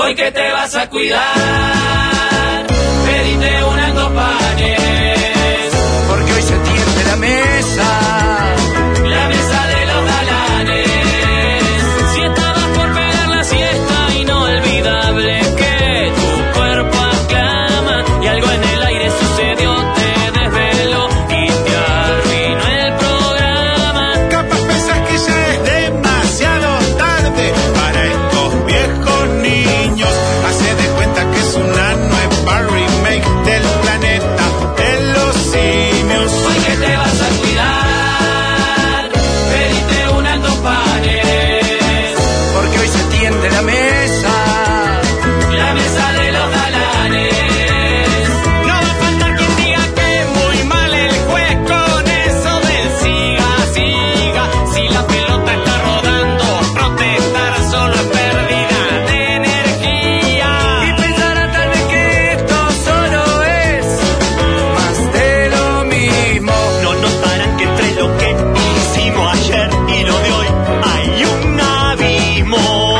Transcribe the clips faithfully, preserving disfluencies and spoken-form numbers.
hoy que te vas a cuidar, pedite unas dos panes, porque hoy se tiende la mesa, la mesa de los galanes. Si estabas por pegar la siesta, inolvidable que tu cuerpo aclama y algo en el aire sucedió, te desveló y te arruinó el programa. Capaz pensás que ya es demasiado tarde para estos viejos niños. Hace de cuenta que es una nueva remake del planeta de los simios. Hoy que te vas a cuidar, pedite unas dos panes, porque hoy se tiende la mesa, la mesa de los galanes. No va a faltar quien diga que muy mal el juez con eso del siga, siga. Si la pelota está rodando, protestar solo es pérdida de energía. y pensará tal vez que esto solo es más de lo mismo. No notarán que entre lo que hicimos ayer y lo de hoy hay un abismo.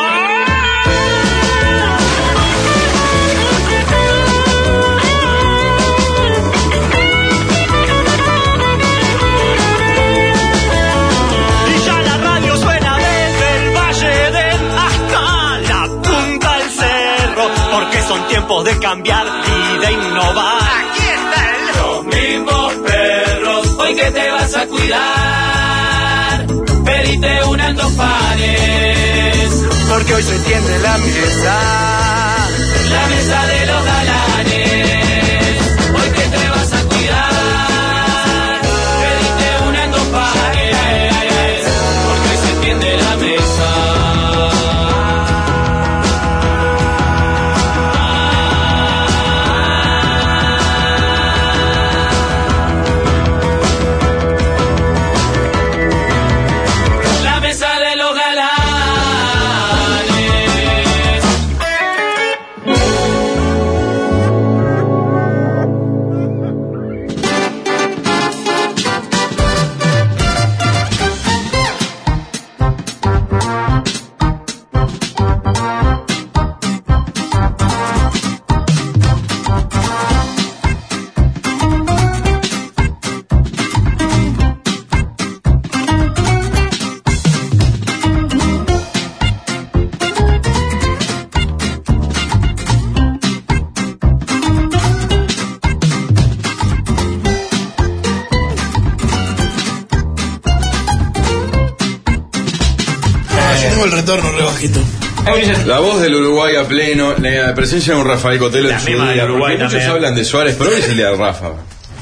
Y ya la radio suena desde el Valle del hasta la punta del cerro, porque son tiempos de cambiar y de innovar. Aquí está el Los mismos perros, hoy que te vas a cuidar, pedite unas dos panes, Porque hoy se tiende la mesa, la mesa de los galanes. Hoy que te vas a cuidar, pedite unas dos panes, porque hoy se tiende la mesa. La mesa de los galanes. Yo tengo el retorno re bajito. La voz del Uruguay a pleno, la presencia de un Rafael Cotelo La en su misma día, del Uruguay porque muchos también. hablan de Suárez, pero hoy es el día de Rafa.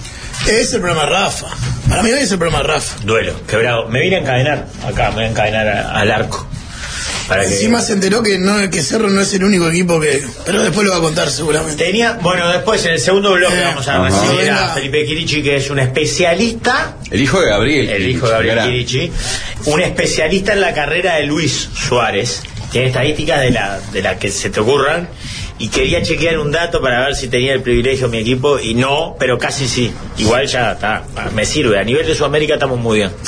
Es el programa Rafa. Para mí hoy es el programa Rafa. Duelo, quebrado. Me vine a encadenar acá, me voy a encadenar a- al arco. Para que... Encima se enteró que no que Cerro no es el único equipo que... Pero después lo va a contar seguramente. Tenía, bueno, después en el segundo bloque Eh, vamos a ajá. recibir a Venga. Felipe Quirichi, que es un especialista, El hijo de Gabriel. el hijo de Gabriel Gran. Quirichi, un especialista en la carrera de Luis Suárez. Tiene estadísticas de la de la que se te ocurran. Y quería chequear un dato para ver si tenía el privilegio mi equipo, y no, pero casi sí. Igual ya está, me sirve. A nivel de Sudamérica estamos muy bien.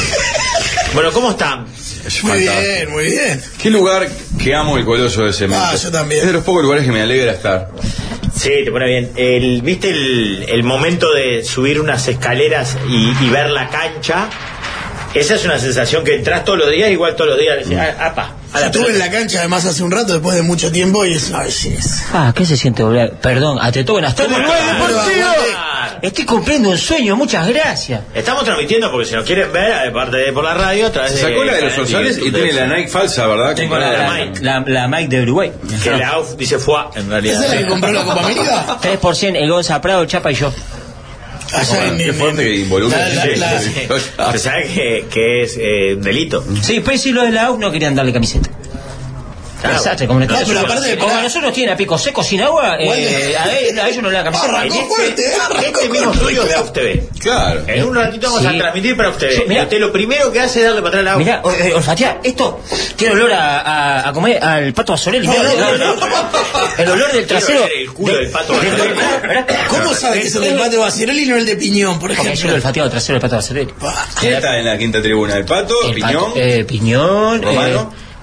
Bueno, ¿cómo están? Es Muy fantástico. bien, muy bien. Qué lugar que amo el Coloso de Cemento. Ah, yo también. Es de los pocos lugares que me alegra estar. Sí, te pone bien. El, ¿Viste el, el momento de subir unas escaleras y, y ver la cancha? Esa es una sensación que entras todos los días, igual todos los días. Decís, ah, apa, a la Yo estuve en pelota. la cancha además hace un rato, después de mucho tiempo, y es una belleza. Ah, ¿qué se siente volver? Perdón, a te buenas tardes. ¿Cómo Uruguay estás? Deportivo. Ah. Estoy cumpliendo un sueño, muchas gracias. Estamos transmitiendo porque si nos quieren ver, aparte de por la radio, a través Se sacó de la de los canal Orsales y YouTube tiene de- la Nike falsa, ¿verdad? Tengo la de la Mike. La, la Mike de Uruguay. Que la A U F dice fue en realidad. ¿Esa es la que compró la Copa América? tres por ciento el Gonza Prado, el Chapa y yo. Allá en... Qué en- fuerte que en- involucra. la- la- la- Sí, sí. ¿Usted sabe que, que es eh, un delito? Sí, pero si los de la A U no querían darle camiseta. Claro. Desastre, como, No, pero aparte, como pará. a nosotros tienen a pico seco sin agua, eh, a, él- a ellos no le dan camiseta. Arrancó En este, fuerte, arrancó este mismo con estudio Rico. de usted ve. Claro. En un ratito vamos Sí. a transmitir para usted. Sí, mirá. Y usted lo primero que hace es darle para atrás la A U F. Mirá, o- eh, olfateá, esto tiene olor a, a, a comer al pato Azorelli. Mirá, No, no, no, el olor del trasero. Quiero ver el culo del pato Bazarelli. ¿Cómo sabe que es el del Pato Basirelli y no el de Piñón, por Porque yo ejemplo? lo olfateado trasero del pato Azorelli. Pa. ¿Quién está en la quinta tribuna? ¿El Pato? El ¿Piñón? pato, eh, Piñón. ¿Romano? eh,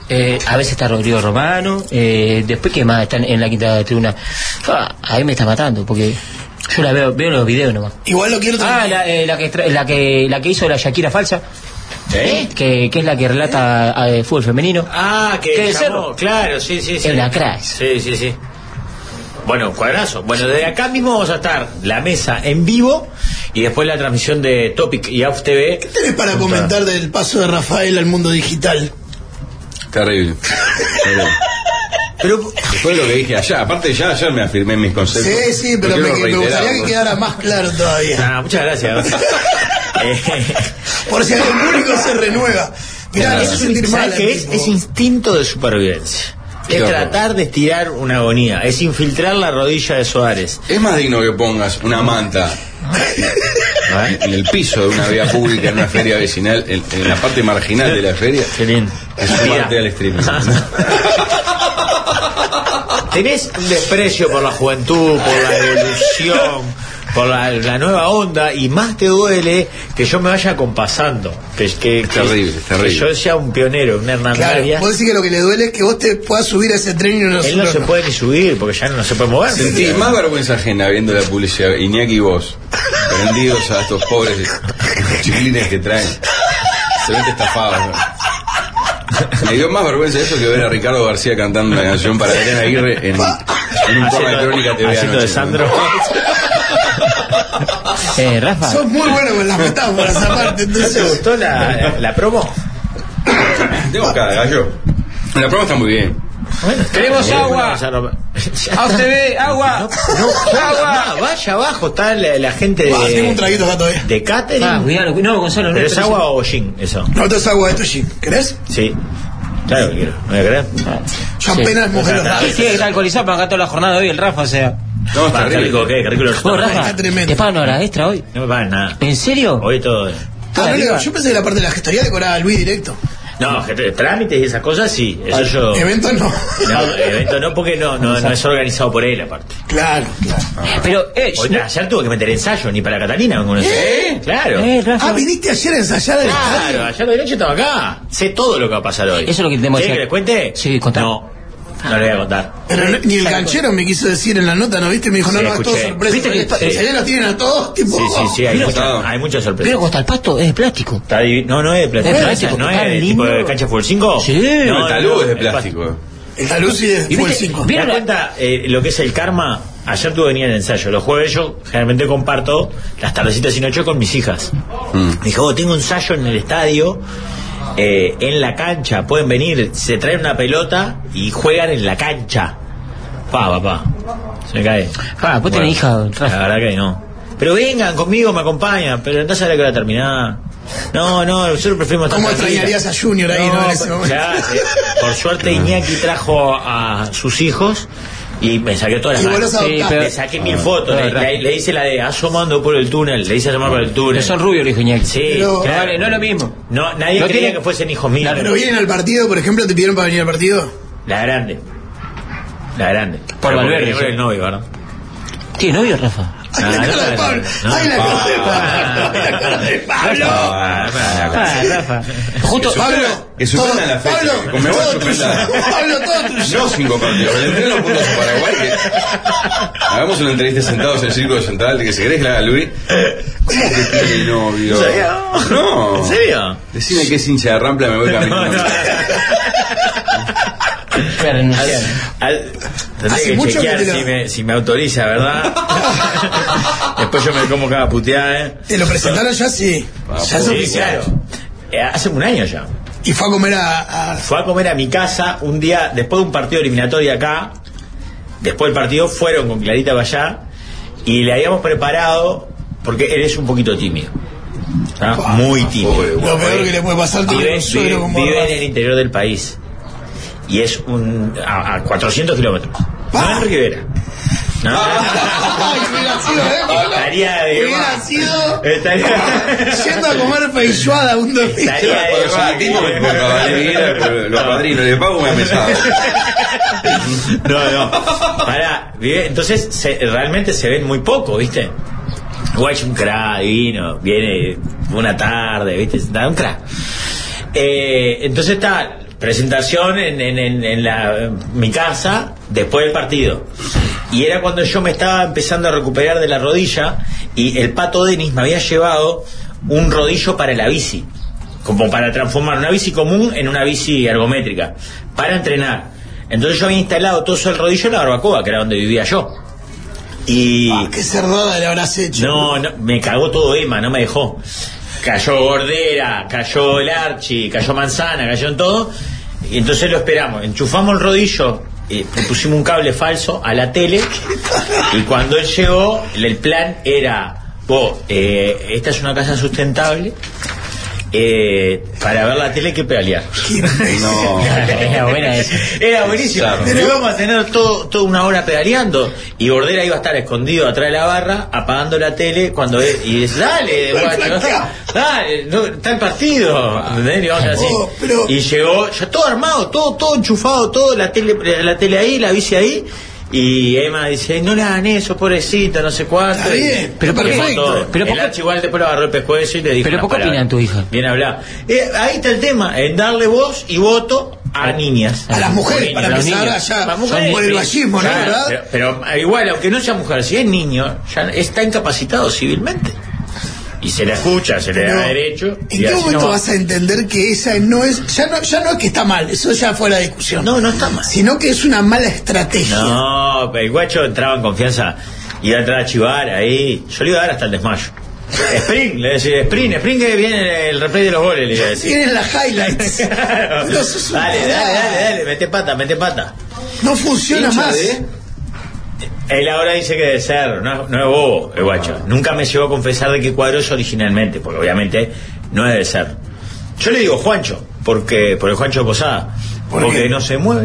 Eh, a veces está Rodrigo Romano, eh, después que más están en la quinta tribuna. Ah, a mí me está matando porque yo la veo, veo los videos nomás. Igual lo quiero Ah, la, eh, la, que, tra- la que la que hizo la Shakira falsa, ¿Eh? que, que es la que relata eh, fútbol femenino. Ah, que ¿Qué, llamó, Cerro? claro, sí, sí, sí. Es una crack. Sí, sí, sí. Bueno, cuadrazo. Bueno, desde acá mismo vamos a estar la mesa en vivo y después la transmisión de Topic y A U F T V. ¿Qué tenés para comentar del paso de Rafael al mundo digital? Terrible. Terrible. Pero Fue lo que dije allá. Aparte, ya ayer me afirmé en mis conceptos. Sí, sí, pero No me, quiero me gustaría que reiterarlo. quedara más claro todavía. ah, muchas gracias. Eh, Por si algún público se renueva. Mirá, no eso se es, sentir ¿sabes mal. qué es? Es instinto de supervivencia. Qué Es horror. tratar de estirar una agonía, es infiltrar la rodilla de Suárez. Es más digno que pongas una manta en el piso de una vía pública, en una feria vecinal, en, en la parte marginal de la feria. Qué lindo. Es sumarte al streaming. Tenés un desprecio por la juventud, por la evolución, por la, la nueva onda, y más te duele que yo me vaya compasando. Que, que, que- Terrible, terrible. que yo sea un pionero, un Hernán Claro, Arias. vos decís que lo que le duele es que vos te puedas subir a ese tren y no Él no nosotros se puede ni subir porque ya no se puede mover. Sentí más vergüenza ajena viendo la publicidad, Iñaki y vos, prendidos a estos pobres chiquilines que traen. Se ven estafados, ¿no? Me dio más vergüenza eso que ver a Ricardo García cantando una canción para Adrián Aguirre en, en un programa de Crónica T V Haciendo anoche. de Sandro. Eh, Rafa. Sos muy bueno con las metáforas aparte, ¿No te entonces. gustó la, la promo? Tengo cara, gallo. La prueba está muy bien. Bueno, Queremos bien, agua. ya no- A U F T V, agua. agua. Vaya abajo, está la, la gente Ah, tengo un de, traguito acá todavía. de catering. Ah, cuidado, no, Gonzalo, no. ¿Pero es pero agua o gin eso? No, esto es agua de Toshi. ¿Querés? Sí. Claro que quiero. ¿No voy a creer? Yo Sí. apenas mojé los Nada. labios. Tiene que estar alcoholizado para acá toda la jornada de hoy el Rafa, o sea. No, está Va, qué rico, terrible. ¿qué? Qué rico los Vos, Está Rafa, tremendo. ¿te pagan hora extra hoy? No me pagan nada. ¿En serio? Hoy todo. Ah, no, arriba. yo pensé que la parte de la gestoría le cobraba a Luis directo. No, que te- trámites y esas cosas sí. Eso yo. Eventos no. No, evento no, porque no, no, no es organizado por él, aparte. Claro, claro. Pero, eh, Hoy, no- ayer tuve que meter ensayo, ni para Catalina. ¿No conoces? ¿Eh? Claro. eh, Rafa. Ah, viniste ayer a ensayar el Claro, estadio. ayer de noche estaba acá. Sé todo lo que va a pasar hoy. Eso es lo que tenemos que ¿Quieres que hacer. les cuente? Sí, contá. No, no le voy a contar. Pero no- ni el ganchero me quiso decir en la nota, ¿no viste? Me dijo, no, Sí, no, es todo escuché. sorpresa. ¿Viste que- ¿En serio los tienen a todos? Tipo, Sí, sí, sí, hay, Mira, mucha, está- hay muchas sorpresas. Pero Costa el Pasto es de plástico. Está divi- no, no es de plástico. Es de plástico, no está es de lindo. tipo de cancha Fútbol cinco. Sí. No, el talud es de es plástico. el Talusi es ¿Y fue el viste- cinco. ¿Te ¿Vieron das la- cuenta eh, lo que es el karma? Ayer tuve que venir al ensayo. Los jueves yo generalmente comparto las tardecitas y noche con mis hijas. Mm. Me dijo, oh, tengo ensayo en el estadio, eh, en la cancha. Pueden venir, se traen una pelota y juegan en la cancha. Pa, papá. Se me cae. Ah, vos tenés hija, La Rafa. verdad que no. Pero vengan conmigo, me acompañan. Pero entonces ahora que va a terminar. No, no, nosotros preferimos estar ¿Cómo tranquilos. extrañarías a Junior ahí, no, en ese pero- momento? claro, eh, por suerte Iñaki trajo a sus hijos y me saqué todas las Y vos manos. los adoptaste. Le saqué mil fotos, Ah, le, le- le hice la de asomando por el túnel, le hice asomar por el túnel. No son rubios, le dijo Iñaki. Sí, Pero- claro. Vale, no es lo mismo. No, nadie No creía tiene- que fuesen hijos míos. Pero vienen al partido, por ejemplo, ¿te pidieron para venir al partido? La grande. La grande. Por Pero porque Valverde, viene con sí. el novio, ¿verdad? ¿Tiene novio, Rafa? ¡Ay, Ah, la no, cara de no, Pablo! no. ¡Ay, la cara de Ah. Pablo! ¡Ay, la cara de Pablo! Ah, Ah, Rafa. Justo. Pablo, Que suspenda la fecha, Pablo, que Conmebol todo suspenda. tuyo. Pablo, todo tuyo. No cinco partidos, le entregan los puntos a Paraguay. Que hagamos una entrevista sentados en el Círculo Central, de que se querés que la haga Luis. ¿Cómo que tiene novio? ¿En serio? No. ¿En serio? Decime que es hincha de Rampla, me voy caminando. No, no. Voy a renunciar. Al- tendré Hace que mucho chequear que te lo- si, me, si me autoriza, ¿verdad? Después yo me como cada puteada, ¿eh? ¿Te lo presentaron ya? Sí. Ya es Sí, oficial. claro. Eh, hace un año ya. Y fue a comer a... a- Fue a comer a mi casa un día, después de un partido eliminatorio acá. Después del partido fueron con Clarita para allá. Y le habíamos preparado, porque él es un poquito tímido. ¿Ah? Muy tímido. Pobre, Lo peor que le puede pasar tiene Vive, un suegro vive- como vive Rafa. en el interior del país. Y es un a, a cuatrocientos kilómetros. No en Rivera. No, Ay, hubiera sido, ¿eh, Pablo? Estaría de Hubiera más. sido... Estaría- Yendo a comer feijoada un domingo. Estaría de Cuando más. soy tipo me pongo caballería, pero los padrinos le pago una mesada. No, no. Pará, vive- entonces se- realmente se ven muy poco, ¿viste? Guay es un crack divino, viene una tarde, ¿viste? Da un crack. Eh, entonces está, presentación en, en, en, en, la, en mi casa después del partido. Y era cuando yo me estaba empezando a recuperar de la rodilla y el Pato Denis me había llevado un rodillo para la bici, como para transformar una bici común en una bici ergométrica, para entrenar. Entonces yo había instalado todo eso el rodillo en la barbacoa, que era donde vivía yo. Y... Ah, qué cerdada le habrás hecho. No, no, me cagó todo Emma, no me dejó. Cayó Gordera, cayó el Archi, cayó Manzana, cayó en todo. Y entonces lo esperamos, enchufamos el rodillo, eh, le pusimos un cable falso a la tele. Y cuando él llegó, el plan era: vos, eh, esta es una casa sustentable. Eh, para ver la tele hay que pedalear. No. Era buena esa. Era buenísimo. Claro. Pero íbamos a tener todo, toda una hora pedaleando y Bordera iba a estar escondido atrás de la barra apagando la tele cuando él, y dice: dale, guacho, dale, no, está el partido. ¿Entendés? Y, vamos así. Oh, pero... y llegó ya todo armado, todo, todo enchufado, todo, la tele, la tele ahí, la bici ahí. Y Emma dice: no le hagan eso, pobrecita, no sé cuánto. Está bien, pero Quemó perfecto. todo. Pero el poco- Archi igual después lo agarró el pescuezo y le dijo: Pero unas poco palabras. opinan tu hija. Bien hablado. Eh, ahí está el tema, en darle voz y voto a niñas. A las mujeres, para A los empezar niños. allá Para mujeres, por el sí. vallismo, ¿no? Claro, ¿Verdad? Pero, pero, eh, igual, aunque no sea mujer, si es niño, ya está incapacitado civilmente. Y se le escucha, se le Pero, da derecho. ¿en y qué así momento no va. vas a entender que esa no es, ya no, ya no es que está mal, eso ya fue la discusión? No, no está mal. Sino que es una mala estrategia. No, el guacho entraba en confianza, iba a entrar a chivar ahí. Yo le iba a dar hasta el desmayo. Sprint, le decía: Sprint, Sprint, que viene el replay de los goles, le iba a decir. Tienen las highlights. Pero eso es un- Dale, dale, dale, dale, mete pata, mete pata. No funciona Hincha más. de- Él ahora dice que debe ser, no, no es bobo el guacho. Nunca me llegó a confesar de qué cuadro es originalmente, porque obviamente no debe ser. Yo le digo Juancho, porque por el Juancho Posada, ¿Por porque qué? no se mueve.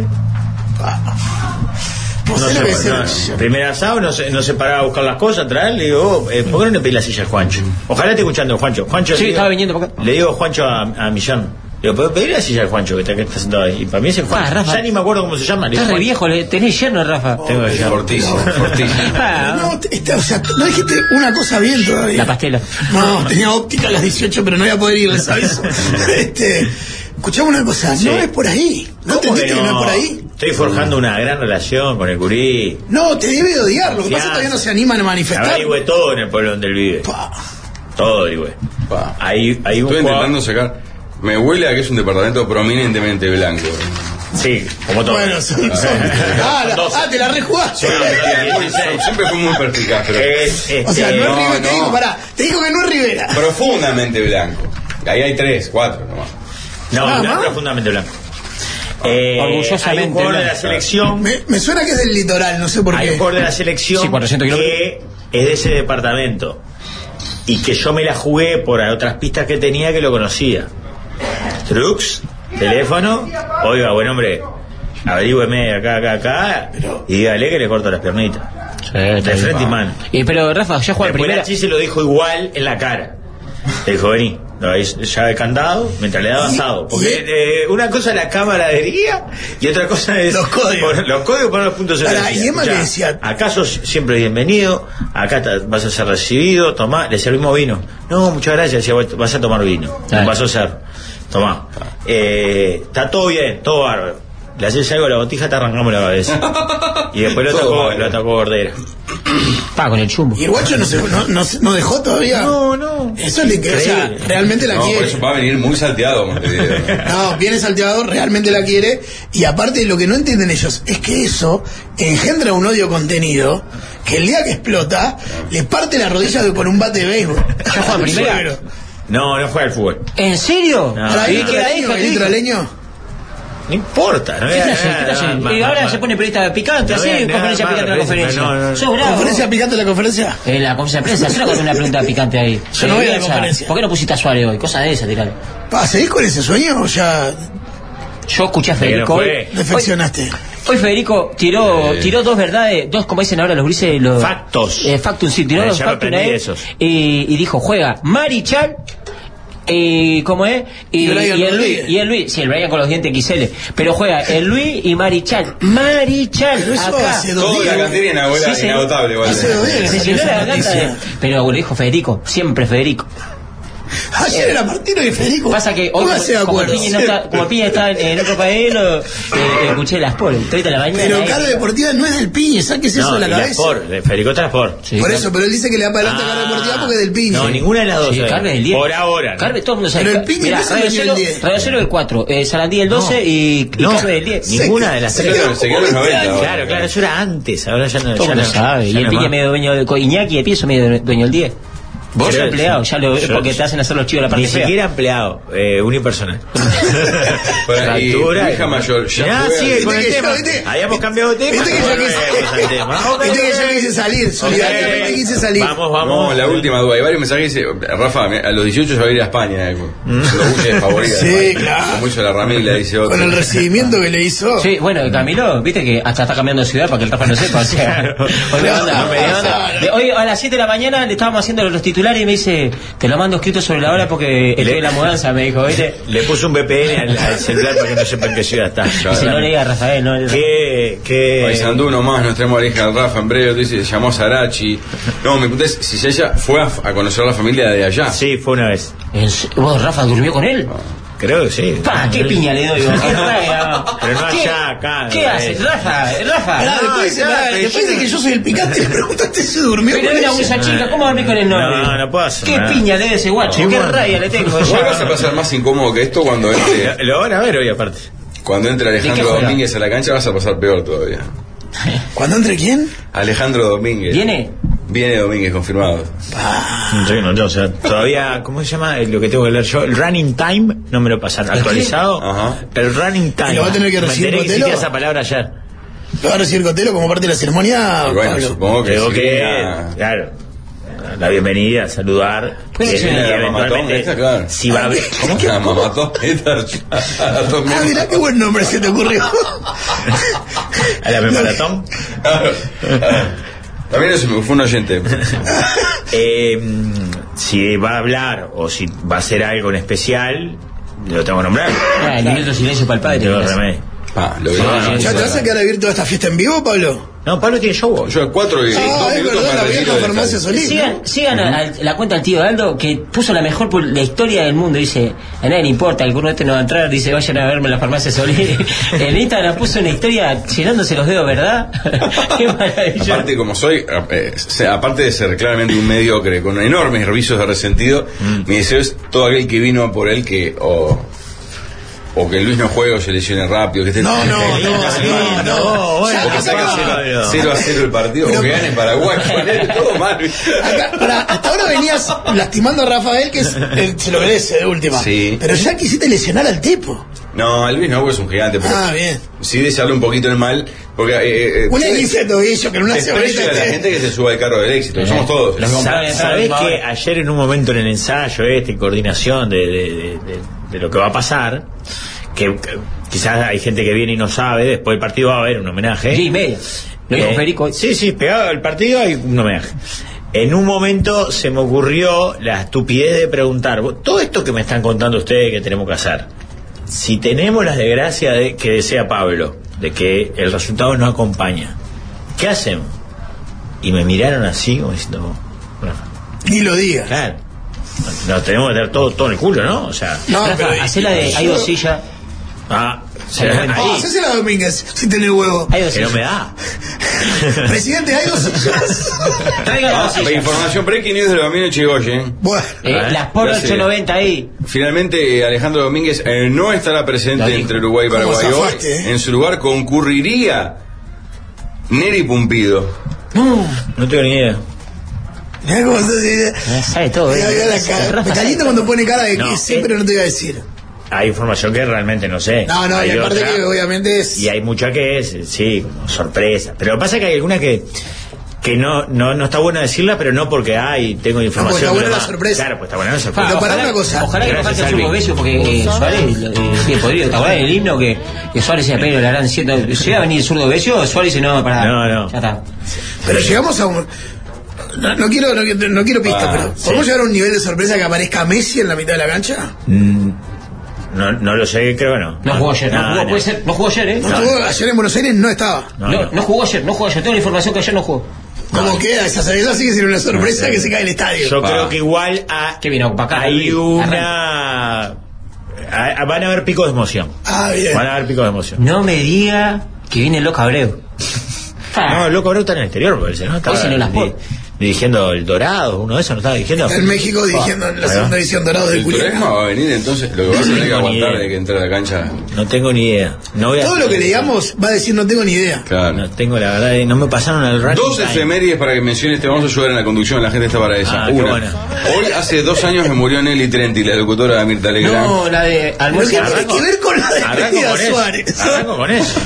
No No sé lo que se, no, es. primer asado, no se, no se paraba a buscar las cosas, traer, le digo: oh, eh, ¿por qué no le pedís la silla al Juancho? Ojalá esté escuchando Juancho. Juancho Sí, le digo- estaba viniendo por acá. Le digo Juancho a, a Millán. Digo: ¿puedo pedir la silla al Juancho que está, que está sentado ahí? Y para mí es el Juancho. Ah, Rafa. Ya ni me acuerdo cómo se llama. Le digo: Estás re Juancho. viejo, le- tenés yerno, Rafa. Tengo que llamar. Fortísimo, fortísimo. Ah, No, te- está- o sea, no dijiste una cosa bien todavía. La pastela. No, tenía óptica a las dieciocho, pero no iba a poder ir, ¿sabes? este, escuchame una cosa, Sí. no es por ahí. ¿No te ¿Cómo que entendiste que no es por ahí? Estoy forjando una gran relación con el gurí. No, te debe de odiar, lo que pasa es que todavía no se animan a manifestar. Averigüe todo en el pueblo donde él vive. Pa. Todo averigüe. Pa. Hay, hay un Estoy jugador- intentando sacar. Me huele a que es un departamento prominentemente blanco. Sí, como todo. Bueno, son, son- ah, la- doce. ah, te la rejugaste. Siempre fue muy perspicaz, pero Es, O sea, este, no es no, Rivera, te no. digo, pará, te digo que no es Rivera. profundamente blanco. Ahí hay tres, cuatro nomás. no, Nada no es más. profundamente blanco. Eh, Orgullosamente hay un jugador de la blanco. selección. Me, me suena que es del litoral, no sé por Hay qué. un jugador de la selección Sí, cuatrocientos que es de ese departamento y que yo me la jugué por otras pistas que tenía que lo conocía. Trux, teléfono, oiga, buen hombre, averígüeme acá, acá, acá y dígale que le corto las piernitas. Sí, De está bien. frente y mano. Y pero Rafa, ya juega Después primera. la Chi se lo dijo igual en la cara. Le dijo: vení, lo habéis llave de candado mientras le daba Y- asado. Porque y- eh, una cosa es la cámara de guía y otra cosa es Los códigos. por- los códigos para los puntos de Pará, energía. y Emma Escuchá, que decía- acá sos siempre bienvenido, acá ta- vas a ser recibido, tomá, le servimos vino. No, muchas gracias, decía: "Bueno, vas a tomar vino, Ah. un vaso a ser, tomá. Eh, está todo bien, todo bárbaro. Le haces algo a la botija, te arrancamos la cabeza. Y después lo Todo atacó, bárbaro. lo atacó Gordera. Pa, con el chumbo. Y el guacho no, se, no, no, se- no dejó todavía. No, no. Eso es lo que, o sea, Increíble. realmente la No, por quiere. eso va a venir muy salteado Montevideo. No, viene salteado, realmente la quiere. Y aparte, lo que no entienden ellos es que eso engendra un odio contenido que el día que explota, le parte la rodilla de- con un bate de béisbol. ¿Ya juega primera? Suegro. No, no juega al fútbol. ¿En serio? No. Para ¿Y el qué la intraleño, hija, el tu hija? intraleño. No importa, no ¿Qué voy a- te hace? ¿Qué te hace? no, no, Y no, ahora no, se pone periodista picante, no así, voy a- conferencia no, picante en la no, conferencia. no, no, no. Sos bravo. ¿Conferencia picante en la conferencia? En la conferencia de prensa, hacer una, una pregunta picante ahí. Yo no voy a la Bielsa, conferencia. ¿Por qué no pusiste a Suárez hoy? Cosas de esas, tirar. Pa, ¿seguís con ese sueño o ya Yo escuché a De que Federico no hoy. fue. defeccionaste? Hoy Federico tiró, Eh. tiró dos verdades, dos, como dicen ahora los grises, los Factos. Eh, factum, sí, tiró Eh, dos ya me factos aprendí una vez, esos. y, y dijo: juega Marichal, eh, ¿cómo es? Y, Y Brian y el Luis, Rodríguez. y el Luis, sí, el Brian con los dientes X L, pero juega el Luis y Marichal. Marichal, Pero eso acá. hace dos Toda días. la cantera inagota- Sí, sí. inagotable, igual. Hace dos días que Se salió llenó esa la garganta noticia. de- pero lo dijo Federico, siempre Federico. Ayer era Martino y Federico. Pasa que hoy, no se como, como, acuerdo. Piña no está, como Piña está en, en otro país, lo, eh, escuché las por tres de la mañana. Pero ahí. Carga Deportiva no es del Piña, ¿sabes eso No, de la y cabeza? Sport, de Federico está Sport. Sí, Por claro. eso, pero él dice que le da para adelante a Carga Deportiva porque es del Piña. No, ninguna de las dos. Sí, eh. Carga es el diez. Por ahora. ¿no? Carve, todo el mundo sabe. Pero el Piña Mirá, no es el Radio dueño Cero, del diez. Radio Cero el cuatro, eh, Sarandí el doce No. y, y No, Carve el diez. ninguna de las Se tres. quedó, se quedó en los noventa. ahora. Claro, claro, eso era antes, ahora ya no. Todo ya el mundo no- sabe. Y ya el no Piña más. medio dueño de Iñaki de Piezo medio dueño del diez. Vos sos Pero- empleado, ya lo yo- porque te hacen hacer los chivos la parte Ni fea. siquiera empleado, eh, unipersonal. Bueno, y Factura tu hija mayor ya Ya, fue sigue al- con el Viste que tema. yo- viste- Habíamos cambiado de tema. Viste que yo Volvemos quise- al tema. Ok. Viste que yo quise salir, solidariamente quise salir. Vamos, vamos. No, la última duda. Hay varios mensajes que dice, Rafa, a los dieciocho se va a ir a España. Eh. Los buches favoritos. Sí, claro. Como hizo la Ramila, dice otro. Con el recibimiento que le hizo. Sí, bueno, Camilo, viste que hasta está cambiando de ciudad para que el Rafa no sepa. O sea, hoy, me manda- No, me manda- no. de- hoy a las siete de la mañana le estábamos haciendo los titulares y me dice, te lo mando escrito sobre la hora porque estoy en la mudanza, me dijo, ¿viste? Le puso un V P N al, al celular para que no sepa en qué ciudad está. Dice, no le digas a Rafael, no le digas. ¿Qué? ¿Qué? Paisandú nomás, nos traemos a la hija del Rafa en breve, dice, se llamó Sarachi. No, me pregunté si ella fue a, a conocer a la familia de allá. Sí, fue una vez. ¿En se- ¿Vos, Rafa, durmió con él? Creo que sí. Pa, qué piña le doy, vos, qué raya. Pero no ¿Qué- allá, acá, ¿Qué no, haces, eh. Rafa? Rafa. Pará, no, después, dice, no, pará, no, después de que yo soy el picante, le preguntaste si durmió Pero con era ella. esa chica, ¿cómo dormí con el novio? No, no puedo hacer ¿Qué nada. piña le de ese guacho? No, ¿Qué bueno. raya le tengo? Igual vas a Ya. pasar más incómodo que esto cuando entre, Lo van a ver hoy aparte. cuando entre qué Alejandro juega? Domínguez a la cancha, vas a pasar peor todavía. ¿Cuándo entre quién? Alejandro Domínguez. ¿Viene? Viene Domínguez, confirmado. Sí, no, no, o sea, todavía, ¿cómo se llama? Lo que tengo que leer yo, el running time, no me lo pasaron actualizado. Ajá. El running time. ¿Y lo va a tener que Me recibir enteré que Cotelo? existía esa palabra ayer. ¿Lo va a recibir Cotelo como parte de la ceremonia? Y bueno, Pablo? supongo que Creo que, sería- claro, la bienvenida, saludar. Puede Y ser eventualmente, la mamatón esta, claro. si va a haber. ¿Cómo? La mamató. Ah, mirá qué buen nombre se te ocurrió. ¿A la maratón? También eso me fue un oyente. Eh, si va a hablar o si va a hacer algo en especial, lo tengo que nombrar. Ah, el minuto de silencio para el padre. Tengo tenés. remedio. Ah, lo vi. ¿Ya te vas a quedar a vivir toda esta fiesta en vivo, Pablo? No, Pablo tiene show hoy. Yo a cuatro y Ah, dos es minutos verdad, me la retiro vieja del farmacia estadio. Solís. Sigan, ¿no? sigan a- a la cuenta del tío Aldo que puso la mejor pu- la historia del mundo. Dice, a nadie le importa, alguno de este no va a entrar. Dice, vayan a verme en la farmacia Solís. En Instagram puso una historia llenándose los dedos, ¿verdad? Qué maravilloso. Aparte, como soy, eh, se- aparte de ser claramente un mediocre con enormes visos de resentido, mi deseo es todo aquel que vino por él que o, o que Luis no juegue o se lesione rápido, que esté No, no, no, no, no. bueno, o que Ya, saque acá, no. cero a cero el partido, o que gane Paraguay, con él, todo mal. acá, pará, hasta ahora venías lastimando a Rafael, que es, él se lo merece de última. Sí. Pero ya quisiste lesionar al tipo. No, Luis no es un gigante, pero Ah, bien. sí desearle un poquito el mal, porque eh, eh, Un eh, esguince de tobillo que en una desprecio semana a la gente que se suba al carro del éxito, somos todos. Los Sa- ¿Sabés que ayer en un momento en el ensayo este, en coordinación de, de, de, de- de lo que va a pasar, que, que quizás hay gente que viene y no sabe, después del partido va a haber un homenaje. Sí, y media. Lo dijo Eh, Federico. Sí, sí, pegado al partido hay un homenaje. En un momento se me ocurrió la estupidez de preguntar, "Vos, todo esto que me están contando ustedes que tenemos que hacer, si tenemos la desgracia de que desea Pablo, de que el resultado no acompaña, ¿qué hacemos?" Y me miraron así como diciendo, bueno, Ni lo digas. claro, nos tenemos que tener todo, todo en el culo, ¿no? O sea, No, Rafa, pero- hacé la de, hay dos sillas. ah, Sí, bueno. Ah, ahí, hacésela a Domínguez, si tenés huevo. Hay dos que no sillas. me da. Presidente, hay dos sillas. Traigan Ah, dos la sillas. información breaking news de los Bambino Chigoyen. Bueno, Eh, Ah, las por gracias. ochocientos noventa ahí. Finalmente, eh, Alejandro Domínguez eh, no estará presente Lo dijo. entre Uruguay y ¿Cómo Paraguay hoy. zafaste, eh? En su lugar concurriría Neri Pumpido. No tengo ni idea. mirá cómo se Ya sabe todo, Mirá, ¿eh? mirá la cara. Rafa Me sabe calienta todo. cuando pone cara de que No, sí, eh. pero no te iba a decir. Hay información que realmente no sé. No, no, Hay y aparte otra- que obviamente es. Y hay mucha que es, sí, como sorpresa. Pero lo que pasa es que hay alguna que que no no no está buena decirla, pero no porque hay tengo información. está de buena lo la más. sorpresa. Claro, pues está buena la sorpresa. Pero para ojalá, una cosa. Ojalá que no Gracias, falte el Albi. Zurdo Besio, porque eh, Suárez eh, tiene podrido. ¿Te acordás del himno que, que Suárez y Pedro le harán diciendo, si va a venir el Zurdo Besio? Suárez dice, no, para. No, no. Ya está. Pero llegamos a un. No, no quiero, no, quiero- no quiero pistas, Ah, pero sí. ¿podemos llegar a un nivel de sorpresa que aparezca Messi en la mitad de la cancha? Mm, no, no lo sé, creo que no. No jugó ayer, no, No, jugó, no. puede ser, no jugó ayer, ¿eh? No, jugó ayer en Buenos Aires, no estaba. No, No, no. no jugó ayer, no jugó ayer. Tengo la información que ayer no jugó. ¿Cómo queda esa cerveza? Sigue siendo una sorpresa que se cae el estadio. Yo Pa. creo que igual a, ¿Qué vino para acá? hay Luis? una... a- a- van a haber picos de emoción. Ah, bien. Van a haber picos de emoción. No me diga que viene el Loco Abreu. No, el Loco Abreu está en el exterior, parece, ¿no? Estaba Ese no las di- puedo. dirigiendo el Dorado, uno de esos, ¿no estaba dirigiendo? Está en México dirigiendo en la Ah, segunda ahí división Dorado de El turismo Culiacán. va a venir, entonces lo que va a tener que No, ni aguantar idea. de que entre a la cancha. No tengo ni idea. No voy a- Todo lo que le digamos va a decir no tengo ni idea. Claro. No tengo, la verdad, eh, no me pasaron al ranking. Dos time. efemérides para que menciones, te vamos a ayudar en la conducción, la gente está para esa. Ah, qué Una, bueno. hoy hace dos años me murió Nelly Trenti, la locutora de Mirta Legrand. No, la de ¿Pero Almuerzo. qué tiene Arranco- que ver con la Arranco despedida con de eso. Suárez? Arranco con eso.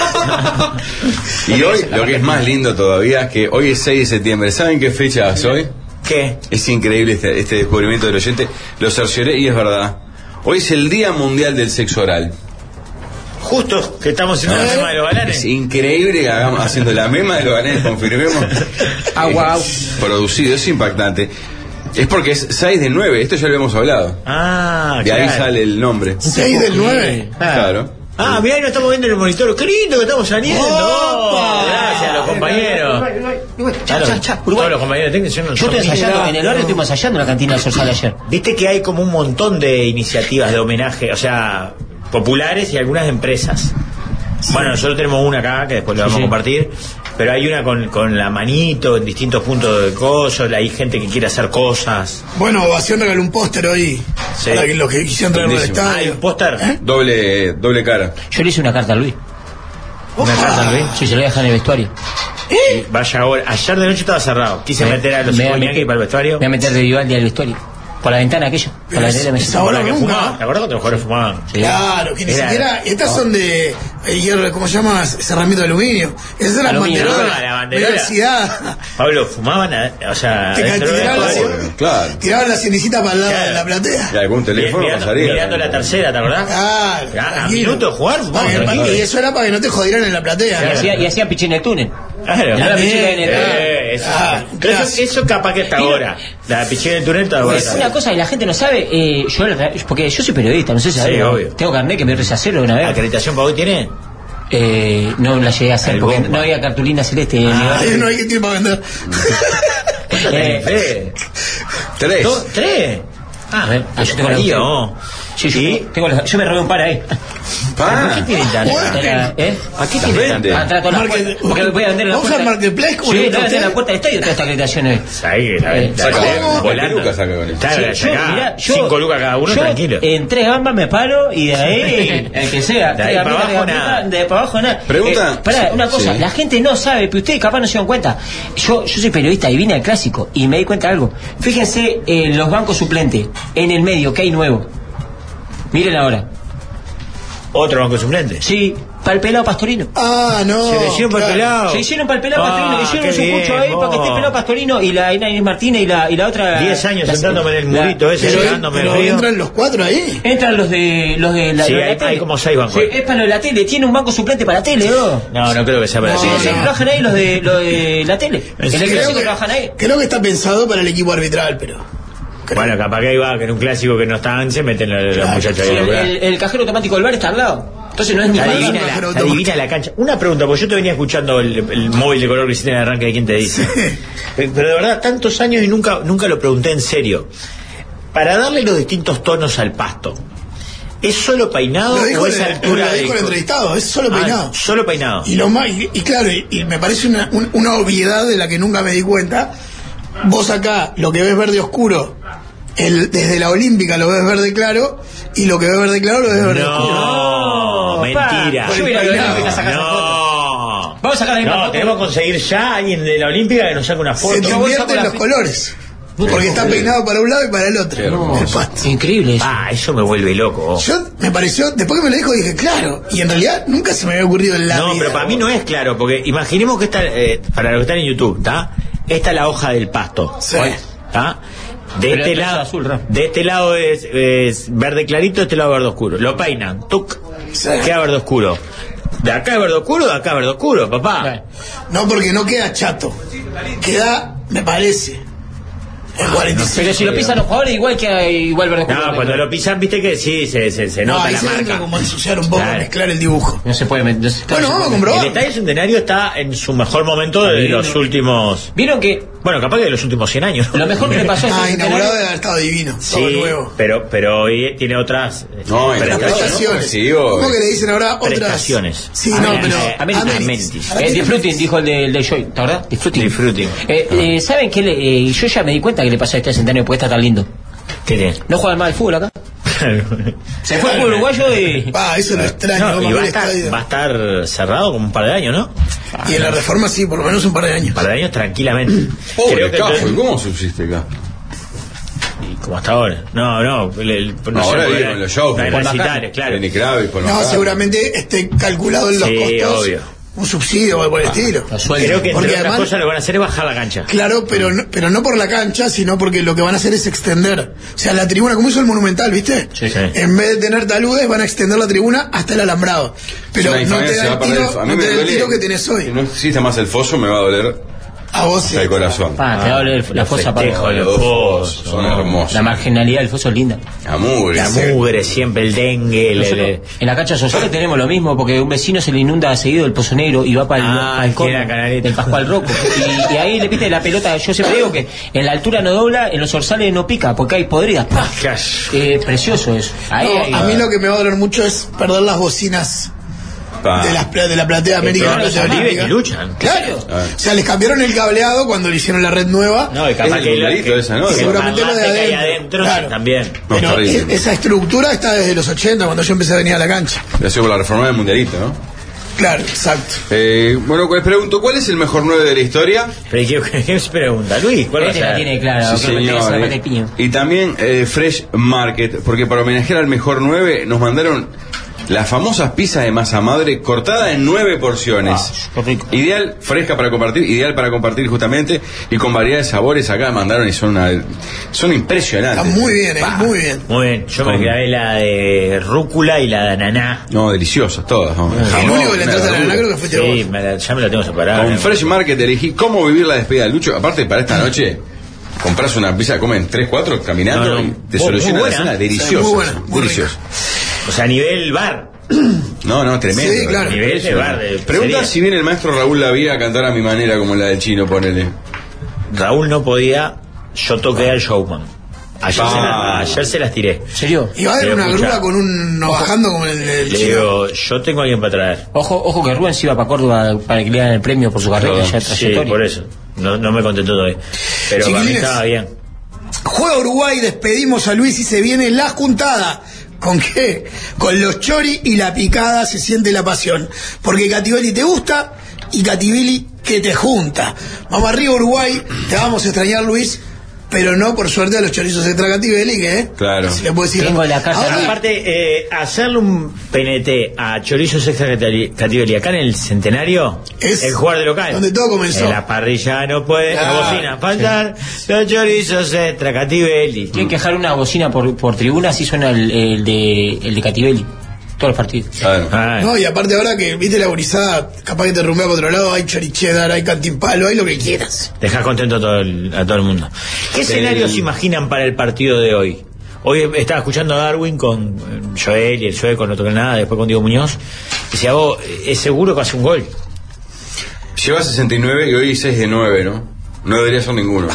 Y hoy, lo que es más lindo todavía, es que hoy es seis de septiembre. ¿Saben qué fecha es hoy? ¿Qué? Es increíble este, este descubrimiento del oyente. Lo cercioré y es verdad. Hoy es el Día Mundial del Sexo Oral. Justo que estamos haciendo el tema de los balanes. Es increíble que hagamos haciendo la mema de los balanes, confirmemos. Ah, guau. Producido, es impactante. Es porque es seis de nueve, esto ya lo hemos hablado. Ah, De ahí claro. sale el nombre. seis del nueve. Claro. Ah, mirá, no estamos viendo en el monitor. ¡Qué lindo que estamos saliendo! ¡Opa! Gracias a los compañeros. Cha, cha, cha, Uruguay. Todos los compañeros técnicos son Yo estoy son- ensayando, en el barrio estuvimos ensayando en la cantina del Sorsal ayer. Viste que hay como un montón de iniciativas de homenaje, o sea, populares y algunas de empresas. Bueno, nosotros tenemos una acá que después lo vamos Sí, sí. a compartir, pero hay una con, con la manito en distintos puntos de cosas, hay gente que quiere hacer cosas. Bueno, Ovación regaló un póster hoy Sí. para que los que quisieran traerlo al Lindísimo. Ah, hay estadio. un póster. ¿Eh? Doble, doble cara. Yo le hice una carta a Luis. Una carta, Luis. Sí, se lo voy a dejar en el vestuario. Vaya ahora. Ayer de noche estaba cerrado. Quise Me- meter a los me voy a Iñaki meter- para el vestuario. Me voy a meter de Vivaldi al vestuario. Por la ventana aquello. Por Pero la es- ventana me esa hora La que nunca. fumaba. ¿Te acuerdas cuando los jugadores fumaban? Sí. Claro, que ni Era- siquiera. Estas son de eh, hierro, ¿cómo se llama? Cerramiento de aluminio. Esas eran Aluminio, banderolas. ah, la banderola. Universidad. Pablo, fumaban, a- o sea, Te dentro de tiraban la la joda. cien- Claro. Tiraban la cienecita para el lado Claro. de la platea. Y algún teléfono mirando, pasaría. mirando la tercera, ¿te acordás? Claro. Ya, a tranquilo. minuto de jugar, Para vamos, que- tranquilo. Y eso era para que no te jodieran en la platea. Y ¿no? hacía, y hacía pichín en el túnel. Claro. La pichina en el Eh, eso, Ah, pero eso, gracias. eso capaz que está ahora. La pichina del túnel está ahora. Es una cosa que la gente no sabe, eh, yo, porque yo soy periodista, no sé si Sí, sabés, obvio. tengo carnet que me rechazaron una vez. ¿Acreditación para hoy tiene? Eh, no la llegué a hacer El porque bomba. no había cartulina celeste en mi Ah, barrio. Ahí no hay que tiempo para vender. Eh, Eh, Tres. ¿Dos? ¿Tres? Ah, A ver, ah, yo tengo la- Darío. Sí, yo, ¿Y? tengo la- yo me robé un par ahí. Ah, ¿Qué tienen tan- Era, ¿eh? ¿A qué Las tienen vende. tan- Ah, trato las Market- puertas, porque voy a vender en la ¿Vamos a puerta. Marketplace como Sí, le voy gusta a a vender en la usted? puerta del estadio toda esta acreditación hoy. Ahí, la- Eh, la- saca- la- la volando. peluca saca con eso. Claro, Sí, la yo, sacá, mirá, yo- cinco lucas cada uno, yo tranquilo. En tres gambas me paro y de ahí, el que sea, De ahí tres para gambitas, abajo tres nada. gambitas, de para abajo nada. Pregunta- Eh, pará, una cosa, Sí. la gente no sabe, pero ustedes capaz no se dan cuenta. Yo, yo soy periodista y vine al clásico y me di cuenta de algo. Fíjense en los bancos suplentes, en el medio, que hay nuevo. Miren ahora. Otro banco suplente. Sí, para el pelado Pastorino. Ah, no. Se le hicieron para el claro. pelado. Se hicieron para el pelado Ah, Pastorino, hicieron qué su bien, pucho ahí para que esté vos. pelado Pastorino y la Inés Martínez y la, y la otra. Diez años la- sentándome en el la- murito ese, Pero, llegándome pero frío. entran los cuatro ahí. Entran los de los de la, Sí, los de la hay- tele. hay como seis bancos. Sí, es para lo de la tele, tiene un banco suplente para la tele, ¿no? No, no creo que sea para No, Sí, decir. sí, no. trabajan ahí los de, los de la tele. En el Creo clásico que- trabajan ahí. Creo que está pensado para el equipo arbitral, pero. creo. Bueno, capaz que ahí va, que en un clásico que no están, se meten los, los Claro, muchachos Sí, ahí. el, ¿verdad? el- el cajero automático del bar está al lado. Entonces no es ni Está para divina, Pasa, la, pero está automático. divina la cancha. Una pregunta, porque yo te venía escuchando el, el móvil de color que hiciste en el arranque de quién te dice. Pero de verdad, tantos años y nunca, nunca lo pregunté en serio. Para darle los distintos tonos al pasto, ¿es solo peinado Lo dijo, o el, es altura lo de dijo el entrevistado, es solo Ah, peinado. solo peinado. Y lo más, y, y claro, y, y me parece una, un- una obviedad de la que nunca me di cuenta. Vos acá, lo que ves verde oscuro, el, desde la Olímpica lo ves verde claro, y lo que ves verde claro lo ves verde oscuro. No, No, mentira. pa, yo voy a la Olímpica a sacar esa No. Vamos a sacar la misma No, foto. tenemos que conseguir ya a alguien de la Olímpica que nos saque una Se foto. te yo voy a invierten sacar la los fi- colores. Porque está peinado para un lado y para el otro. Qué hermoso. El pasto. Increíble eso. Ah, eso me vuelve loco. Yo me pareció, después que me lo dijo dije, claro, y en realidad nunca se me había ocurrido en la No, vida. pero para mí no es claro, porque imaginemos que esta, eh, para los que están en YouTube, ¿está? Esta es la hoja del pasto. Sí. ¿Está? De Pero este es lado, azul, Rafa. de este lado es, es verde clarito, de este lado verde oscuro. Lo peinan, tuc, Sí. queda verde oscuro. De acá es verde oscuro, de acá es verde oscuro, papá. Claro. No, porque no queda chato. Queda, me parece. El cuarenta y cinco. Pero si lo pisan los jugadores, igual que igual verde oscuro. No, cuando lo pisan, viste que sí, se, se, se No, nota ahí la se entra marca. como ensuciar un poco, Claro. mezclar el dibujo. No se puede meter. no se- Bueno, vamos a El comprobar. Estadio Centenario está en su mejor momento de Divino. los últimos. Vieron que Bueno, capaz que de los últimos cien años. lo mejor que le pasó a Ah, este inaugurado centenario- debe haber estado divino. Todo Sí, nuevo. pero, pero hoy tiene otras. No, eh, en la prestaciones. Prestaciones. Sí, obvio. ¿Cómo que le dicen ahora otras? Prestaciones. Sí, Ah, no, eh, pero. eh, Amenities. Amenities. Eh, disfruting, dijo el del de Joy, ¿te acordás? Disfruting. Disfruting. Eh, eh, ¿Saben qué? Le, eh, yo ya me di cuenta que le pasa a este centenario porque está tan lindo. ¿Qué tiene? No juegan más al fútbol acá. Se fue el fútbol uruguayo y. Ah, eso lo extraño. No, vamos y va a, al estar, estadio. va a estar cerrado como un par de años, ¿no? Y en la reforma sí, por lo menos un par de años. Un par de años tranquilamente. Pobre Creo que Cafo, ¿y cómo subsiste acá? y como hasta ahora. No, no, el- el- no, No, sé, ahora porque vive con los shows. no hay Por la recitales, calle. claro. Lenny Kravitz con los No, Cafos. seguramente esté calculado en los Sí, costos. obvio. Un subsidio o algo por el estilo. Los sueldos. Creo que entre Porque otras además- cosas lo que van a hacer es bajar la cancha. Claro, pero no, pero no por la cancha, sino porque lo que van a hacer es extender. O sea, la tribuna, como hizo el Monumental, ¿viste? Sí, sí. En vez de tener taludes, van a extender la tribuna hasta el alambrado. Pero Es una no te diferencia, da va el a perder tiro, el- a mí no me te da el duele. tiro que tenés Si hoy. no existe más el foso, me va a doler A vos sí. el corazón. Ah, te va a doler la Los fosa para. festejos, Los los fosos fosos, son no. hermosos. La marginalidad del foso es linda. La mugre. La sí. mugre siempre, el dengue, el, el- el- En la cancha social tenemos lo mismo, porque un vecino se le inunda seguido el Pozo Negro y va para el Ah, balcón que era Canaleta. del Pascual Rocco. Y, y ahí le piste la pelota. Yo siempre digo que en la altura no dobla, en los orzales no pica, porque hay podridas. ¡Pah! Cash. Eh, precioso eso. Ahí, No, ahí- a mí lo que me va a doler mucho es perder las bocinas Pa. de, las, pla- de la platea América. Pero y la los platea viven Olímpica. y luchan. Claro. Ah. O sea, les cambiaron el cableado cuando le hicieron la red nueva. No, y capaz Es que el la- numerito que- esa, ¿no? que Seguramente el lo de parlante que hay adentro. adentro Claro. también. No, Pero terrible. e- esa estructura está desde los ochenta, cuando yo empecé a venir a la cancha. Ya sido por la reforma del mundialito, ¿no? Claro, exacto. Eh, bueno, les pregunto, ¿cuál es el mejor nueve de la historia? Pero ¿qué, qué se pregunta? Luis, ¿cuál va a Este la ser? tiene clara. Sí, creo que tiene esa señor. parte de eh. piño. Y también eh, Fresh Market, porque para homenajear al mejor nueve nos mandaron las famosas pizzas de masa madre cortada en nueve porciones. Ah, qué rico. Ideal, fresca para compartir, ideal para compartir justamente y con variedad de sabores. Acá mandaron y son una, son impresionantes. Está muy bien, eh, Pa. muy bien. Muy bien, yo me Con- grabé la de rúcula y la de ananá. No, deliciosas todas. ¿no? El Jamón, único que le entraste a la verdura. nana creo que fuiste Sí, vos. me la- ya me la tengo separada. Con ¿no? Fresh Market elegí cómo vivir la despedida de Lucho. Aparte, para esta noche, compras una pizza, comen tres, cuatro caminando No, no. y te Muy- soluciona muy la buena. cena. Sí, Deliciosa. muy buena, muy deliciosa. O sea, a nivel bar. No, no, tremendo. Sí, claro. Nivel de bar de Pregunta pizzería. si viene el maestro Raúl Lavía a cantar a mi manera como la del chino, ponele. Raúl no podía, yo toqué al showman. Ayer, Ah. se, la- ayer se las tiré. ¿En serio? Y va a haber Pero una escuchá. grúa con un no bajando como el, el Le chino. digo, yo tengo a alguien para traer. Ojo, ojo que Rubén se iba para Córdoba para que le hagan el premio por su carrera Perdón. ya Sí, trayectoria. por eso. No, no me contentó todavía. Pero para mí Chiquilines. estaba bien. Juega Uruguay, despedimos a Luis y se viene la juntada. ¿Con qué? Con los chori y la picada se siente la pasión. Porque Cativelli te gusta y Cativelli que te junta. Vamos arriba Uruguay, te vamos a extrañar Luis, pero no por suerte a los chorizos extra Cativelli, que ¿eh? Claro. Se le puede decir. Tengo la carta Ahora, de- Aparte, eh, hacerle un P N T a Chorizos Extra Catali- Cativelli acá en el Centenario Es el jugar de local. donde todo comenzó. En la parrilla no puede, Claro. la bocina, faltan los Chorizos Extra Cativelli. Tienen que dejar una bocina por, por tribuna, así suena el, el de el de Cativelli. Todos los partidos. Claro. Ah, No, y aparte ahora que viste la gurizada, capaz que te rumbea por otro lado, hay choricheddar, hay cantimpalo, hay lo que quieras. Dejas contento a todo el, a todo el mundo. ¿Qué escenarios se imaginan para el partido de hoy? Hoy estaba escuchando a Darwin con eh, Joel y el sueco, no toca nada, después con Diego Muñoz. Decía, vos, es seguro que hace un gol. Lleva sesenta y nueve y hoy seis de nueve, ¿no? No debería ser ninguno.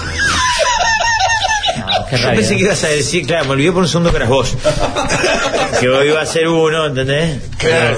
Ah, qué Yo rabia, pensé ¿no? que ibas a decir, claro, me olvidé por un segundo que eras vos. Que hoy iba a ser uno, ¿entendés? Claro.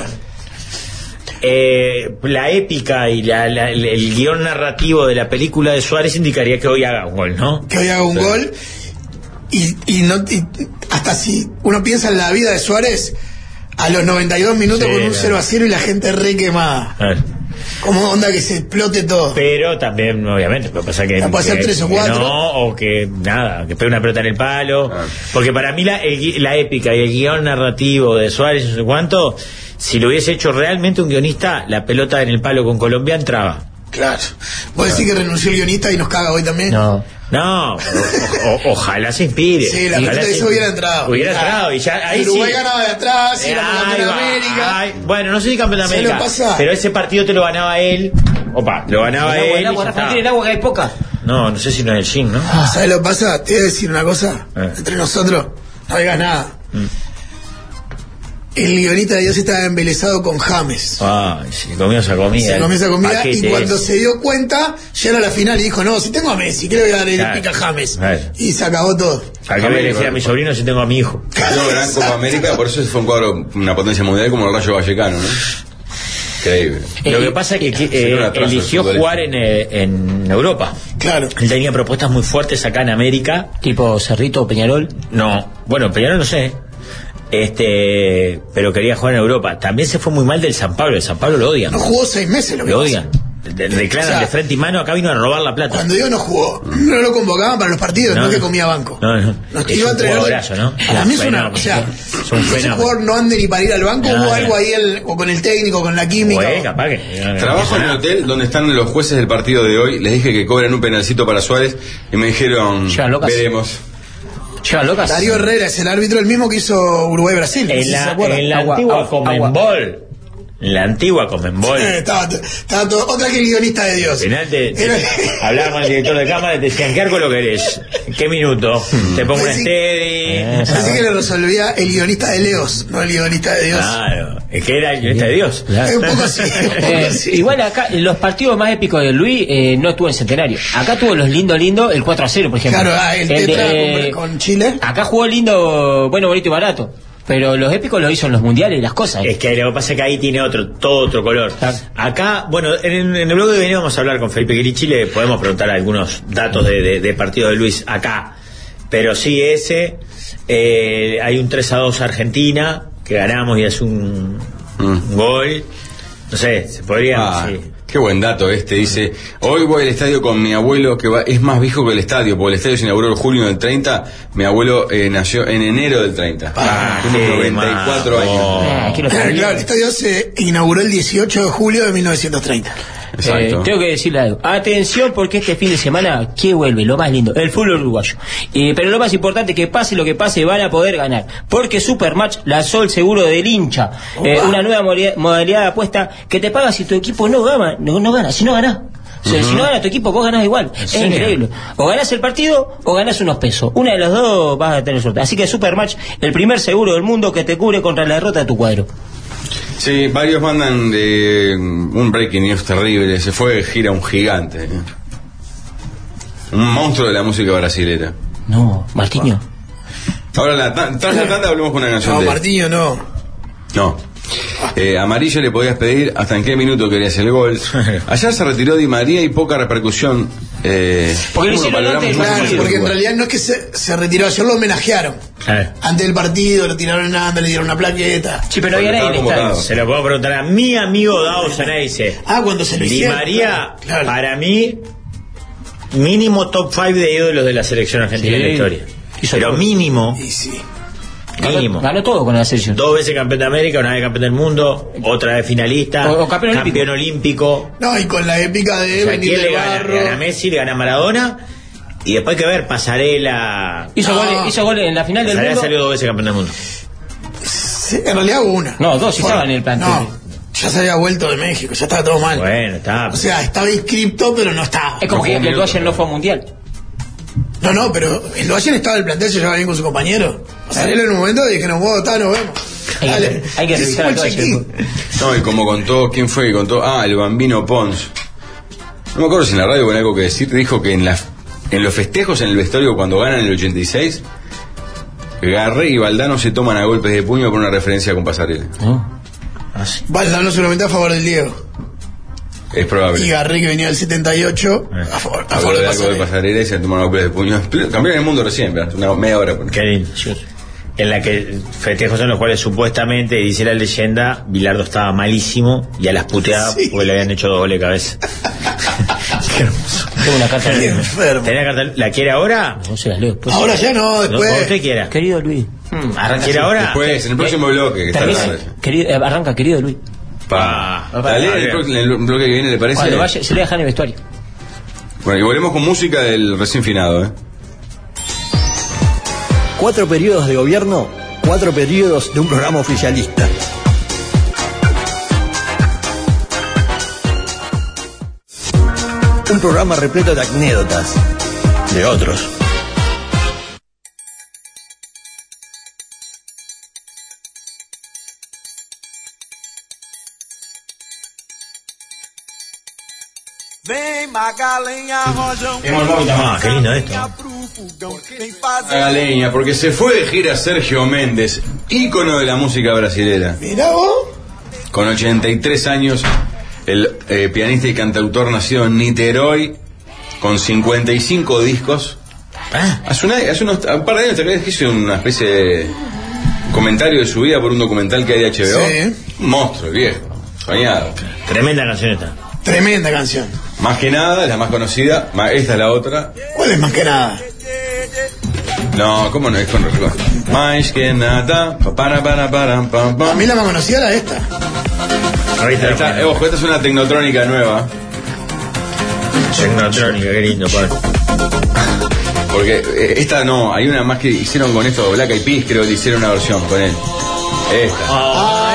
Eh, la épica y la, la- el, el guión narrativo de la película de Suárez indicaría que hoy haga un gol, ¿no? Que hoy haga un Sí. gol y, y no y hasta si uno piensa en la vida de Suárez a los noventa y dos minutos Sí, con un claro. cero a cero y la gente re quemada, A ver. como onda que se explote todo. Pero también, obviamente, puede pasar que, Ya puede ser que- tres o que cuatro. no, o que nada, que pegue una pelota en el palo. Ah. Porque para mí la, el gui- la épica y el guión narrativo de Suárez, no sé cuánto, si lo hubiese hecho realmente un guionista, la pelota en el palo con Colombia entraba. Claro. ¿Vos decís que renunció el guionista y nos caga hoy también? No. No, o- o- ojalá se inspire. Sí, la Ojalá pelota de se- eso hubiera entrado. Hubiera Ah, entrado y ya ahí Uruguay sí. ganaba de atrás, Eh, era ahí campeón de va, América. ay, bueno, no sé si campeón de ¿Sabes lo América, que pasa? pero ese partido te lo ganaba él. Opa, lo ganaba El agua, él. el agua, y ya Rafa, está. tiene el agua que hay poca. No, no sé si no es el Shin, ¿no? ¿Sabes lo que pasa? Te voy a decir una cosa. Eh. Entre nosotros, no digas nada. Mm. El guionista de Dios estaba embelesado con James. Ay, se comió esa comida. Se comió esa comida y Paquete cuando ese. se dio cuenta, ya era la final y dijo, no, si tengo a Messi, ¿qué le voy a dar el Claro. pica a James? Claro. Y se acabó todo. ¿Para qué voy a elegir a mi sobrino si tengo a mi hijo? Una gran Copa América, por eso fue un cuadro, una potencia mundial como el Rayo Vallecano, ¿no? Increíble. Lo que pasa es que eh, Sería un atraso eligió del jugar futbolista. en, eh, en Europa. Claro. Él tenía propuestas muy fuertes acá en América. Tipo Cerrito, Peñarol. No, bueno, Peñarol no sé. Este, pero quería jugar en Europa. También se fue muy mal del San Pablo. El San Pablo lo odian. No jugó seis meses lo que Lo pasa. odian. Le declaran O sea, de frente y mano, acá vino a robar la plata. Cuando digo no jugó, no lo convocaban para los partidos, no, que comía banco. No, no. No, Es iba a un entrenar. jugadorazo, ¿no? Para mí es una, Fenómeno. o sea, Es un ese fenómeno. jugador no ande ni para ir al banco, No, hubo no. algo ahí el- o con el técnico, con la química. Güey, o- capaz que. Trabajo en el hotel donde están los jueces del partido de hoy. Les dije que cobran un penalcito para Suárez y me dijeron, Llevan locas. veremos. Llevan locas. Darío Herrera es el árbitro, el mismo que hizo Uruguay-Brasil. no sé En si se la, acuerdan. en la Agua, antigua agua, Comenbol. En la antigua Comenbol. Eh, estaba, estaba todo, otra que el guionista de Dios. Al final te, te- Era- hablaba con el director de cámara y te decían, ¿qué arco lo querés? ¿Qué minuto? Te pongo una Así- steady. Así que le resolvía el guionista de Leos, no el guionista de Dios. Claro, es que era el guionista de Dios. Es un poco así. un poco Eh, así. igual acá, los partidos más épicos de Luis eh, no estuvo en Centenario. Acá tuvo los lindo, lindo, el cuatro a cero, por ejemplo. Claro, ah, el de- tetra eh, con, con Chile. acá jugó lindo, bueno, bonito y barato. Pero los épicos los hizo en los mundiales y las cosas. Es que lo que pasa es que ahí tiene otro, todo otro color. Claro. Acá, bueno, en, en el blog de venía vamos a hablar con Felipe Gricci, le podemos preguntar algunos datos de, de, de partido de Luis acá. Pero sí, ese, eh, hay un tres a dos Argentina, que ganamos y hace un, Mm. un gol. No sé, se podría... Ah, sí. qué buen dato este. Dice, hoy voy al estadio con mi abuelo, que va, es más viejo que el estadio, porque el estadio se inauguró en junio del treinta. Mi abuelo eh, nació en enero del treinta. Ah, Tiene qué noventa y cuatro mal. años. Ah, que lo Claro, sabía. claro, el estadio se inauguró el dieciocho de julio de mil novecientos treinta. Exacto. Eh, tengo que decirle algo. Atención, porque este fin de semana, ¿qué vuelve? Lo más lindo, el fútbol uruguayo. Eh, pero lo más importante, que pase lo que pase, van a poder ganar. Porque Supermatch lanzó el seguro del hincha. Eh, una nueva modalidad, modalidad de apuesta que te paga si tu equipo no gana. No, no gana, si no ganás. O sea, si no gana tu equipo, vos ganás igual. Es serio? increíble. O ganás el partido o ganás unos pesos. Una de los dos vas a tener suerte. Así que Supermatch, el primer seguro del mundo que te cubre contra la derrota de tu cuadro. Sí, varios mandan de un breaking news terrible. Se fue de gira un gigante. ¿eh? Un monstruo de la música brasilera. No, Martiño. Ahora, la, ta- tras la tanda hablemos con una canción No, de... Martiño no. No. Eh, amarillo le podías pedir hasta en qué minuto querías el gol. Ayer se retiró Di María y poca repercusión. Eh, Porque lo ¿cómo hicieron valoramos antes, más Claro, el partido porque en igual? realidad no es que se, se retiró, ayer lo homenajearon. Claro. Antes del partido, lo tiraron en anda, le dieron una plaqueta. Sí, pero había Porque nadie en el estaba estadio. convocado. Se lo puedo preguntar a mi amigo Dawson, ahí dice. Ah, cuando se lo Di hicieron. María, Claro. para mí, mínimo top cinco de ídolos de la selección argentina Sí. en la historia. Hizo Pero todo. mínimo, Y sí. mínimo. Ganó, ganó todo con la selección. Dos veces campeón de América, una vez campeón del mundo, otra vez finalista, O- o campeón olímpico. olímpico. No, y con la épica de O sea, venir ¿quién del le gana? barro. Le gana Messi, le gana Maradona. Y después hay que ver, Pasarela. Hizo, No. goles, hizo goles en la final del Pasarela mundo. salió dos veces campeón del mundo. Sí, en realidad hubo una. No, dos sí Fueron- estaban en el plantel. No, ya se había vuelto de México, ya estaba todo mal. Bueno, está. O sea, estaba inscripto, pero no estaba. Es como No que jugó un el minuto, Doyen no pero- fue a mundial. No, no, pero el Doyen estaba en el plantel, se llevaba bien con su compañero. Pasarela en un momento y dijeron, vos, está, nos vemos. Hay que- Dale. hay que Sí, revisar fue a Doyen. chiquín. No, y como contó, ¿quién fue que contó? Ah, el Bambino Pons. No me acuerdo si en la radio con algo que decir, dijo que en, la, en los festejos en el vestuario cuando ganan el ochenta y seis, Garré y Valdano se toman a golpes de puño por una referencia con Pasarela. Valdano seguramente a favor del Diego. Es probable. Y Garré, que venía del setenta y ocho, a favor, a Habló favor de de algo de Pasarela. Pasarela y se toman a golpes de puño. Cambiaron el mundo recién, ¿verdad? Una media hora. por- Qué lindo. En la que festejos en los cuales supuestamente, dice la leyenda, Bilardo estaba malísimo y a las puteadas Sí. porque le habían hecho dos goles de cabeza. Qué hermoso. Tengo una carta Qué de... enfermo. ¿Tenés la carta? ¿La quiere ahora? No se las leo después. Ahora ya no, No, después. como usted quiera. Querido Luis. Mm, arranca ¿Quiere así. ahora? Después, en el próximo bloque, que está Termina- tarde. querido, eh, arranca, querido Luis. Pa. Ah, Dale, vale. el, pro- el bloque que viene, ¿le parece? Cuando vaya, se le deja en el vestuario. Bueno, y volvemos con música del recién finado, ¿eh? Cuatro periodos de gobierno, cuatro periodos de un programa oficialista. Un programa repleto de anécdotas. De otros. Ah, qué lindo esto. Haga leña, porque se fue de gira Sergio Méndez, ícono de la música brasilera. Mirá vos. Con ochenta y tres años, el eh, pianista y cantautor nacido en Niterói, con cincuenta y cinco discos. Ah. Hace, una, hace unos, un par de años también hizo una especie de comentario de su vida por un documental que hay de H B O. Sí. Un monstruo, viejo, soñado. Tremenda canción esta. Tremenda canción. Más que nada, la más conocida, ma- esta es la otra. ¿Cuál es más que nada? No, ¿cómo no? Es con más que nada. pa, Para, para, para, pam, A pam. mí la más conocida era esta. Ahorita Esta, eh, ojo, esta es una tecnotrónica nueva. Tecnotrónica, qué lindo, padre. Porque eh, esta no, hay una más que hicieron con esto, Black Eyed Peas, creo que hicieron una versión con él. Esta.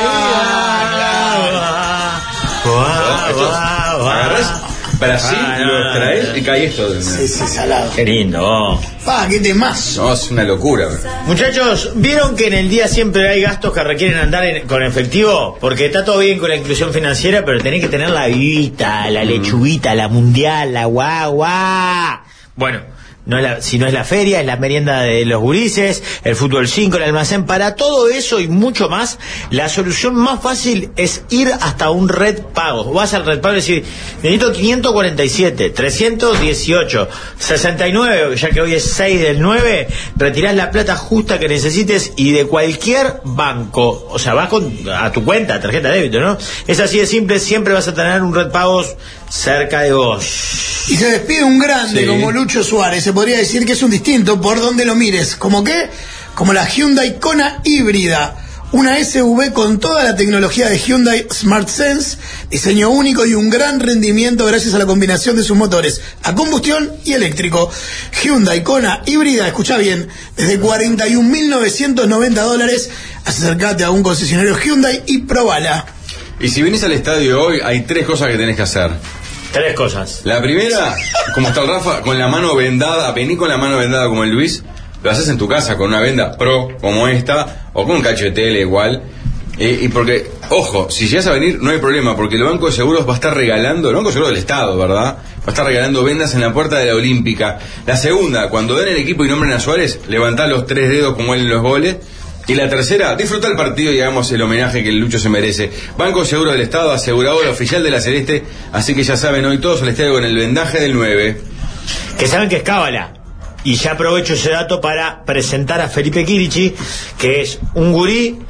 Agarrás Brasil, Ah, no, lo no, extraes no. y cae esto. Sí, sí, salado. Qué lindo. Pa, qué temazo. No, es una locura. Muchachos, ¿vieron que en el día siempre hay gastos que requieren andar en- con efectivo? Porque está todo bien con la inclusión financiera, pero tenés que tener la vivita, la lechuguita, la mundial, la guagua. Bueno, no es la, si no es la feria, es la merienda de los gurises, el fútbol cinco, el almacén. Para todo eso y mucho más, la solución más fácil es ir hasta un Red Pago. Vas al Red Pago y decir, necesito quinientos cuarenta y siete, trescientos dieciocho, sesenta y nueve, ya que hoy es seis del nueve, retirás la plata justa que necesites y de cualquier banco. O sea, vas con, a tu cuenta, tarjeta de débito, ¿no? Es así de simple, siempre vas a tener un Red Pagos cerca de vos. Y se despide un grande Sí. como Lucho Suárez. Se podría decir que es un distinto por donde lo mires. ¿Como qué? Como la Hyundai Kona híbrida. Una S U V con toda la tecnología de Hyundai Smart Sense, diseño único y un gran rendimiento gracias a la combinación de sus motores a combustión y eléctrico. Hyundai Kona híbrida, escucha bien, desde cuarenta y un mil novecientos noventa dólares. Acércate a un concesionario Hyundai y probala. Y si vienes al estadio hoy, hay tres cosas que tenés que hacer. Tres cosas. La primera, como está el Rafa, con la mano vendada, vení con la mano vendada como el Luis, lo haces en tu casa con una venda pro como esta, o con un cacho de tele igual. Eh, y porque, ojo, si llegas a venir no hay problema, porque el Banco de Seguros va a estar regalando, el Banco de Seguros del Estado, ¿verdad? Va a estar regalando vendas en la puerta de la Olímpica. La segunda, cuando den el equipo y nombren a Suárez, levantá los tres dedos como él en los goles. Y la tercera, disfrutar el partido y hagamos el homenaje que el Lucho se merece. Banco Seguro del Estado, aseguradora oficial de la Celeste, así que ya saben, hoy todos al estadio con el vendaje del nueve. Que saben que es cábala. Y ya aprovecho ese dato para presentar a Felipe Kirichi, que es un gurí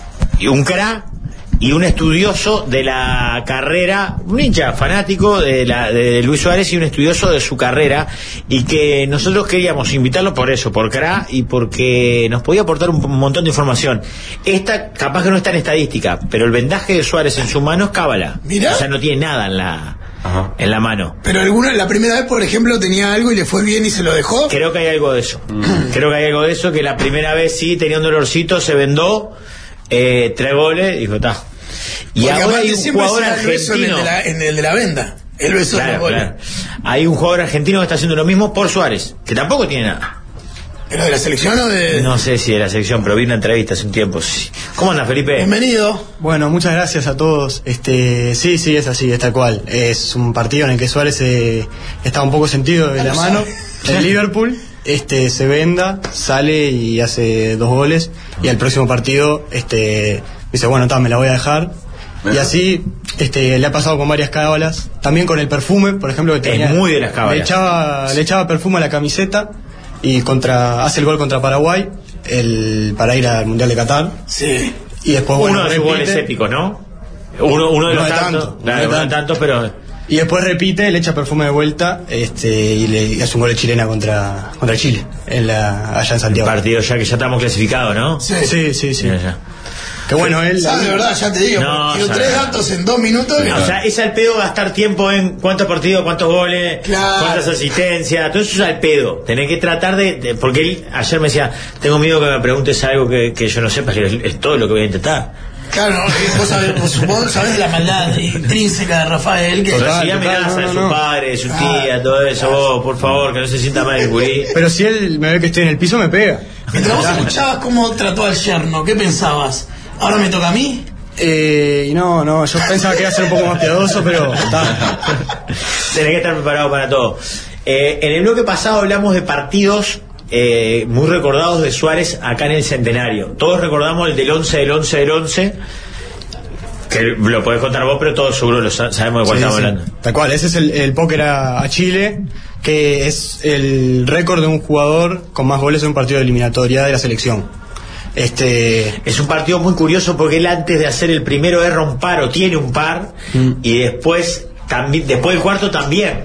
y un cra y un estudioso de la carrera, un hincha fanático de, la, de Luis Suárez y un estudioso de su carrera, y que nosotros queríamos invitarlo por eso, por cra y porque nos podía aportar un montón de información. Esta capaz que no está en estadística, pero el vendaje de Suárez en su mano es cábala. Mirá. O sea, no tiene nada en la, Ajá. en la mano. Pero alguna, la primera vez, por ejemplo, tenía algo y le fue bien y se lo dejó. Creo que hay algo de eso. Creo que hay algo de eso, que la primera vez sí tenía un dolorcito, se vendó, eh, tres goles, dijo, está. Y Porque ahora aparte hay un siempre jugador será el beso en el, argentino. de la, en el de la venda. El beso en Claro, los goles. claro. Hay un jugador argentino que está haciendo lo mismo por Suárez, que tampoco tiene nada. ¿Pero de la selección o de...? No sé si de la selección, pero vi una entrevista hace un tiempo. Sí. ¿Cómo anda, Felipe? Bienvenido. Bueno, muchas gracias a todos. Este, sí, sí, es así, es tal cual. Es un partido en el que Suárez eh, está un poco sentido de la mano. El Liverpool este, se venda, sale y hace dos goles. Y al próximo partido este, dice, bueno, ta, me la voy a dejar. Y así este, le ha pasado con varias cábalas. También con el perfume, por ejemplo, que tenía, Es muy de las cábalas. Le echaba, le echaba perfume a la camiseta y contra, hace el gol contra Paraguay el, para ir al Mundial de Qatar. Sí. Y después, Uno bueno, de sus goles repite. épicos, ¿no? Uno, uno de No los de tantos. tanto, Claro, no de uno de tanto. tantos, pero... Y después repite, le echa perfume de vuelta este, y le y hace un gol de chilena contra, contra Chile, en la, allá en Santiago. Partido ya que ya estamos clasificados, ¿no? Sí. Sí, sí, sí. Ya, ya. Que bueno, él. ¿Sabes de verdad? Ya te digo. No, quiero sabe. tres datos en dos minutos. que- O sea, es al pedo gastar tiempo en cuántos partidos, cuántos goles, Claro. cuántas asistencias, todo eso es al pedo. Tenés que tratar de, de- porque él ayer me decía, tengo miedo que me preguntes algo que, que yo no sepa, que es, es todo lo que voy a intentar. Claro, vos sabés, vos, vos sabés de la maldad intrínseca de Rafael. Que recibía amenazas de su no, no. padre, de su tía, ah, todo eso. Vos, oh, por favor, que no se sienta mal el gurí. Pero si él me ve que estoy en el piso, me pega. Mientras vos escuchabas cómo trató al yerno, ¿qué pensabas? ¿Ahora me toca a mí? Eh, no, no, yo pensaba que iba a ser un poco más piadoso, pero está. Tenés que estar preparado para todo. Eh, en el bloque pasado hablamos de partidos eh, muy recordados de Suárez acá en el Centenario. Todos recordamos el del once, del once, del once, que lo podés contar vos, pero todos seguro lo sabemos de cuál sí, estamos sí. hablando. Tal cual, ese es el, el póker a, a Chile, que es el récord de un jugador con más goles en un partido de eliminatoria de la selección. Este es un partido muy curioso porque él antes de hacer el primero erra un par o tiene un par mm. y después también después del cuarto también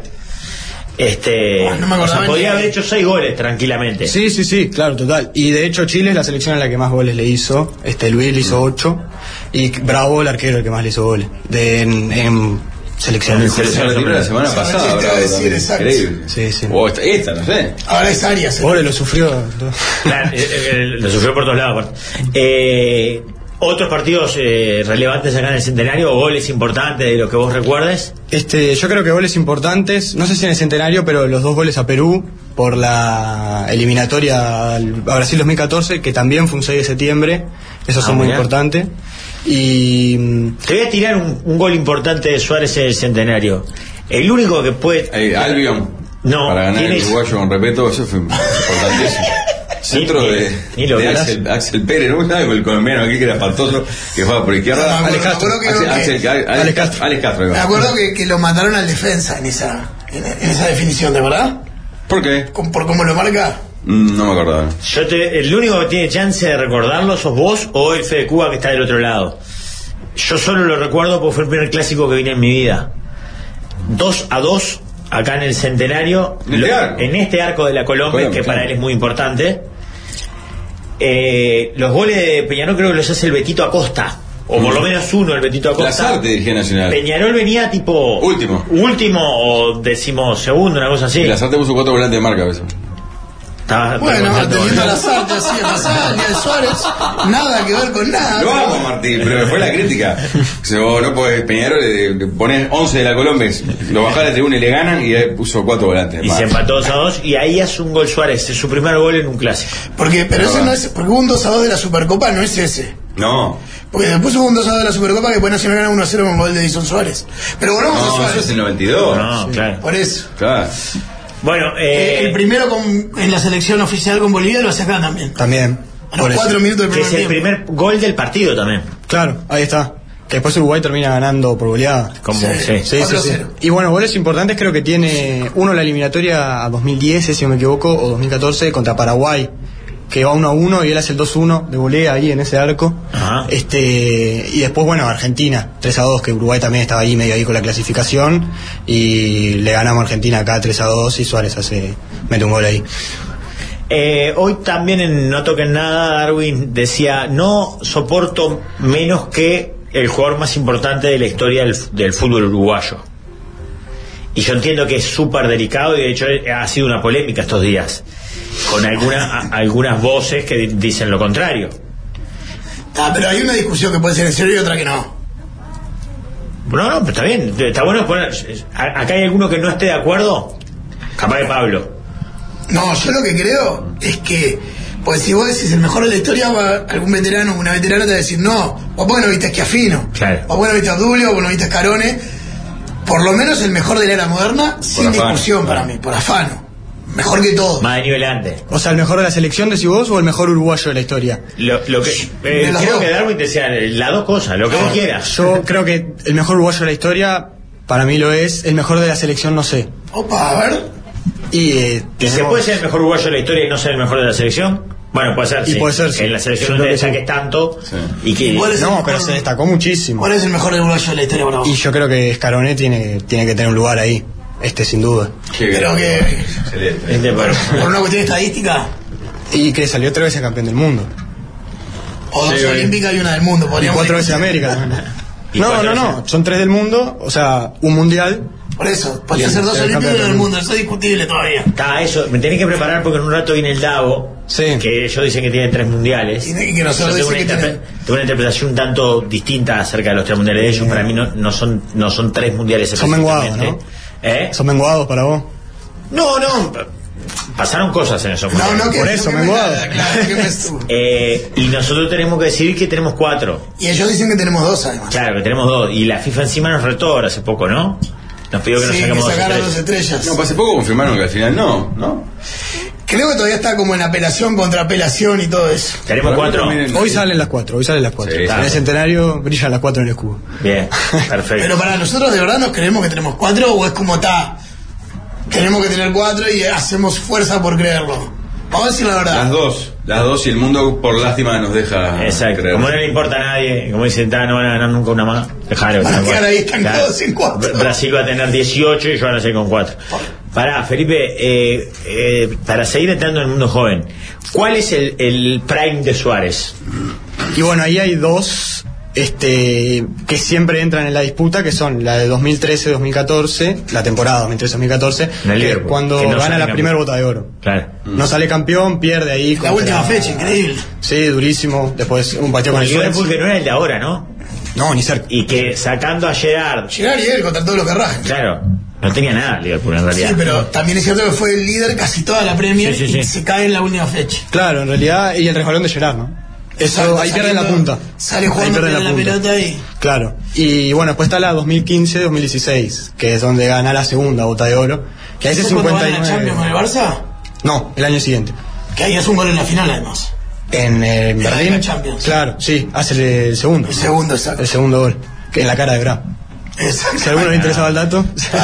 este oh, no me o sea, podría haber hecho seis goles tranquilamente. Sí, sí, sí, claro, total. Y de hecho Chile es la selección a la que más goles le hizo. Este Luis le hizo ocho y Bravo, el arquero, el que más le hizo goles de en, en selección. Se retiró la semana pasada, Bravo, decir, increíble. Sí, sí. O esta, esta, no sé. Ahora es Arias. Pobre, lo sufrió. Claro, eh, eh, lo sufrió por todos lados. Eh, otros partidos eh, relevantes acá en el Centenario, o goles importantes de lo que vos recuerdes. Este, yo creo que goles importantes, no sé si en el Centenario, pero los dos goles a Perú por la eliminatoria a Brasil dos mil catorce, que también fue un seis de septiembre, esos ah, son muy importantes. Y te voy a tirar un, un gol importante de Suárez en el Centenario. El único que puede eh, Albion no, para ganar el uruguayo con respeto, eso fue importantísimo. Centro ni, de, ni de Axel, Axel Pérez, ¿no? El colombiano aquí que era espantoso, que jugaba por izquierda. No, Alex Castro. Que, Axel, Axel, que, Alex, Alex Castro. Alex Castro. Me acuerdo que, que lo mataron al defensa en esa, en, en esa definición, ¿de verdad? ¿Por qué? ¿Por, por cómo lo marca? Mm, no me acordaba. Yo te, el único que tiene chance de recordarlo sos vos o el Fede Cuba que está del otro lado. Yo solo lo recuerdo porque fue el primer clásico que vine en mi vida. dos a dos acá en el Centenario, ¿En, lo, arco? en este arco de la Colombia, Colombia que claro. para él es muy importante. Eh, los goles de Peñarol creo que los hace el Betito Acosta, o por lo menos uno, el Betito Acosta. Lazarte dirigía Nacional. Peñarol venía tipo último último o decimosegundo, una cosa así. Y Lazarte puso cuatro volantes de marca a veces. Estaba bueno, teniendo a Lazarte así, a pasar ni de Suárez, nada que ver con nada. Lo amo, Martín, pero fue la crítica. O vos no podés, Peñarol, le ponés once de la Colombia, lo bajás a la tribuna y le ganan, y puso cuatro volantes. Y más. Se empató dos a dos, y ahí hace un gol Suárez, es su primer gol en un clásico. Porque, pero no, ese no es, porque hubo un dos a dos de la Supercopa, no es ese. No. Porque después hubo un dos a dos de la Supercopa que después Nacional gana uno a cero con gol de Edison Suárez. Pero volvamos no, a Suárez. Eso es el noventa y dos. No, sí, claro. Por eso. Claro. Bueno, eh, el primero con, en la selección oficial con Bolivia lo hace acá también. También. A los cuatro minutos del primer tiempo. Que es el primer gol del partido también. Claro, ahí está. Que después Uruguay termina ganando por goleada. Como, sí, sí. Sí, sí, sí. Y bueno, goles importantes creo que tiene uno la eliminatoria a dos mil diez, si no me equivoco, o dos mil catorce contra Paraguay, que va uno a uno y él hace el dos uno de volea ahí en ese arco. Ajá. Este y después bueno, Argentina tres a dos, que Uruguay también estaba ahí medio ahí con la clasificación, y le ganamos a Argentina acá tres a dos y Suárez hace mete un gol ahí. Eh, hoy también en No Toquen Nada Darwin decía: no soporto menos que el jugador más importante de la historia del, del fútbol uruguayo. Y yo entiendo que es súper delicado, y de hecho ha sido una polémica estos días con alguna, a, algunas voces que dicen lo contrario. Ah, pero hay una discusión que puede ser en serio y otra que no. No, no, pero está bien, está bueno poner. Acá hay alguno que no esté de acuerdo, capaz de Pablo. No, yo lo que creo es que, pues si vos decís el mejor de la historia, va algún veterano o una veterana te va a decir: no, vos no viste a Schiaffino, claro. vos no viste a Obdulio, vos no viste a Scarone. Por lo menos el mejor de la era moderna, sin discusión para mí, por afano. Mejor que todo. Más de nivel antes. O sea, ¿el mejor de la selección decís vos o el mejor uruguayo de la historia? Lo, lo que eh, creo dos. que Darwin decía las dos cosas, lo que vos quieras. Yo creo que el mejor uruguayo de la historia para mí lo es. El mejor de la selección no sé. Opa, a ver. Y, eh, ¿Y tenemos... se puede ser el mejor uruguayo de la historia y no ser el mejor de la selección? Bueno, puede ser, y sí. puede ser, sí. En la selección no te destaques tanto, sí. Y que no, mejor, pero se destacó muchísimo. ¿Cuál es el mejor uruguayo de la historia para vos? Y yo creo que Scarone tiene, tiene que tener un lugar ahí. Este sin duda. Creo que este, por, por una cuestión estadística. Y que salió tres veces campeón del mundo. O dos sí, olímpicas y una del mundo. Y cuatro veces de América también. No, no, no, son tres del mundo, o sea, un mundial Por eso, podría Y ser dos ser olímpicos campeón del del mundo, eso es discutible todavía. Está eso, me tenés que preparar porque en un rato viene el Davo, Sí. que ellos dicen que tiene tres mundiales. Y que- y que nosotros Yo tengo dicen una, que interpre- tengo una interpretación un tanto distinta acerca de los tres mundiales de ellos. Para mí no, no son no son tres mundiales Son menguados, específicamente. ¿Eh? ¿Son menguados para vos? No, no, pasaron cosas en esos No, mundiales. no, que Por eso, no, que menguado. me- claro, que me- Eh, y nosotros tenemos que decir que tenemos cuatro. Y ellos dicen que tenemos dos además. Claro, que tenemos dos. Y la FIFA encima nos retó ahora hace poco, ¿no? Nos pidió que nos Sí, que saquemos dos sacaran dos estrellas. estrellas. No, pues hace poco confirmaron que al final no, ¿no? Creo que todavía está como en apelación contra apelación y todo eso. Tenemos Para mí cuatro. también el- Hoy salen las cuatro, hoy salen las cuatro. Sí, en sí. el centenario brillan las cuatro en el escudo. Bien, perfecto. Pero para nosotros, ¿de verdad nos creemos que tenemos cuatro o es como está? Tenemos que tener cuatro y hacemos fuerza por creerlo. Vamos a decir la Las verdad. dos, las dos y el mundo por lástima nos deja Exacto. creer. Como no le importa a nadie, como dicen, "Ta, no van a ganar nunca una más. Dejalo. Van a tal quedar cual". ahí estancados en cuatro. Br- Brasil va a tener dieciocho y ellos van a ser con cuatro. Pará, Felipe, eh, eh, para seguir entrando en el mundo joven, ¿cuál es el, el prime de Suárez? Y bueno, ahí hay dos este, que siempre entran en la disputa, que son la de dos mil trece dos mil catorce, la temporada dos mil trece dos mil catorce, En el que Liverpool, cuando que no gana sale la campeón. primera bota de oro. Claro. No sale campeón, pierde ahí. La contra- última fecha, increíble. Sí, durísimo. Después un partido con El el Liverpool Swansea. que no era el de ahora, ¿no? No, ni cerca. Y que sacando a Gerard, Llegar y él contra todos los que rajan. claro, no tenía nada Liverpool en realidad. Sí, pero también es cierto que fue el líder casi toda la Premier Sí, sí, sí. y se cae en la última fecha. Claro, en realidad, y el resbalón de Gerard, ¿no? Eso, Exacto, ahí pierde la saliendo- punta. Sale Ahí jugando, pierde pierde la punta. pelota y... Claro. Y bueno, después está la dos mil quince dos mil dieciséis, que es donde gana la segunda bota de oro. Que ahí es ¿Eso cuando cincuenta y gana la Champions con el nueve. Barça? No, el año siguiente. Que ahí es un gol en la final además. En, eh, en En la Berlín. Champions. Claro, sí, hace el, el segundo. El segundo, exacto. El segundo gol. Que en la cara de Gra. Exacto. Si a alguno le interesaba el dato.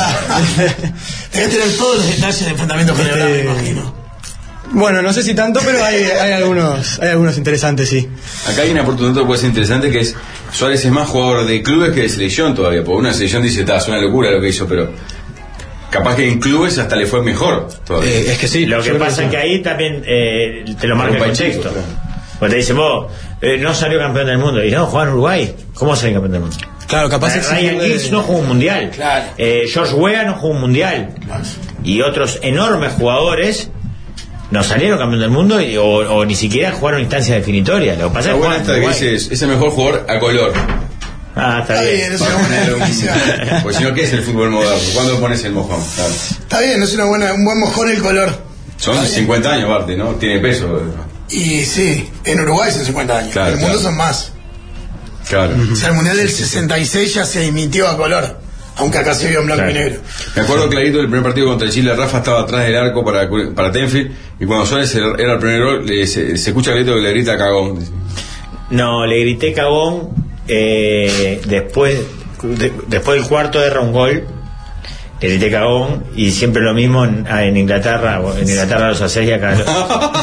Debes tener todos los detalles del enfrentamiento con el Barça, me Este, imagino. Bueno, no sé si tanto, pero hay, hay algunos hay algunos interesantes, sí. Acá hay una oportunidad que puede ser interesante, que es Suárez es más jugador de clubes que de selección todavía, porque una selección dice, está, es una locura lo que hizo, pero capaz que en clubes hasta le fue mejor todavía. Eh, es que sí. Lo yo que creo pasa sí. es que ahí también eh, te lo marca el Rompa contexto. chicos, claro. Porque te dicen, vos, eh, no salió campeón del mundo. Y no, juega en Uruguay. ¿Cómo salió campeón del mundo? Claro, capaz es Ryan Giggs no jugó un mundial. Claro. Eh, George Weah no jugó un mundial. Y otros enormes jugadores no salieron campeón del mundo y- o, o ni siquiera jugaron instancias definitorias. Lo que pasa La es que buena juegan esta en que Uruguay. dice es, es el mejor jugador a color. Ah, está, Está bien. bien, es Para una buena poner un- definición. Porque si no, ¿qué es el fútbol moderno? ¿Cuándo pones el mojón? Claro. Está bien, es una buena, un buen mojón el color. Son Está bien. cincuenta años, aparte, ¿no? Tiene peso. Y sí, en Uruguay son cincuenta años. Claro, en el mundo claro. son más. Claro. O sea, el Mundial del sesenta y seis ya se emitió a color, aunque acá se vio en blanco Claro. y negro. Me acuerdo clarito del primer partido contra Chile, Rafa estaba atrás del arco para, para Tenfield, y cuando Suárez era el primer gol, le- se, se escucha clarito que le grita cagón. dice. No, le grité cagón eh, después de- después del cuarto erra un gol. Le grité cagón y siempre lo mismo en, ah, en Inglaterra. En Inglaterra los haces y acá lo-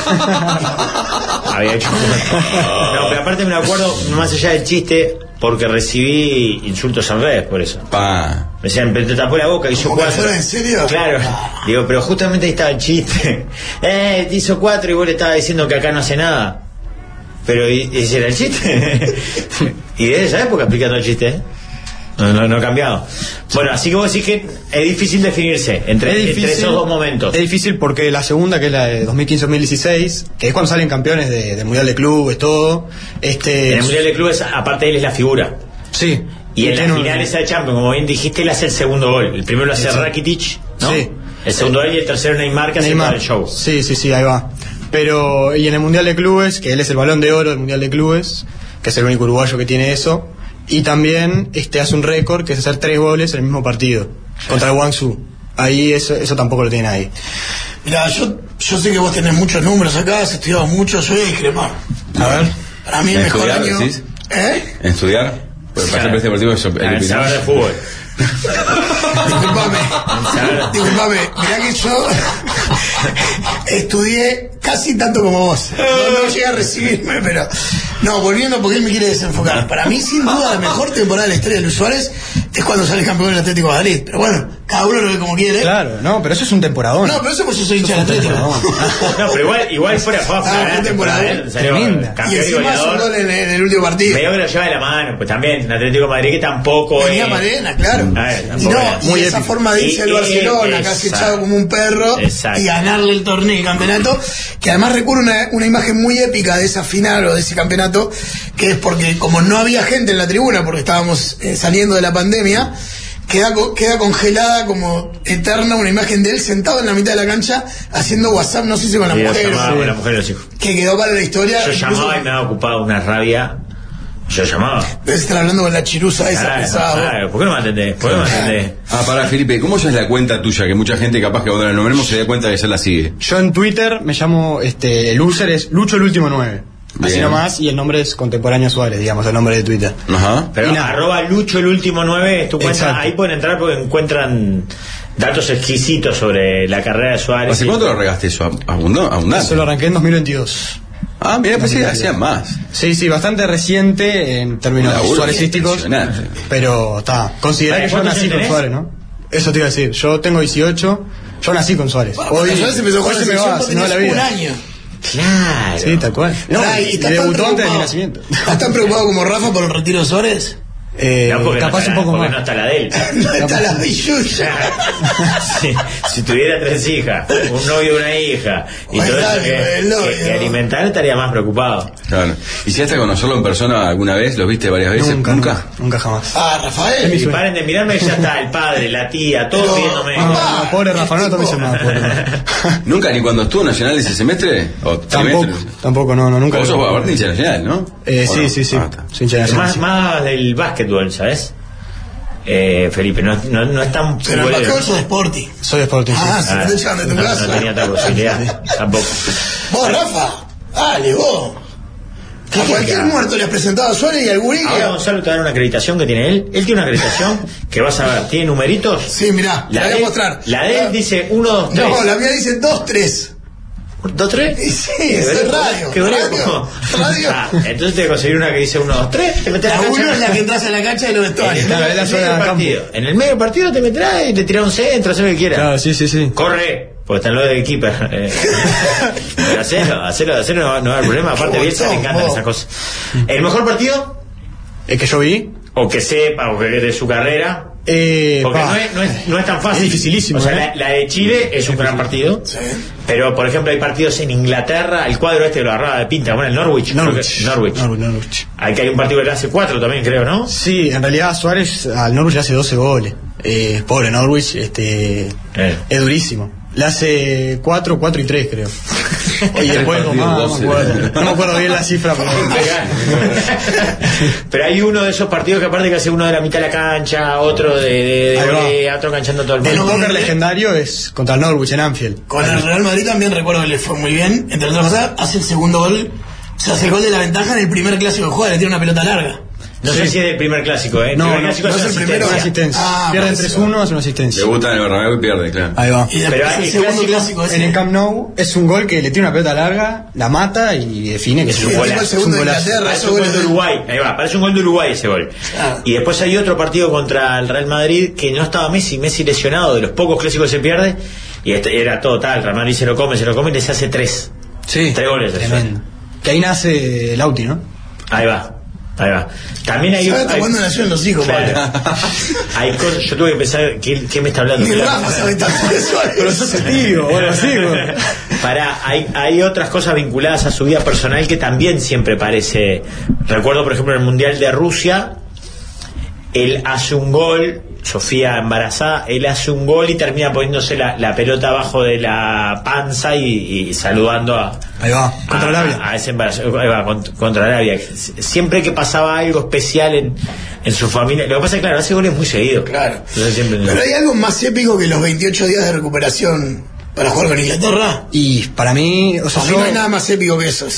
había hecho. No, pero aparte me lo acuerdo más allá del chiste porque recibí insultos en redes por eso. Pa. Me decían, pero te tapó la boca, hizo ¿Como que cuatro. fuera en serio? Claro. Digo, pero justamente ahí estaba el chiste. Eh, te hizo cuatro y vos le estabas diciendo que acá no hace nada. Pero ¿y- ese era el chiste? Y de esa época explicando el chiste, ¿eh? No, no, no ha cambiado. Bueno, así que vos decís que es difícil definirse entre, Es entre difícil, esos dos momentos. Es difícil porque la segunda, que es la de dos mil quince dos mil dieciséis, que es cuando salen campeones de, del Mundial de Clubes, todo. Este, En el Mundial de Clubes, aparte de él es la figura. Sí. Y en la tiene un- final esa de Champions, como bien dijiste, él hace el segundo gol. El primero lo hace Sí. Rakitic, ¿no? Sí. El segundo gol y el tercero Neymar, que hace Neymar. todo el show. Sí, sí, sí, ahí va. Pero, y en el Mundial de Clubes, que él es el balón de oro del Mundial de Clubes, que es el único uruguayo que tiene eso. Y también este hace un récord, que es hacer tres goles en el mismo partido, contra el Guangzhou. Ahí eso, eso tampoco lo tiene nadie. Mirá, yo, yo sé que vos tenés muchos números acá, has estudiado mucho, yo voy a discrepar. A ver. Para mí el ¿En mejor estudiar, año... decís? ¿Eh? ¿En estudiar? Pues para Claro. ser este partido es el Ah, el opinión. saber de fútbol. Disculpame, Saber- disculpame, mirá que yo estudié casi tanto como vos. No, no llegué a recibirme, pero. No, volviendo porque él me quiere desenfocar. Para mí, sin duda, la mejor temporada de la historia de Luis Suárez es cuando sale campeón del Atlético de Madrid. Pero bueno, cada uno lo ve como quiere. Claro, no, pero eso es un temporadón. No, pero eso pues yo soy hincha del Atlético. No, pero igual, igual fuera fue Ah, qué temporada. salió Tremenda. Y campeón y encima hizo un goleador. gol en, en el último partido. Medio que lo lleva de la mano, pues también, el Atlético de Madrid que tampoco Venía es. Marena, claro. A ver, Y tampoco no, es. y Muy esa épico. forma de irse Y- al y- Barcelona, exacto. casi echado como un perro, Exacto. y ganarle el torneo y el campeonato, que además recuerda una, una imagen muy épica de esa final o de ese campeonato, que es porque como no había gente en la tribuna, porque estábamos eh, saliendo de la pandemia, queda, co- queda congelada como eterna una imagen de él sentado en la mitad de la cancha haciendo WhatsApp, no sé si con la Y yo mujer, llamaba o- con la mujer y los hijos. que quedó para la historia. Yo incluso- llamaba y me daba ocupado una rabia. Yo llamaba. Debes estar hablando con la chirusa esa Claro, pesada. claro. ¿Por qué no me atendés? ¿Por qué no me atendés? Ah, para Felipe, ¿cómo es la cuenta tuya? Que mucha gente capaz que cuando la nombremos se da cuenta que ya la sigue. Yo en Twitter me llamo, este, el user es Lucho el último nueve. Así Bien. nomás, y el nombre es Contemporáneo Suárez, digamos, el nombre de Twitter. Ajá. Pero Y nada. arroba Lucho el último nueve es tu cuenta. Exacto. Ahí pueden entrar porque encuentran datos exquisitos sobre la carrera de Suárez. ¿Hace cuánto lo regaste eso? Abundó, abundante. Eso lo arranqué en dos mil veintidós. Ah, mira, pues sí, hacían más. Sí, sí, bastante reciente en términos Un laburo suarecísticos. impresionante. Pero está, considera Vale, que yo ¿cuántos nací años con tenés? Suárez, ¿no? Eso te iba a decir, yo tengo dieciocho, yo nací con Suárez. Hoy, Suárez empezó a hoy jugar se me en la va, selección se me va la cuando vida. tenías un año. Claro. Sí, tal cual. No, Pará, y ¿y estás tan debutó antes de mi preocupado- nacimiento. ¿Estás tan preocupado como Rafa por el retiro de Suárez? Eh, No, porque no capaz está un la- poco porque más. no está la de él. No está la billulla. si, si tuviera tres hijas, un novio y una hija, y Bueno, todo eso dale, que, el novio. que- que alimentar, estaría más preocupado. Claro. ¿Y si hasta conocerlo en persona alguna vez? ¿Los viste varias veces? Nunca, nunca, nunca jamás. Ah, Rafael. Y paren de mirarme, ya está el padre, la tía, todos No, viéndome. No, Ah, no, pobre Rafa, no el lo tomes tipo- en más, pobre Rafa. ¿Nunca ni cuando estuvo Nacional ese semestre? ¿O Tampoco, trimestre? tampoco, no, no, nunca. Vos lo- sos aparte hincha Nacional, ¿no? Eh, ¿O sí, no? sí, sí. Ah, está. Soy hincha de Es Nacional, más, sí. más del básquetbol, ¿sabes? Eh, Felipe, no, no, no es tan Pero el futbolero. basquetbol sos de Sporting. Soy de Sporting, sí. Ah, se Ah, te echan de tu no, casa. no tenía otra posibilidad, tampoco. Vos, Rafa. Dale, vos. A cualquier muerto le has presentado a Suárez y al Gurí. Ahora Gonzalo te va a dar una acreditación que tiene él. Él tiene una acreditación que vas a ver, tiene numeritos. Sí, mirá, te la voy de a él- mostrar. La de él dice uno, dos, tres. No, la mía dice dos tres. ¿Dos, tres? Y sí, Qué es breve, radio. qué breve, radio, ¿cómo? radio. Ah, entonces te voy a conseguir una que dice uno, dos, tres, te metes a La la uno cancha. es la que entras a la cancha y lo En el, vestuarios. Claro, es la en el zona medio de del campo. partido. En el medio del partido te meterás y te tiras un centro, hacer lo que quieras. Claro, sí, sí, sí. Corre, porque está en lo de keeper. Eh, pero hacelo, hacelo, hacelo, no, no va a haber problema. Aparte, Qué Bielsa le botón, encantan vos. esas cosas. ¿El mejor partido? El que yo vi, O que sepa, o que de su carrera. eh, Porque pa, no es, no, es, no es tan fácil. Es dificilísimo, O sea, ¿eh? la, la de Chile es un gran partido. Sí. Pero, por ejemplo, hay partidos en Inglaterra. El cuadro este lo agarraba de pinta. Bueno, el Norwich. creo Norwich. que- Norwich. Norwich, Norwich. Hay que hay un partido que le hace cuatro también, creo, ¿no? Sí, en realidad Suárez al Norwich le hace doce goles. Eh, pobre Norwich, este, Eh. es durísimo. Le hace cuatro, cuatro y tres, creo. Y después partidos, más, no doce. me acuerdo. No me acuerdo bien la cifra, pero... Pero hay uno de esos partidos que aparte que hace uno de la mitad de la cancha, otro de, de, de Ahí va. volea, otro enganchando todo el El mundo. póker legendario es contra el Norwich en Anfield. Con el Real Madrid también recuerdo que le fue muy bien. Entre otras cosas, hace el segundo gol. O sea, hace el gol de la ventaja en el primer clásico que juega, le tiene una pelota larga. No sé si es del primer clásico, ¿eh? El No, primer no, clásico no es es el una primero. Una asistencia. asistencia. Ah, Pierden por eso. tres uno, hace una asistencia. Debuta en el Bernabéu y pierde, claro. Ahí va. Y después Pero el el segundo clásico- clásico ese. En el Camp Nou es un gol que le tiene una pelota larga, la mata y define que Es es un un golazo. el golazo. segundo de Es un golazo. Inglaterra, Parece esos un gol goles de Uruguay, ahí va, parece un gol de Uruguay ese gol. Ah. Y después hay otro partido contra el Real Madrid que no estaba Messi, Messi lesionado, de los pocos clásicos que se pierde, y este era todo tal, Real Madrid se lo come, se lo come y les hace tres. Sí, Tres goles. tremendo. Que ahí nace el Auti, ¿no? Ahí va, ahí va. También hay... ¿Sabes hasta hay- cuándo nacieron los hijos, Claro. padre? Hay cosas, yo tuve que pensar, ¿qué, qué me está hablando? Ni Claro. Rafa sabe tanto de Suárez. Pero sos el tío, o algo así, güey. Pará, hay, hay otras cosas vinculadas a su vida personal que también siempre parece. Recuerdo, por ejemplo, en el Mundial de Rusia, él hace un gol, Sofía embarazada, él hace un gol y termina poniéndose la, la pelota abajo de la panza y, y saludando a. Ahí va, contra a, Arabia. A, a ese embarazo, ahí va, contra, contra Arabia. Siempre que pasaba algo especial en, en su familia. Lo que pasa es que, claro, hace goles muy seguido. Claro. Entonces siempre. Pero hay algo más épico que los veintiocho días de recuperación para jugar con Inglaterra. Y para mí, o sea, A mí yo, no hay nada más épico que eso, o sea.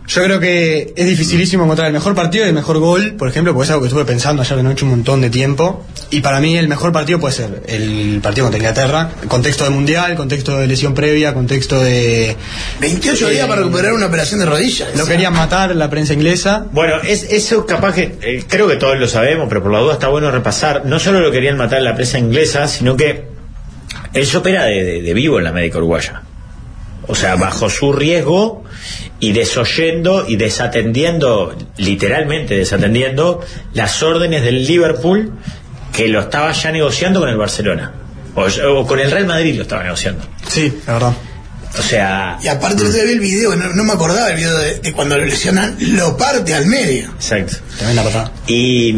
Yo creo que es dificilísimo encontrar el mejor partido y el mejor gol, por ejemplo, porque es algo que estuve pensando ayer de noche un montón de tiempo. Y para mí el mejor partido puede ser el partido contra Inglaterra, contexto de mundial, contexto de lesión previa, contexto de... veintiocho eh, días para recuperar una operación de rodillas. Lo querían matar la prensa inglesa. Bueno, es, eso capaz que, eh, creo que todos lo sabemos, pero por la duda está bueno repasar. No solo lo querían matar la prensa inglesa, sino que él se opera de, de, de vivo en la médica uruguaya. O sea, bajo su riesgo y desoyendo y desatendiendo, literalmente desatendiendo, las órdenes del Liverpool, que lo estaba ya negociando con el Barcelona. O, o con el Real Madrid lo estaba negociando. Sí, la verdad. O sea... Y aparte no se ve el video, no, no me acordaba el video de, de cuando lo lesionan, lo parte al medio. Exacto. También la patada. Y...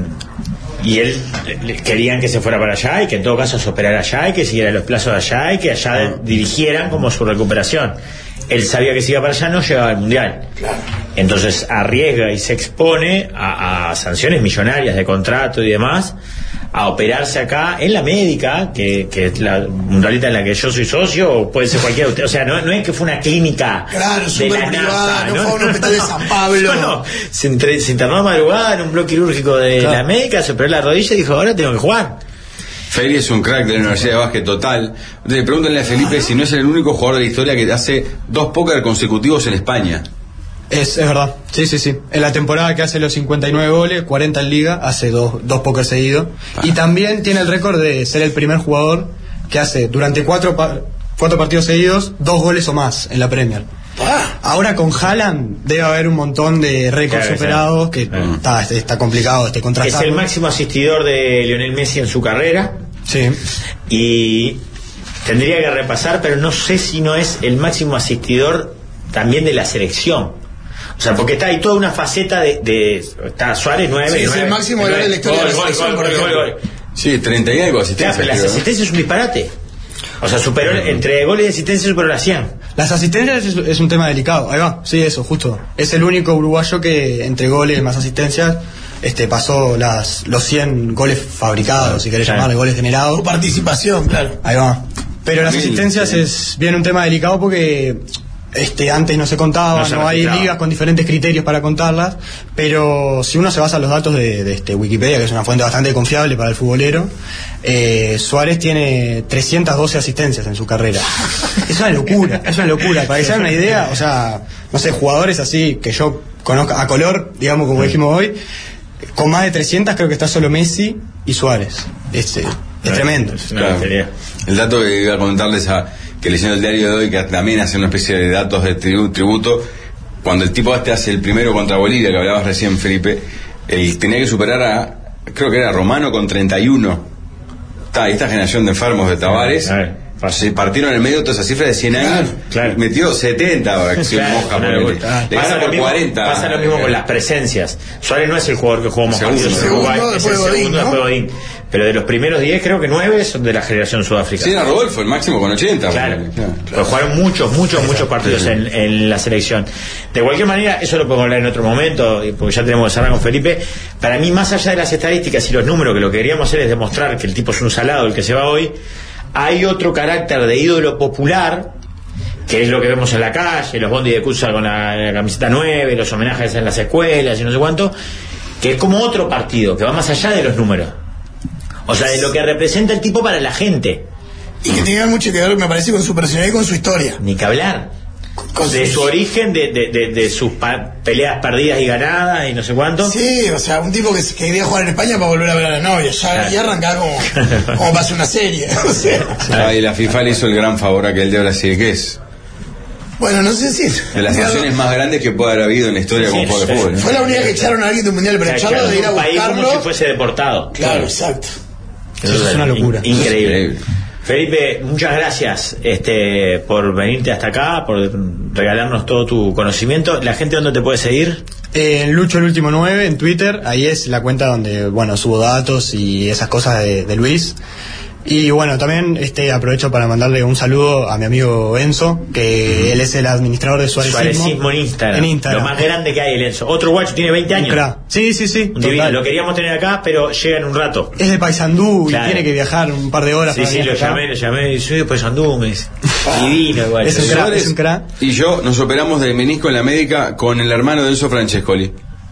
y él le- querían que se fuera para allá y que en todo caso se operara allá y que siguiera los plazos de allá y que allá de- dirigieran como su recuperación. Él sabía que si iba para allá no llegaba al mundial, entonces arriesga y se expone a, a sanciones millonarias de contrato y demás, a operarse acá en la médica, que, que es la mundialita en la que yo soy socio, o puede ser cualquiera de ustedes. O sea, no, no es que fue una clínica Claro, de súper la privada, NASA, no fue a un hospital de San Pablo. No, no. Se, entre- se internó a madrugada en un bloque quirúrgico de Claro. la médica, se operó la rodilla y dijo, ahora tengo que jugar. Feli es un crack de la Universidad de Básquet total. Entonces, pregúntenle a Felipe si no es el único jugador de la historia que hace dos póker consecutivos en España. Es, es verdad, sí, sí, sí. En la temporada que hace los cincuenta y nueve goles, cuarenta en liga, hace dos, dos póker seguidos. Ah. Y también tiene el récord de ser el primer jugador que hace durante cuatro, pa- cuatro partidos seguidos dos goles o más en la Premier. Ah, Ahora con Haaland debe haber un montón de récords Claro, superados, exacto. que Ah. está, está, está complicado este Es contrastar. el máximo asistidor de Lionel Messi en su carrera Sí. y tendría que repasar, pero no sé si no es el máximo asistidor también de la selección. O sea, porque está ahí toda una faceta de... de está Suárez nueve. Sí, es el máximo goleador de la historia de la selección, por ejemplo. Sí, treinta y algo Claro, asistencias. pero las creo, ¿no? asistencias es un disparate. O sea, superó entre goles y asistencias superó las cien. Las asistencias es, es un tema delicado. Ahí va, sí, eso, justo. Es el único uruguayo que entre goles más asistencias este pasó las los cien goles fabricados, si querés Claro. llamarle goles generados. tu participación, claro. Ahí va. Pero las Sí, asistencias sí. es bien un tema delicado porque este antes no se contaba, No se no, hay registraba. ligas con diferentes criterios para contarlas, pero si uno se basa en los datos de, de este Wikipedia, que es una fuente bastante confiable para el futbolero, eh, Suárez tiene trescientas doce asistencias en su carrera. Es una locura, es una locura. Para que se hagan una idea, o sea, no sé, jugadores así que yo conozca a color, digamos como dijimos hoy, con más de trescientas creo que está solo Messi y Suárez. Es, eh, es tremendo. No, Claro. sería- El dato que iba a comentarles a, que leyendo el diario de hoy, que también hace una especie de datos de tribu- tributo, cuando el tipo este hace el primero contra Bolivia, que hablabas recién, Felipe, él tenía que superar a, creo que era Romano con treinta y uno. Está, esta generación de enfermos de Tavares, A ver, se partieron en el medio toda esa cifra de cien años, claro. metió setenta ahora que se Claro, moja, una ponele. locura. Le Pasa gana lo por mismo- cuarenta. Pasa lo mismo con las presencias. Suárez no es el jugador que jugó más Segundo. partidos en Segundo Uruguay, es el después de Godín, segundo ¿no? después de Godín. Pero de los primeros diez, creo que nueve son de la generación Sudáfrica. Sí, era Rodolfo, el máximo con ochenta. Claro, ponele, claro. pues jugaron muchos, muchos, muchos partidos en, en la selección. De cualquier manera, eso lo podemos hablar en otro momento, y porque ya tenemos que cerrar con Felipe. Para mí, más allá de las estadísticas y los números, que lo que queríamos hacer es demostrar que el tipo es un salado, el que se va hoy, hay otro carácter de ídolo popular, que es lo que vemos en la calle, los bondis de Cusa con la, la camiseta nueve, los homenajes en las escuelas y no sé cuánto, que es como otro partido, que va más allá de los números. O sea, de lo que representa el tipo para la gente. Y que tenía mucho que ver, me parece, con su personalidad y con su historia. Ni que hablar. Con De sus- su origen, de, de, de, de sus pa- peleas perdidas y ganadas y no sé cuánto. Sí, o sea, un tipo que, que quería jugar en España para volver a ver a la novia. Ya, Claro. ya arrancaba como, como para hacer una serie. O sea, Ah, y la FIFA le hizo el gran favor a aquel de Brasil, que es bueno, no sé si. de las naciones más grandes que puede haber habido en la historia Sí, como juego de sí. fútbol, ¿no? Fue la única que echaron a alguien de un mundial, pero O sea, echarlo claro, de ir a un país como buscarlo. si fuese deportado. Claro, exacto. Eso es una locura. In- increíble. Increíble. Felipe, muchas gracias este, por venirte hasta acá, por regalarnos todo tu conocimiento. ¿La gente dónde te puede seguir? Eh, en Lucho el último nueve en Twitter, ahí es la cuenta donde bueno subo datos y esas cosas de, de Luis. Y bueno, también este aprovecho para mandarle un saludo a mi amigo Enzo, que uh-huh. él es el administrador de Suárezismo. Suárezismo en Instagram. En Instagram. Lo más grande que hay, el Enzo. Otro guacho, tiene veinte años. Sí, sí, sí. Divino. Lo queríamos tener acá, pero llega en un rato. Es de Paysandú claro. y tiene que viajar un par de horas. Sí, para sí, lo acá. llamé, lo llamé. Y soy de Paysandú, me dice. Divino, igual. Es un crack, es un crack. Y yo nos operamos de menisco en la médica con el hermano de Enzo Francescoli.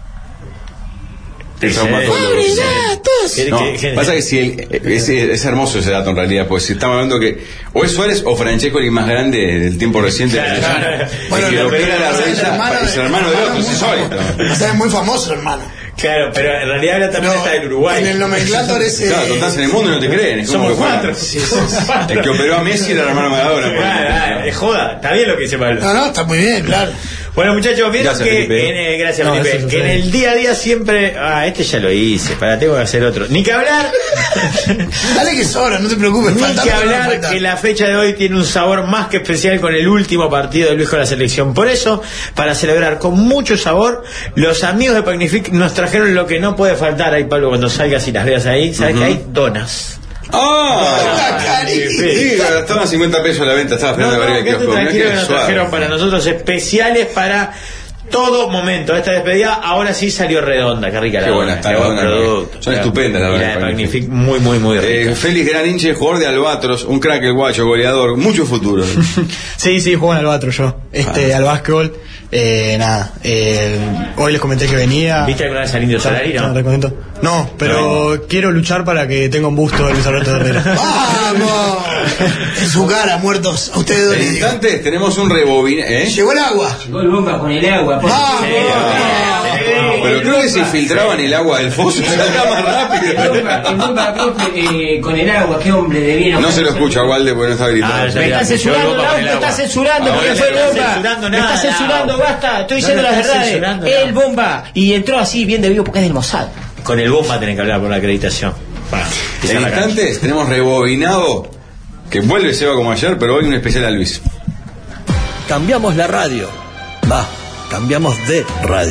El traumatólogo. No, pasa que si el, es, es hermoso ese dato en realidad, pues si estamos hablando que o es Suárez o Francescoli más grande del tiempo reciente. Claro, claro. Bueno, el que lo opera que- la es el rodilla hermano es el de- hermano del otro, es insólito. O sea, es muy famoso, hermano. Claro, pero en realidad ahora también No, está en Uruguay. en el nomenclátor ese. Claro, tú estás en el mundo y no te creen. Es como Somos que fuera- cuatro. Sí, somos cuatro. El que operó a Messi era el hermano Maradona. por Claro, ejemplo. claro, es joda. Está bien lo que dice Pablo. No, no, está muy bien, claro. Bueno, muchachos, vieron Gracias, que Felipe. en, eh, gracias No, Felipe, eso que en sucede. el día a día siempre, ah, este ya lo hice, para tengo que hacer otro. Ni que hablar, Dale que sobra, no te preocupes. ni falta que lo no va a hablar faltar. que la fecha de hoy tiene un sabor más que especial con el último partido de Luis con la selección. Por eso, para celebrar con mucho sabor, los amigos de Magnific nos trajeron lo que no puede faltar ahí, Pablo, cuando salgas y las veas ahí, ¿sabes Ujú. que hay? Donas. Ah, Carita. sí, estaban cincuenta pesos a la venta, estaba No, esperando no, a ver el quédate kiosco. Mirá tranquilo qué que nos suave. trajeron para nosotros especiales para todo momento. Esta despedida ahora sí salió redonda, qué rica la Qué buena dona, está qué la buen dona, producto. son Claro. estupendas las Y donas la de de Magnific. Magnific, muy, muy, muy rica. Eh, Félix Gran hinche, jugador de Albatros, un crack el guacho, goleador, mucho futuro. Sí, sí, juego en Albatro yo. Este, Ah. al básquetbol. Eh, nada, eh, hoy les comenté que venía. ¿Viste alguna vez al Indio Solari, no? No, te comento. No, pero quiero luchar para que tenga un busto de Luis Alberto Herrera. ¡Vamos! En su cara, muertos. A ustedes dos En les digo. instantes tenemos un rebobina, ¿eh? Llegó el agua. Llegó el bomba con el agua. por- ¡Vamos! Pero creo que si filtraban el agua del foso se salga más El rápido. bomba, el bomba, profe, eh, con el agua, qué hombre de bien. No se lo escucha Walde porque no está Ah, gritando. ya. Me está censurando, Llegó el bomba con Lau, el me está agua. censurando, Ahora porque no fue el está bomba. censurando Me está nada, censurando, Lau. basta, estoy No diciendo lo las está verdades. censurando, El Lau. bomba, y entró así, bien de vivo, porque es del Mossad. Con el bomba tenés que hablar por la acreditación. Para pisar En la cancha. instantes tenemos rebobinado, que vuelve Seba como ayer, pero hoy un especial a Luis. Cambiamos la radio. Va, cambiamos de radio.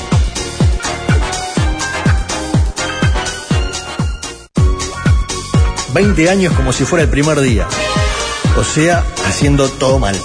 veinte años como si fuera el primer día. O sea, haciendo todo mal.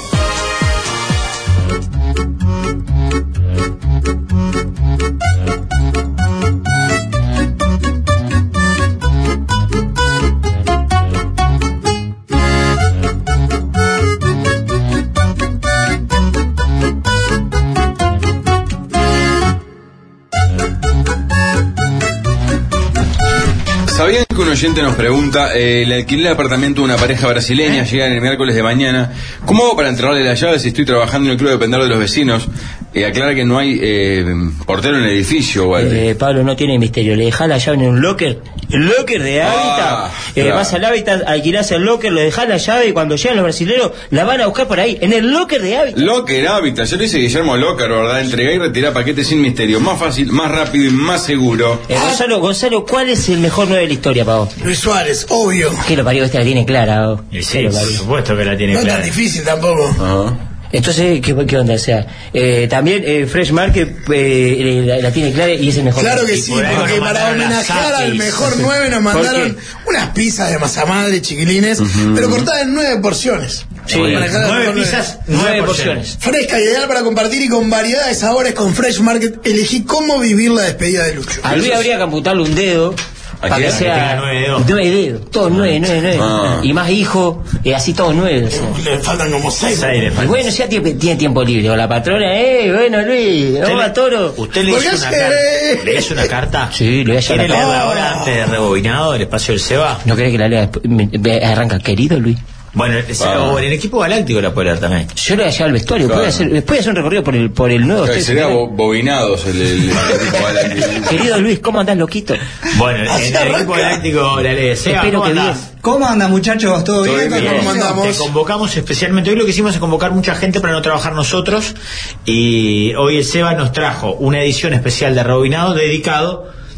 ¿Sabían que un oyente nos pregunta, eh, le alquilé el apartamento a una pareja brasileña, llegan el miércoles de mañana, ¿cómo hago para entregarle las llaves si estoy trabajando en el club de pendaro de los vecinos? Eh, aclara que no hay eh, portero en el edificio, Walde. Eh, Pablo, no tiene misterio, le dejás la llave en un locker, el locker de Ah, Hábitat, eh, claro. vas al Hábitat, alquilás el locker, le dejás la llave y cuando llegan los brasileños la van a buscar por ahí, en el locker de Hábitat. Locker Hábitat, yo lo hice Guillermo Locker, ¿verdad? Entregar y retirar paquetes sin misterio, más fácil, más rápido y más seguro. Eh, Gonzalo, Gonzalo, ¿cuál es el mejor nueve de la historia, Pavo? Luis Suárez, obvio. Que lo parió, este la tiene clara, Pavo. Y Que sí, lo por parió. supuesto que la tiene No es tan clara. difícil tampoco. Ajá. Entonces, ¿qué, qué onda? O sea, eh, también eh, Fresh Market eh, la, la tiene clara y es el mejor. Claro que Y sí, por algo porque nos para mandaron homenajear las al Zapis. mejor nueve nos ¿Por mandaron qué? unas pizzas de masa madre, chiquilines, pero cortadas en nueve porciones. Sí, Para dejar al Nueve mejor pizzas, nueve nueve porciones. porciones. Fresca, ideal para compartir y con variedad de sabores con Fresh Market. Elegí cómo vivir la despedida de Lucho. A Luis habría que amputarle un dedo ¿A para qué? que Que sea tenga nueve dedos. nueve dedos, todos nueve, nueve, nueve. Ah. Y más hijos, eh, así todos nueve. o sea. Le faltan como seis. Seis le Y falta. bueno, ya tiene, tiene tiempo libre. O la patrona, eh, bueno, Luis, ¿Usted vamos le- a toro. ¿Usted le ¿Por hizo qué una hace? carta? ¿Le hizo una carta? Sí, le voy a ¿Quiere llevar la leerla carta. ahora antes de rebobinado del espacio del Seba? ¿No querés que la lea después? Me- me- Arranca, querido Luis. Bueno, ese- Ah. o en el equipo galáctico la puede leer también. Yo le voy a llevar al vestuario. Claro. Puede hacer, puede hacer un recorrido por el, por el nuevo. Claro, ustedes, sería ¿no? bo- bobinados el, el, el equipo galáctico. Querido Luis, ¿cómo andás, loquito? Bueno, Así en el arranca. equipo galáctico la lee. Seba, Espero ¿cómo que andás? bien. ¿Cómo andan, muchachos? ¿Todo, Todo bien? bien. ¿Cómo Bien, andamos? te convocamos especialmente. Hoy lo que hicimos es convocar mucha gente para no trabajar nosotros. Y hoy el Seba nos trajo una edición especial de Rebobinado dedicado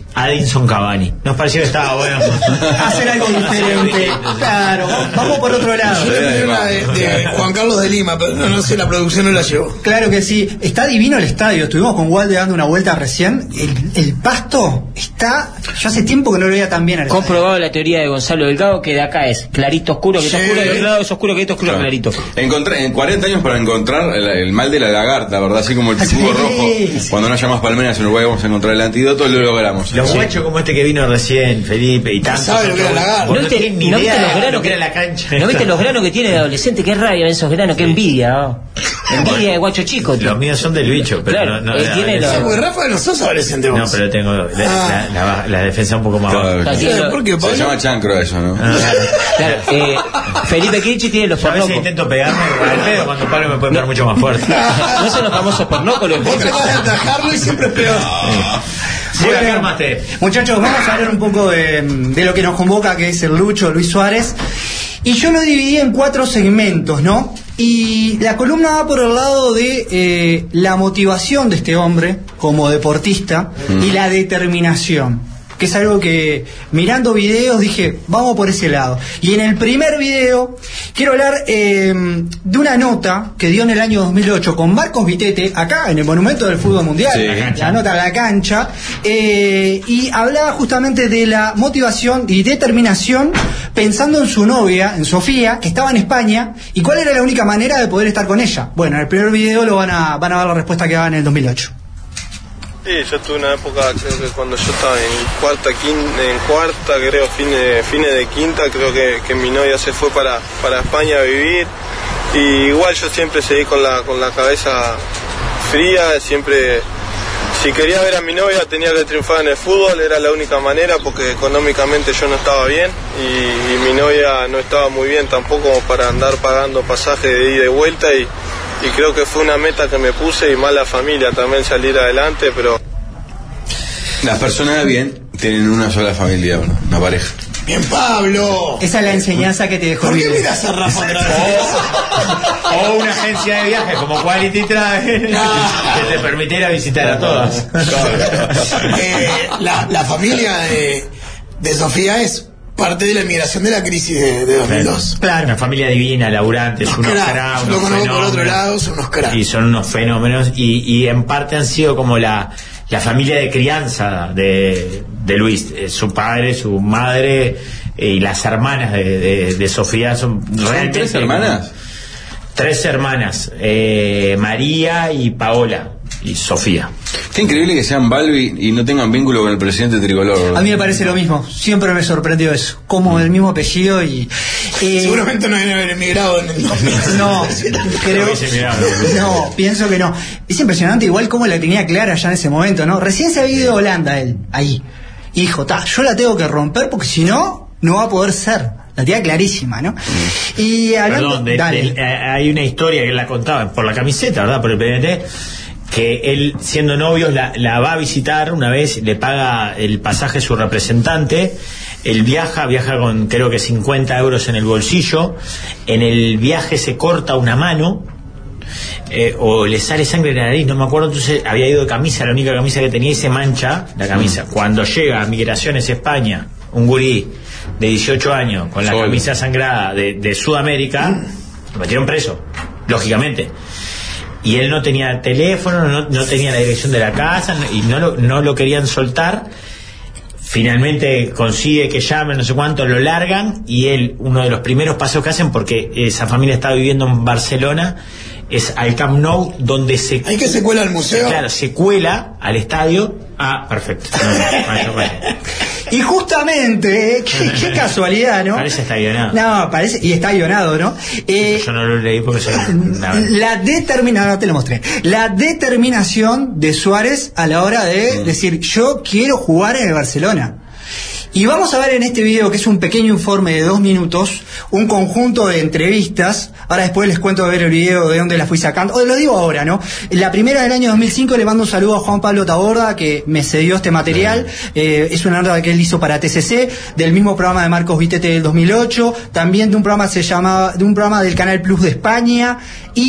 Adinson Cavani. Nos pareció que estaba bueno hacer algo diferente. Claro, vamos por otro lado. Yo le una de, de Juan Carlos de Lima, pero no, no sé, la producción no la llevó. Claro que sí, está divino el estadio. Estuvimos con Walde dando una vuelta recién. El, el pasto está. Yo hace tiempo que no lo veía tan bien al estadio. Comprobado la teoría de Gonzalo Delgado que de acá es clarito oscuro, que Sí. está oscuro, de otro lado es oscuro, que esto oscuro, Claro. clarito. Encontré, en cuarenta años para encontrar el, el mal de la lagarta, ¿verdad? Así como el Sí, jugo rojo. sí. Cuando no haya más palmeras en Uruguay vamos a encontrar el antídoto, lo logramos. Los Sí. guachos como este que vino recién, Felipe, y tantos. sabe lo que era otros, lagarto. vos ¿No no viste, tenés ni no idea viste los de granos lo que que era la cancha? ¿No viste los granos que tiene de adolescente? Qué rabia esos granos, qué envidia. Oh. Envidia de guacho chico. Los míos son del bicho, pero Claro, no, no, él no, tiene no, los- Sí, porque Rafa no sos adolescente no, vos. pero tengo la, Ah. la, la, la defensa un poco más baja. Claro. Tiene los- ¿Por qué, Se Pablo? llama chancro eso, ¿no? Ah, Claro, eh, Felipe Kirchi tiene los yo a veces pornocos. intento pegarme al pedo cuando Pablo me puede pegar mucho más fuerte. ¿No son los famosos pornocos los Vos tratás de atajarlo y siempre es peor. Voy a Bueno, cálmate. muchachos, vamos a hablar un poco de, de lo que nos convoca, que es el Lucho, Luis Suárez. Y yo lo dividí en cuatro segmentos, ¿no? Y la columna va por el lado de eh, la motivación de este hombre como deportista Mm. y la determinación, que es algo que mirando videos dije, vamos por ese lado. Y en el primer video quiero hablar eh, de una nota que dio en el año dos mil ocho con Marcos Vitete, acá en el Monumento del Fútbol Mundial, Sí. la, la nota a la cancha, eh, y hablaba justamente de la motivación y determinación pensando en su novia, en Sofía, que estaba en España, y cuál era la única manera de poder estar con ella. Bueno, en el primer video lo van a, van a ver la respuesta que daba en el dos mil ocho. Sí, yo tuve una época, creo que cuando yo estaba en cuarta, quinta, en cuarta, creo, fines, fines de quinta, creo que, que mi novia se fue para, para España a vivir. Y igual yo siempre seguí con la, con la cabeza fría, siempre, si quería ver a mi novia tenía que triunfar en el fútbol, era la única manera porque económicamente yo no estaba bien y, y mi novia no estaba muy bien tampoco como para andar pagando pasaje de ida y vuelta y, y creo que fue una meta que me puse y más la familia también salir adelante, pero... Las personas de bien tienen una sola familia, una, una pareja. Bien, Pablo. Esa es la enseñanza que te dejó ¿Por el qué video. miras a Rafa otra vez? O una agencia de viajes como Quality Travel que te permitiera visitar a todas. Eh, la, la familia de, de Sofía es parte de la inmigración de la crisis de, de dos mil dos. Claro. Una familia divina, laburantes, Unos unos cracks, cracks, yo lo unos conozco por otro fenómenos. lado, son unos cracks. Y son unos fenómenos y, y en parte han sido como la, la familia de crianza de, de Luis. Eh, su padre, su madre eh, y las hermanas de, de, de Sofía son realmente... tres hermanas? Tres hermanas, eh, María y Paola y Sofía. Qué increíble que sean Balbi y no tengan vínculo con el presidente tricolor. A mí me parece lo mismo, siempre me sorprendió eso, como el mismo apellido y... eh, Seguramente no deben haber emigrado en el dos mil dos. No, creo, hubiese emigrado. no, pienso que no. Es impresionante igual como la tenía clara ya en ese momento, ¿no? Recién se había ido a Holanda él, ahí. Y dijo, ta, yo la tengo que romper porque si no, no va a poder ser. La tenía clarísima, ¿no? Y hablando... Perdón, de- dale. de- eh, hay una historia que él la contaba por la camiseta, ¿verdad? Por el P N T, que él, siendo novios, la, la va a visitar una vez, le paga el pasaje su representante, él viaja, viaja con creo que cincuenta euros en el bolsillo, en el viaje se corta una mano, eh, o le sale sangre en la nariz, no me acuerdo, entonces había ido de camisa, la única camisa que tenía, y se mancha la camisa. Cuando llega a Migraciones España, un gurí de dieciocho años, con la Solo. camisa sangrada de, de Sudamérica, lo metieron preso, lógicamente. Y él no tenía teléfono, no, no tenía la dirección de la casa, no- y no lo, no lo querían soltar. Finalmente consigue que llamen, no sé cuánto, lo largan, y él, uno de los primeros pasos que hacen, porque esa familia estaba viviendo en Barcelona, es al Camp Nou, donde se... Hay que se cuela al museo. Claro, se cuela al estadio. Ah, perfecto. No, no, vaya, vaya. Y justamente, eh, qué, qué casualidad, ¿no? Parece está guionado. No, parece, y está guionado, ¿no? Eh, Yo no lo leí porque soy una- La determinación, te lo mostré. La determinación de Suárez a la hora de decir, yo quiero jugar en el Barcelona. Y vamos a ver en este video, que es un pequeño informe de dos minutos, un conjunto de entrevistas. Ahora después les cuento de ver el video de dónde la fui sacando. O lo digo ahora, ¿no? La primera del año dos mil cinco, le mando un saludo a Juan Pablo Taborda, que me cedió este material. Eh, es una nota que él hizo para T C C, del mismo programa de Marcos Vitete del dos mil ocho, también de un programa se llamaba, de un programa del Canal Plus de España, y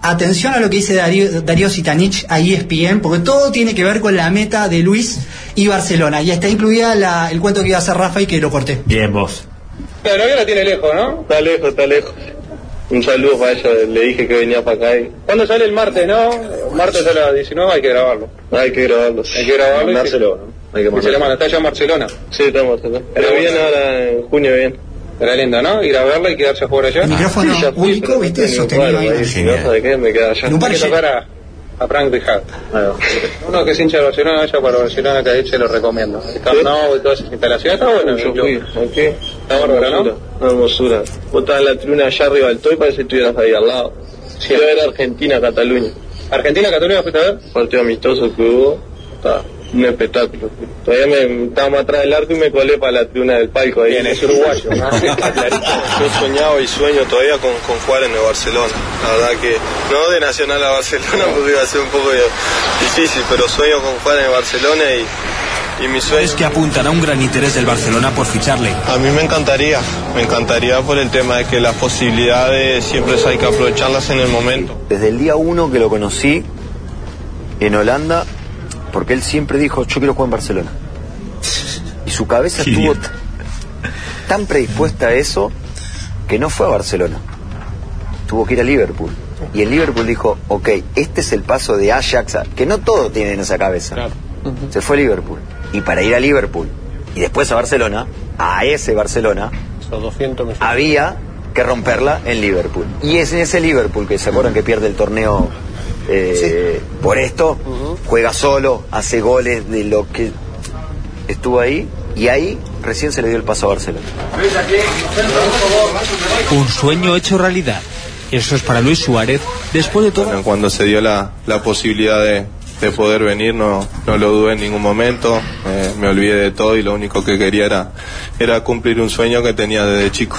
atención a lo que dice Darío, Darío Sitanich a E S P N, porque todo tiene que ver con la meta de Luis y Barcelona. Y está incluida la, el cuento que iba a hacer Rafa y que lo corté. Bien, vos. La novia la tiene lejos, ¿no? Está lejos, está lejos. Un saludo para ella, le dije que venía para acá. Y... ¿Cuándo sale el martes, no? Martes a las diecinueve hay que grabarlo. Hay que grabarlo. Hay que grabarlo. Mandárselo, ¿no? Hay que mandárselo. ¿Está allá en Barcelona? Sí, está en Barcelona. Pero viene ahora en junio, bien. Era linda, ¿no? Ir a verla y quedarse a jugar allá. El micrófono sí, único, ¿viste? Sostenido ahí. ¿De qué? Me queda allá. En un Hay que tocar a, a Frank de Hart. Uno que es hincha de Barcelona, vaya para Barcelona, que ahí se lo recomiendo. El Camp Nou y todas esas instalaciones. Está bueno. Yo fui. Aquí. Está bárbaro, ¿no? Una hermosura. Vos estás en la tribuna allá arriba del Toy, parece que estuvieras ahí al lado. Sí, a ver Argentina-Cataluña. ¿Argentina-Cataluña fuiste a ver? Partido amistoso que hubo. Está un espectáculo. Todavía me estaba atrás del arco y me colé para la tribuna del palco ahí. Bien, es uruguayo, ¿no? Yo soñaba y sueño todavía con, con jugar en el Barcelona. La verdad que no de Nacional a Barcelona porque iba a ser un poco difícil, pero sueño con jugar en el Barcelona y, y mi sueño... Es que apuntan a un gran interés del Barcelona por ficharle. A mí me encantaría, me encantaría por el tema de que las posibilidades siempre hay que aprovecharlas en el momento. Desde el día uno que lo conocí en Holanda, porque él siempre dijo, yo quiero jugar en Barcelona. Y su cabeza Sí. estuvo t- tan predispuesta a eso que no fue a Barcelona. Tuvo que ir a Liverpool. Y el Liverpool dijo, ok, este es el paso de Ajax, a- que no todo tiene en esa cabeza. Claro. Se fue a Liverpool. Y para ir a Liverpool y después a Barcelona, a ese Barcelona, Esos doscientos millones. había que romperla en Liverpool. Y es en ese Liverpool que se acuerdan que pierde el torneo eh, por esto, juega solo, hace goles de lo que estuvo ahí, y ahí recién se le dio el paso a Barcelona. Un sueño hecho realidad. Eso es para Luis Suárez, después de todo. Bueno, cuando se dio la, la posibilidad de, de poder venir, no, no lo dudé en ningún momento, eh, me olvidé de todo y lo único que quería era, era cumplir un sueño que tenía desde chico.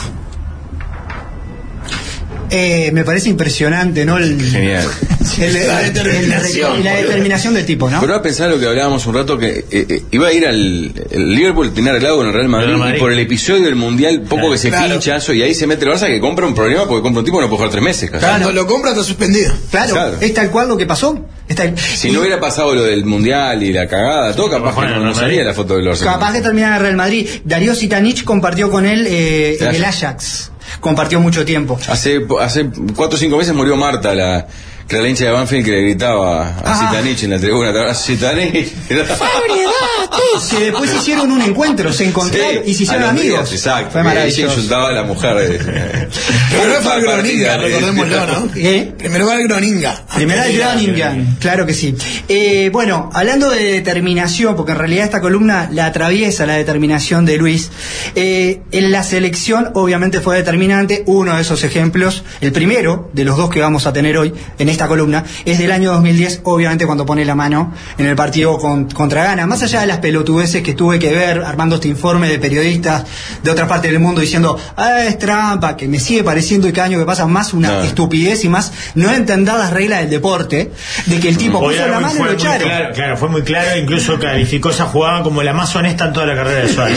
Eh, me parece impresionante, ¿no? El, Genial. el- La el- determinación. el- la determinación del tipo, ¿no? Pero a pensar lo que hablábamos un rato, que eh, eh, iba a ir al el Liverpool, tenía arreglado con el Real Madrid, Real Madrid. y por el episodio del Mundial, poco Claro. que se Claro. pincha eso, y ahí se mete el Barça, que compra un problema porque compra un tipo que no puede jugar tres meses. casi. Cuando lo compra está suspendido. Claro, Claro. es tal cual lo que pasó. Es tal- Si y no hubiera pasado lo del Mundial y la cagada, todo capaz que Bueno, no, Real no salía Madrid. la foto del Barça. capaz que termina en el Real Madrid. Darío Sitanich compartió con él eh, El en el Ajax. Ajax. Compartió mucho tiempo. Hace, hace cuatro o cinco meses murió Marta, la, que era la hincha de Banfield, que le gritaba a Ah. Zitanich en la tribuna. Zitanich. Que después hicieron un encuentro, se encontraron Sí, y se hicieron a los amigos. días, exacto. Fue Y ahí se maravilloso. insultaba a la mujer. De, Primero fue al Groninga, recordémoslo, ¿no? ¿Qué? Primero fue al Groninga. Primera de Groningen, claro que sí. Eh, bueno, hablando de determinación, porque en realidad esta columna la atraviesa la determinación de Luis, eh, en la selección obviamente fue determinante. Uno de esos ejemplos, el primero de los dos que vamos a tener hoy en esta columna, es del año dos mil diez, obviamente cuando pone la mano en el partido con- contra Ghana. Más allá de las pelotudeces que tuve que ver armando este informe de periodistas de otras partes del mundo diciendo, ah, es trampa, que me sigue pareciendo y cada año que pasa más una No. estupidez y más no entender las reglas del deporte, de que el tipo Hoy puso la fue mano y lo muy echaron. claro, claro, fue muy claro, incluso calificó esa jugada como la más honesta en toda la carrera de Suárez.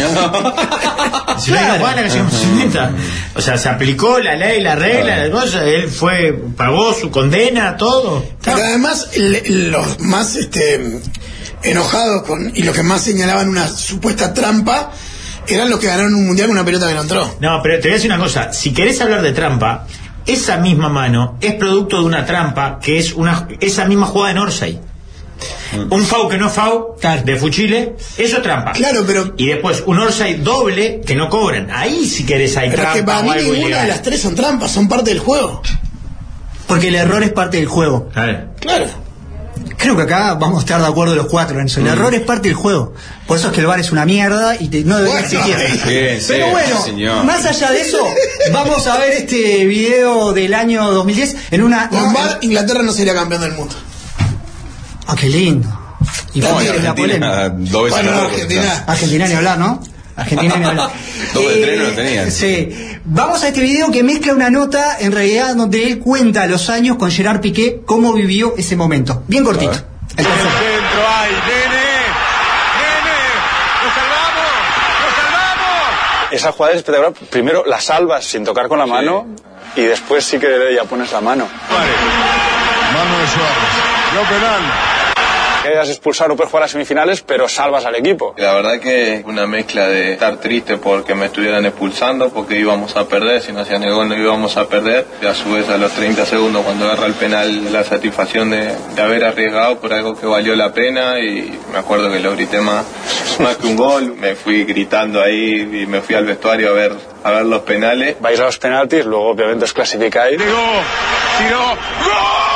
Si no hay una jugada, la que se honesta. O sea, se aplicó la ley, la regla, la cosa, él fue, pagó su condena, todo. Pero además, el- los más este, enojados con, y los que más señalaban una supuesta trampa eran los que ganaron un mundial con una pelota que no entró. No, pero te voy a decir una cosa, si querés hablar de trampa, esa misma mano es producto de una trampa que es una esa misma jugada en Orsay. Un FAU que no FAU de Fuchile, eso es trampa. Claro, pero- Y después un Orsay doble que no cobran. Ahí si querés hay Pero es trampa que para o mí algo ninguna de ilegal. las tres son trampas, son parte del juego. Porque el error es parte del juego. Claro. Claro. Creo que acá vamos a estar de acuerdo los cuatro en eso. El error es parte del juego. Por eso es que el V A R es una mierda y te- no debería Bueno, existir. bien, sí, Pero bueno, señor. más allá de eso, vamos a ver este video del año dos mil diez en una... Con V A R, Inglaterra no sería campeón del mundo. Ah, qué lindo. Y No, fue y la polémica. Argentina, dos veces Bueno, no, Argentina. Argentina ni hablar, ¿no? Argentina ni hablar. Dos de tres no lo tenían. Sí. Vamos a este video que mezcla una nota, en realidad, donde él cuenta los años con Gerard Piqué, cómo vivió ese momento. Bien cortito. El tercero. Centro hay, nene, nene, nos salvamos, nos salvamos. Esa jugada es espectacular. Primero la salvas sin tocar con la mano y después sí que ya pones la mano. Vale. Manuel Suárez. Yo penal. Querías expulsar o puedes jugar a semifinales, pero salvas al equipo. La verdad que una mezcla de estar triste porque me estuvieran expulsando, porque íbamos a perder, si no hacían el gol no íbamos a perder. Y a su vez a los treinta segundos cuando agarra el penal, la satisfacción de, de haber arriesgado por algo que valió la pena, y me acuerdo que lo grité más, más que un gol. Me fui gritando ahí y me fui al vestuario a ver, a ver los penales. Vais a los penaltis, luego obviamente os clasificáis. Tiró, tiró, ¡gol!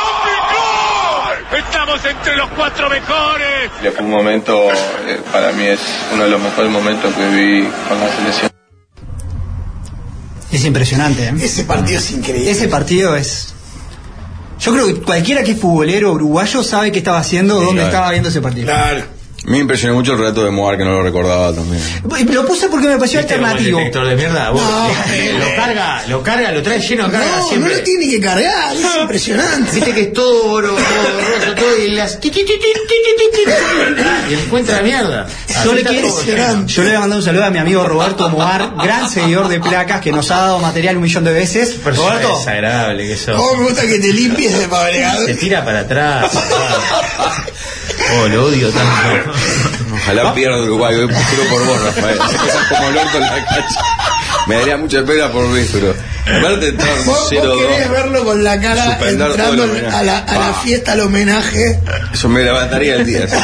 Estamos entre los cuatro mejores. Fue un momento, eh, para mí es uno de los mejores momentos que viví con la selección. Es impresionante, ¿eh? Ese partido es increíble. Ese partido es... Yo creo que cualquiera que es futbolero uruguayo sabe qué estaba haciendo, sí, dónde claro. estaba viendo ese partido. Claro. Me impresionó mucho el relato de Moar, que no lo recordaba también. Lo puse porque me pareció alternativo. El detector de mierda, vos, No, eh, lo carga, lo carga, lo trae lleno de carga No, siempre. no lo tiene que cargar, es impresionante. Viste que es todo oro, todo borroso, todo y las ti, ti, ti, ti, ti, ti, ti, y encuentra mierda. Yo le, quiero, yo le voy a mandar un saludo a mi amigo Roberto Moar, gran seguidor de placas, que nos ha dado material un millón de veces. Pero Roberto, es desagradable que eso. Oh, me gusta que te limpies de pabregador. Se tira para atrás. Oh, lo odio tanto. Ojalá pierda Uruguay, hoy juro por vos, Rafael. Se cosas como el orto en la cancha. Me daría mucha pena por Luis, pero aparte de ¿Vos, vos querés verlo con la cara Suspender entrando a la, a la fiesta, al homenaje? Eso me levantaría el día.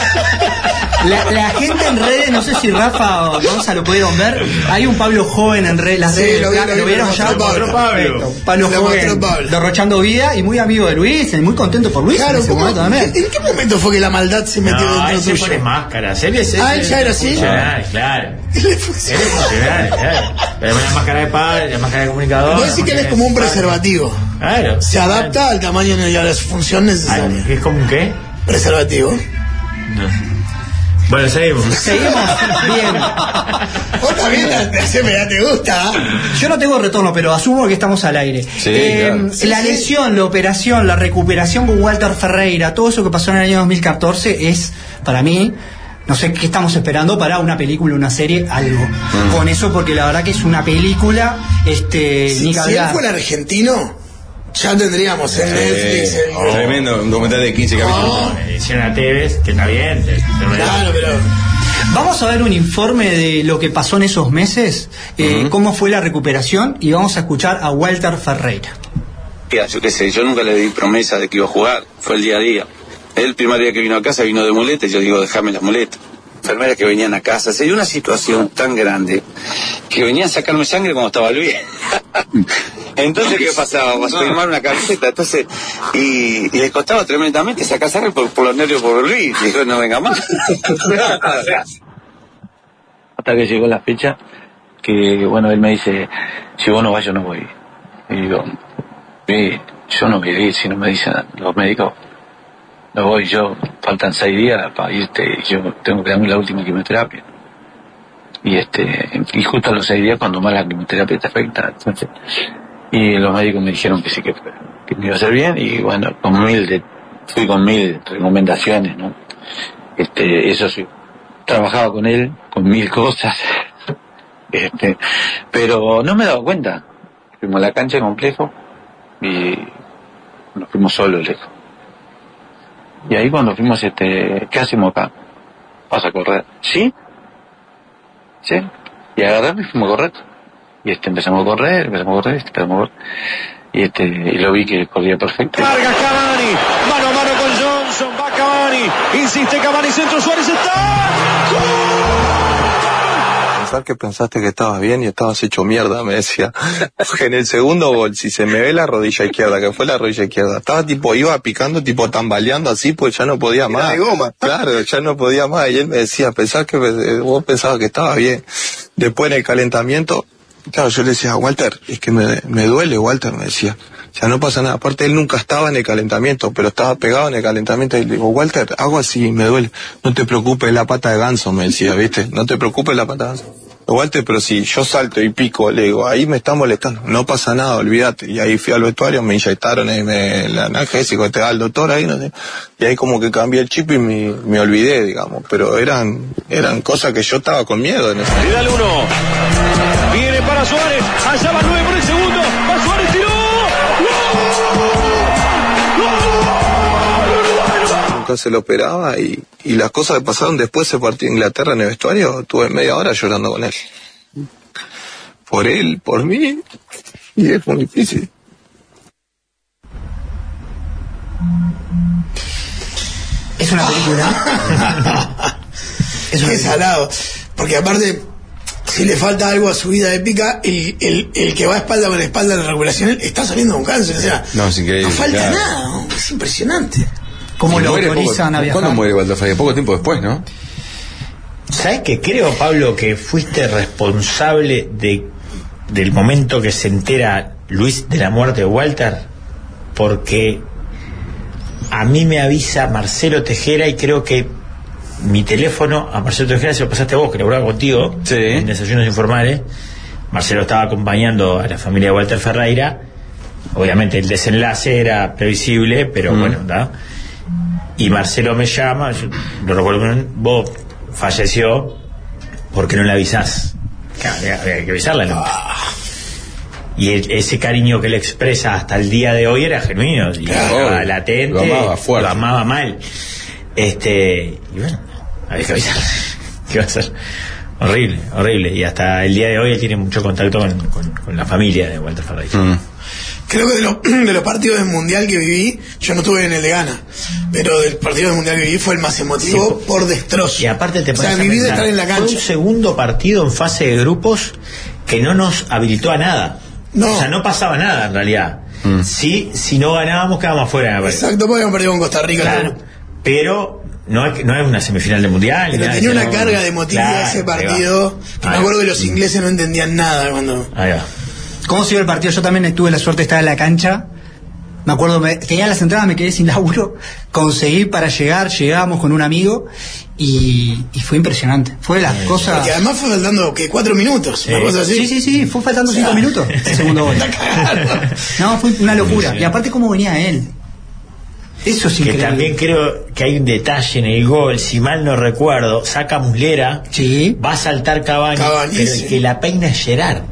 La, la gente en redes, no sé si Rafa o Gonza lo pudieron ver, hay un Pablo Joven en redes, las Sí, redes, lo vi, ¿lo, lo vi, vieron lo ya? mostró Pablo. Pablo, Pablo Lo Joven, mostró Pablo. derrochando vida y muy amigo de Luis, y muy contento por Luis Claro, en ese ¿cómo- momento también. ¿en qué momento fue que la maldad se metió No, él dentro se tuyo? pone máscaras. Él es, Ah, él ya era así. Funcional, claro. Él es Él es funcional, claro. Pero la máscara de padre, la máscara de comunicador. Puedo decir que él es como un preservativo. Claro. Se adapta al tamaño y a la función necesaria. ¿Es como un qué? Preservativo. No. Bueno, seguimos. Seguimos bien. Vos también la, la C M A te gusta. Yo no tengo retorno, pero asumo que estamos al aire. Sí, Eh, claro. la Sí, sí. lesión, la operación, la recuperación con Walter Ferreira, todo eso que pasó en el año dos mil catorce es, para mí, no sé qué estamos esperando para una película, una serie, algo. Mm. Con eso, porque la verdad que es una película, este, Si, ni si él hablar. fuera argentino, ya tendríamos en Netflix. Eh, el- Tremendo, un documental de quince capítulos. Le hicieron a Tevez, que está bien. te- te- Claro, pero Vamos a ver un informe de lo que pasó en esos meses, eh, cómo fue la recuperación, y vamos a escuchar a Walter Ferreira. Mira, yo qué sé, yo nunca le di promesa de que iba a jugar, fue el día a día. Él el primer día que vino a casa vino de muleta y yo digo, déjame las muletas. Enfermeras que venían a casa, se dio una situación tan grande que venían a sacarme sangre cuando estaba Luis. Entonces, ¿qué pasaba? Vas a firmar una camiseta, entonces, y, y les costaba tremendamente sacar sangre por, por los nervios por Luis. Y dijo, no venga más. Hasta que llegó la fecha que, bueno, él me dice, si vos no vas, yo no voy. Y digo, "Ve, yo no voy a ir, si no me dicen los médicos, no voy yo, faltan seis días para irte, y yo tengo que darme la última quimioterapia. Y este, y justo a los seis días cuando más la quimioterapia te afecta, entonces, y los médicos me dijeron que sí, que, que me iba a hacer bien, y bueno, con mil de, fui con mil recomendaciones, ¿no? Este, eso sí, trabajaba con él, con mil cosas, este, pero no me he dado cuenta. Fuimos a la cancha de complejo, y nos fuimos solos lejos. Y ahí cuando fuimos, este, ¿qué hacemos acá? Vas a correr. ¿Sí? ¿Sí? Y agarramos y fuimos a correr. Y este, empezamos a correr, empezamos a correr, este, empezamos a correr. Y este, y lo vi que corría perfecto. Carga Cavani, mano a mano con Johnson, va Cavani, insiste Cavani, centro, Suárez está. Pensar que pensaste que estabas bien y estabas hecho mierda, me decía. En el segundo gol, si se me ve la rodilla izquierda, que fue la rodilla izquierda, estaba tipo, iba picando, tipo tambaleando así, pues ya no podía más. de goma. Claro, ya no podía más. Y él me decía, pensás que eh, vos pensabas que estaba bien. Después en el calentamiento, claro, yo le decía, Walter, es que me, me duele, Walter, me decía. O sea, no pasa nada. Aparte, él nunca estaba en el calentamiento, pero estaba pegado en el calentamiento. Y le digo, Walter, hago así, me duele. No te preocupes, la pata de ganso, me decía, ¿viste? No te preocupes, la pata de ganso. Walter, pero si yo salto y pico, le digo, ahí me está molestando. No pasa nada, olvídate. Y ahí fui al vestuario, me inyectaron el, el analgésico, te da el doctor ahí, no sé. Y ahí como que cambié el chip y me, me olvidé, digamos. Pero eran, eran cosas que yo estaba con miedo en ese momento. Vidal uno, viene para Suárez, allá va nueve por el segundo, va Suárez, tiró. ¡Gol! ¡Gol! nunca se lo esperaba y, y las cosas que pasaron después de ese partido de Inglaterra en el vestuario, estuve media hora llorando con él. Por él, por mí, y es muy difícil. Es una película. Es un salado. Porque aparte, si le falta algo a su vida épica, el, el, el que va espalda con espalda en la regulación está saliendo con cáncer. O sea, no, es increíble, no falta claro. nada. ¿No? Es impresionante. ¿Cómo Y lo muere autorizan poco- a viajar? ¿Cuándo muere Walter Frey? Poco tiempo después, ¿no? ¿Sabes qué? Creo, Pablo, que fuiste responsable de del momento que se entera Luis de la muerte de Walter, porque a mí me avisa Marcelo Tejera y creo que mi teléfono a Marcelo Tejera se lo pasaste vos, que laburaba contigo sí. en Desayunos Informales. Marcelo estaba acompañando a la familia de Walter Ferreira. Obviamente el desenlace era previsible, pero mm. bueno, ¿da? Y Marcelo me llama, yo lo recuerdo bien, vos falleció, ¿por qué no le avisás? Había, había que avisarle, ¿no? Y el, ese cariño que le expresa hasta el día de hoy era genuino, y claro, estaba latente, lo amaba fuerte. lo amaba mal. Este, y bueno, había que avisarle. ¿Qué va a ser? Horrible, horrible. Y hasta el día de hoy él tiene mucho contacto con, con, con la familia de Walter Ferreira. Mm. Creo que de, lo, de los partidos del Mundial que viví, yo no estuve en el de Ghana, pero del partido del Mundial que viví fue el más emotivo sí, por destrozo. Y aparte te o sea, pones a mi vida pensar, estar en la cancha. fue un segundo partido en fase de grupos que no nos habilitó a nada. No. O sea, no pasaba nada en realidad. Mm. Sí, si no ganábamos quedábamos fuera. Exacto, porque habíamos perdido con Costa Rica. Claro, pero no es, no es una semifinal de Mundial. Pero tenía una carga de emotividad claro, ese partido. Que me acuerdo que los ingleses no entendían nada cuando... Ahí va. ¿Cómo se dio el partido? Yo también tuve la suerte de estar en la cancha. Me acuerdo, me, tenía las entradas, me quedé sin laburo. Conseguí para llegar, llegamos con un amigo y, y fue impresionante. Fue de las sí, cosas. Porque además fue faltando que cuatro minutos. Sí. Una cosa así. Sí, sí, sí, fue faltando cinco o sea, minutos el segundo gol. No, fue una locura. Sí, sí. Y aparte, cómo venía él. Eso sí. Que también creo que hay un detalle en el gol, si mal no recuerdo, saca Muslera, sí. va a saltar Cavani, Cavani pero sí. el que la peina es Gerard.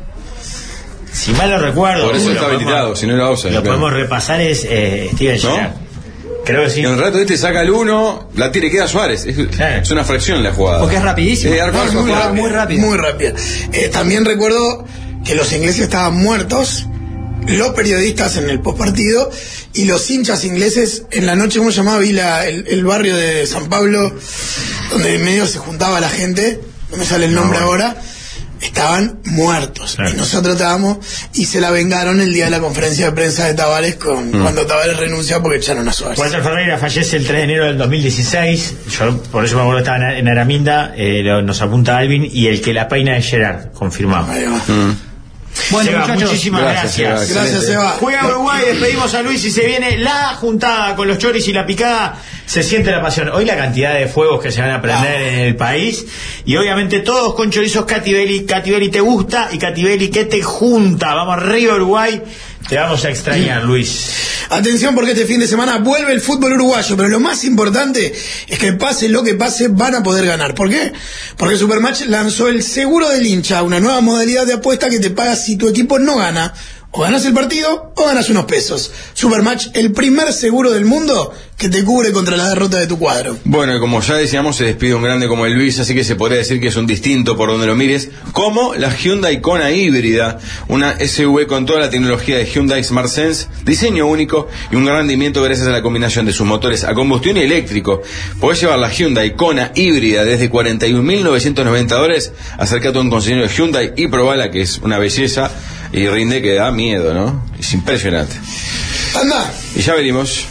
Si mal lo recuerdo, por eso está habilitado, si no era offside. Lo claro. podemos repasar, es eh, Steven Gerrard. ¿No? Creo que sí. En el rato este saca el uno, la tira y queda Suárez. Es, claro. es una fracción la jugada. Porque es rapidísimo. Eh, no, es muy, rápida, muy rápida. Muy rápida. Eh, también recuerdo que los ingleses estaban muertos, los periodistas en el postpartido y los hinchas ingleses en la noche, ¿cómo se llamaba? Vi la, el, el barrio de San Pablo, donde en medio se juntaba la gente, no me sale el nombre no, ahora. Estaban muertos claro. y nosotros estábamos y se la vengaron el día de la conferencia de prensa de Tavares con, mm. cuando Tavares renunció porque echaron a Suárez. Walter Ferreira fallece el tres de enero del dos mil dieciséis. Yo por eso me acuerdo que estaba en Araminda, eh, nos apunta Alvin, y el que la peina es Gerard, confirmado. Ahí va. Mm. Bueno, Seba, muchachos, muchísimas gracias. Gracias, Seba. Gracias, Seba. Juega Uruguay, despedimos a Luis y se viene la juntada con los choris y la picada. Se siente la pasión. Hoy la cantidad de fuegos que se van a prender ah. en el país. Y obviamente todos con chorizos Catibelli. Catibelli te gusta y Catibelli que te junta. Vamos arriba, Uruguay. Te vamos a extrañar, sí. Luis. Atención porque este fin de semana vuelve el fútbol uruguayo, pero lo más importante es que pase lo que pase van a poder ganar. ¿Por qué? Porque Supermatch lanzó el seguro del hincha, una nueva modalidad de apuesta que te paga si tu equipo no gana. O ganas el partido o ganas unos pesos. Supermatch, el primer seguro del mundo que te cubre contra la derrota de tu cuadro. Bueno, y como ya decíamos, se despide un grande como el Luis, así que se podría decir que es un distinto por donde lo mires, como la Hyundai Kona híbrida, una S U V con toda la tecnología de Hyundai Smart Sense, diseño único y un gran rendimiento gracias a la combinación de sus motores a combustión y eléctrico. Podés llevar la Hyundai Kona híbrida desde cuarenta y un mil novecientos noventa dólares. Acércate a un concesionario de Hyundai y probala, que es una belleza y rinde que da miedo, ¿no? Es impresionante. ¡Anda! Y ya venimos.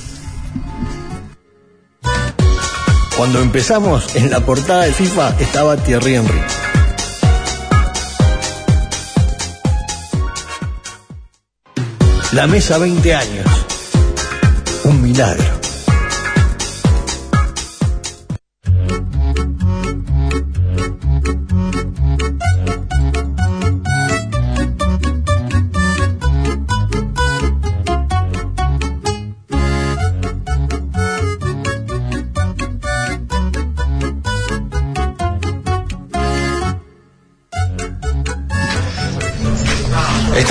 Cuando empezamos, en la portada de FIFA estaba Thierry Henry. La mesa veinte años. Un milagro.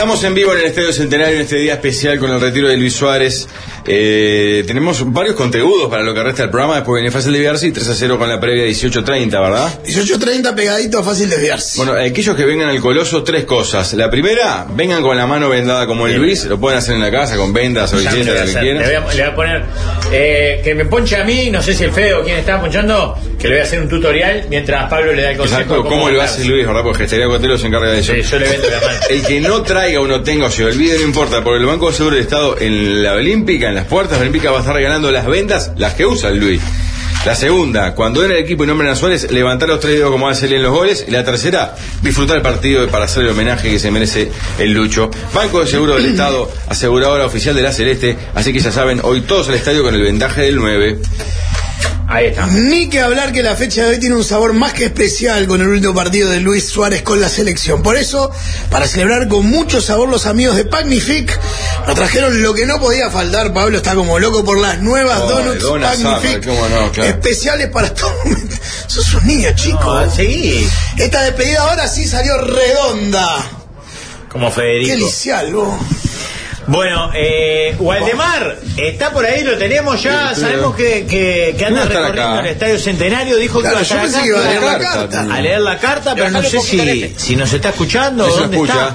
Estamos en vivo en el Estadio Centenario en este día especial con el retiro de Luis Suárez. Eh, tenemos varios contributos para lo que resta del programa. Después viene Fácil Desviarse y tres a cero con la previa dieciocho treinta, ¿verdad? dieciocho treinta pegadito a Fácil Desviarse. Bueno, aquellos que vengan al Coloso, tres cosas. La primera, vengan con la mano vendada como el Luis. Lo pueden hacer en la casa con vendas o billetas, lo que quieran. Le voy a, le voy a poner eh, que me ponche a mí, no sé si el Fede o quién está ponchando, que le voy a hacer un tutorial mientras Pablo le da el consejo. Exacto, cómo, cómo lo hace Luis, ¿verdad? Porque Gestería Cotelo se encarga de eso. Sí, yo le vendo la mano. El que no traiga o no tenga o se olvide, no importa, porque el Banco de Seguro del Estado en la Olímpica, en las puertas de la Olímpica, va a estar regalando las vendas, las que usa el Luis. La segunda, cuando den el equipo y nombren a Suárez, levantar los tres dedos como hace él en los goles. Y la tercera, disfrutar el partido para hacer el homenaje que se merece el Lucho. Banco de Seguro del Estado, aseguradora oficial de la Celeste. Así que ya saben, hoy todos al estadio con el vendaje del nueve. Ahí está. Ni que hablar que la fecha de hoy tiene un sabor más que especial con el último partido de Luis Suárez con la selección. Por eso, para celebrar con mucho sabor, los amigos de Pagnific nos trajeron lo que no podía faltar. Pablo está como loco por las nuevas oh, donuts Pagnific, no, claro. Especiales para todo momento. Sos un niño, chico. No, sí. Esta despedida ahora sí salió redonda. Como Federico. Qué licial, vos. Bueno, eh, Waldemar, está por ahí, lo tenemos ya, sí, sabemos que, que, que anda recorriendo el Estadio Centenario, dijo claro, que iba a estar acá, a, leer la carta, a leer la carta, pero no sé si, si nos está escuchando o dónde escucha.